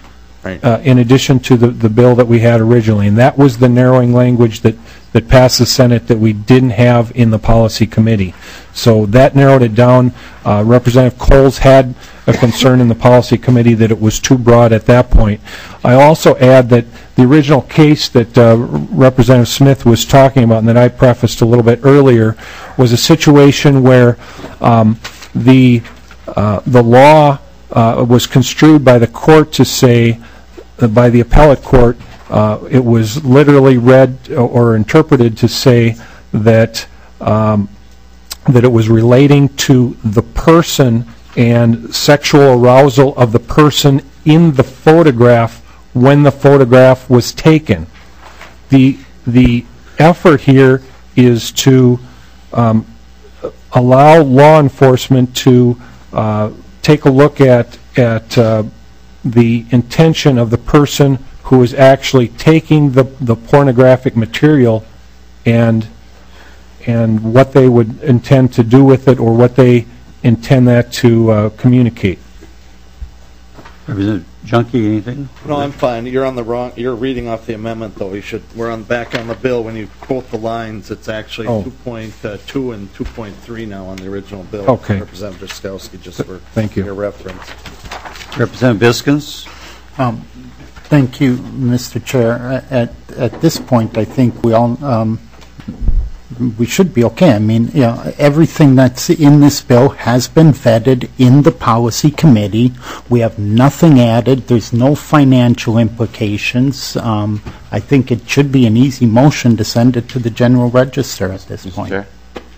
uh, in addition to the, the bill that we had originally. And that was the narrowing language that, that passed the Senate that we didn't have in the policy committee. So that narrowed it down. Uh, Representative Coles had a concern in the policy committee that it was too broad at that point. I also add that the original case that uh, Representative Smith was talking about and that I prefaced a little bit earlier was a situation where um, the uh, the law uh, was construed by the court to say, uh, by the appellate court, uh, it was literally read or interpreted to say that um, that it was relating to the person and sexual arousal of the person in the photograph when the photograph was taken. The the effort here is to um, allow law enforcement to uh, take a look at at uh, the intention of the person who is actually taking the the pornographic material and and what they would intend to do with it or what they intend that to uh, communicate. Representative Junkie, anything? No, I'm fine. You're on the wrong, you're reading off the amendment, though. You should, we're on, back on the bill. When you quote the lines, it's actually Oh. two point two and two point three now on the original bill. Okay. Representative Jaskowski, just for Thank you. your reference. Representative Biskins? Um, Thank you, Mister Chair. At, at this point, I think we all, um, we should be okay. I mean, you know, everything that's in this bill has been vetted in the policy committee. We have nothing added. There's no financial implications. Um, I think it should be an easy motion to send it to the general register at this point. Chair.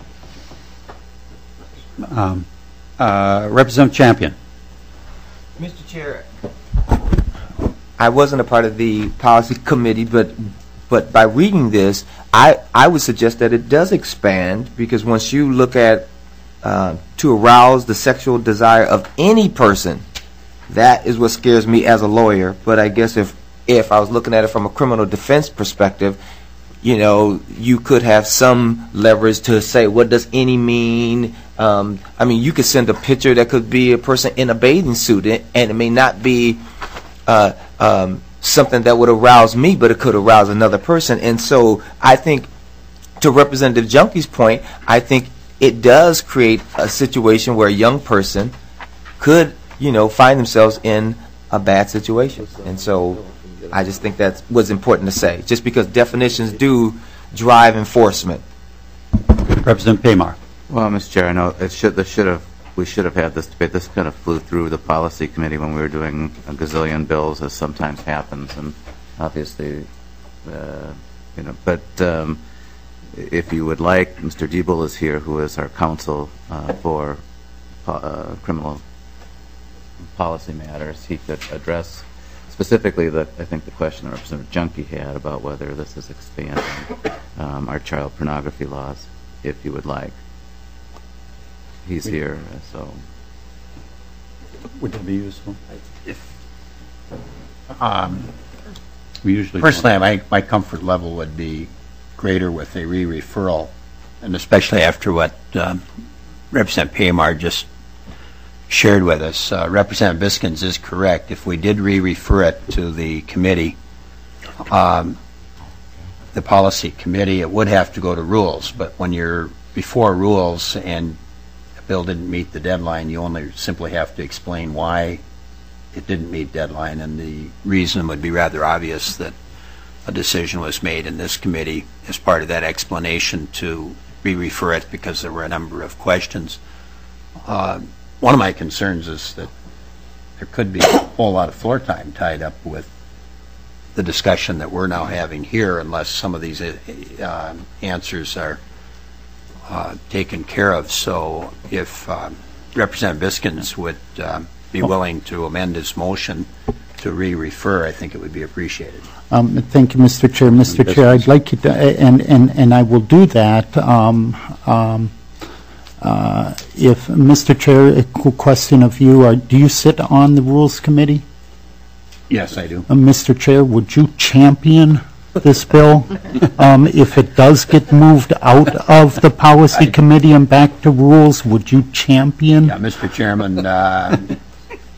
Um, uh, Representative Champion? Mister Chair, I wasn't a part of the policy committee, but but by reading this, I, I would suggest that it does expand, because once you look at uh, to arouse the sexual desire of any person, that is what scares me as a lawyer. But I guess if if I was looking at it from a criminal defense perspective, you know, you could have some leverage to say, what does any mean? Um, I mean, you could send a picture that could be a person in a bathing suit, and it may not be uh, um, something that would arouse me, but it could arouse another person. And so I think, to Representative Junkie's point, I think it does create a situation where a young person could, you know, find themselves in a bad situation. And so I just think that was important to say, just because definitions do drive enforcement. Representative Paymar? Well, Mister Chair, I know it should, this should have, we should have had this debate. This kind of flew through the policy committee when we were doing a gazillion bills, as sometimes happens, and obviously, uh, you know, but um, if you would like, Mister Diebel is here, who is our counsel uh, for uh, criminal policy matters. He could address specifically the, I think the question that Representative Junkie had about whether this is expanding um, our child pornography laws, if you would like. He's here, so. Would that be useful? If, um, We usually personally, my, my comfort level would be greater with a re-referral, and especially after what um, Representative Paymar just shared with us. Uh, Representative Biskins is correct. If we did re-refer it to the committee, um, the policy committee, it would have to go to rules. But when you're before rules and a bill didn't meet the deadline, you only simply have to explain why it didn't meet deadline, and the reason would be rather obvious, that a decision was made in this committee as part of that explanation to re-refer it because there were a number of questions. Uh, one of my concerns is that there could be a whole lot of floor time tied up with the discussion that we're now having here, unless some of these uh, answers are uh, taken care of. So if uh, Representative Biskins would uh, be willing to amend his motion to re-refer, I think it would be appreciated. Um, Thank you, Mister Chair. Mister Chair, I'd like you to, and, and, and I will do that. Um, um, uh, if, Mister Chair, a cool question of you, are, do you sit on the Rules Committee? Yes, I do. Uh, Mister Chair, would you champion this bill um, if it does get moved out of the Policy Committee and back to Rules? Would you champion? Yeah, Mister Chairman, uh,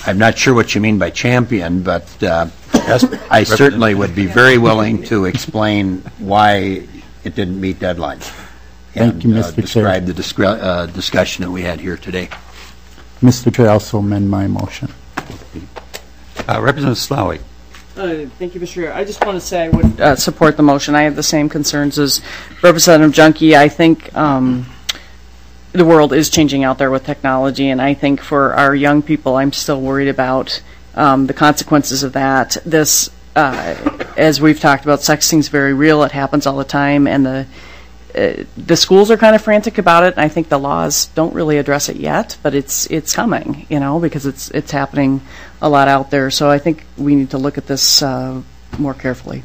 I'm not sure what you mean by champion, but uh, I certainly would be very willing to explain why it didn't meet deadlines. Thank you, and, uh, Mister Chair. Describe the discre- uh, discussion that we had here today. Mister Chair, I also amend my motion. Uh, Representative Slowey. Uh, Thank you, Mister Chair. I just want to say I would uh, support the motion. I have the same concerns as Representative Junkie. I think um, the world is changing out there with technology, and I think for our young people, I'm still worried about um, the consequences of that. This, uh, as we've talked about, sexting is very real. It happens all the time, and the uh, the schools are kind of frantic about it. And I think the laws don't really address it yet, but it's it's coming, you know, because it's it's happening a lot out there. So I think we need to look at this uh, more carefully.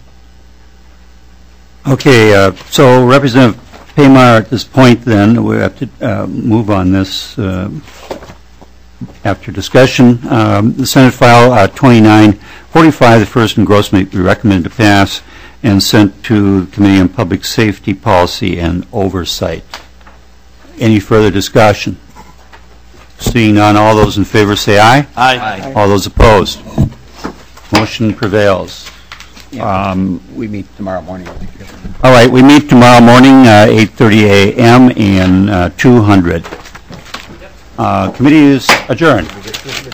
Okay, uh, so Representative Paymar, at this point, then, we have to uh, move on this uh, after discussion. Um, the Senate file uh, twenty-nine forty-five, the first engrossment, we recommended to pass and sent to the Committee on Public Safety, Policy, and Oversight. Any further discussion? Seeing none, all those in favor say aye. Aye. All those opposed? Motion prevails. Um, we meet tomorrow morning. All right, we meet tomorrow morning, uh, eight thirty a m in uh, two hundred. Uh, committee is adjourned.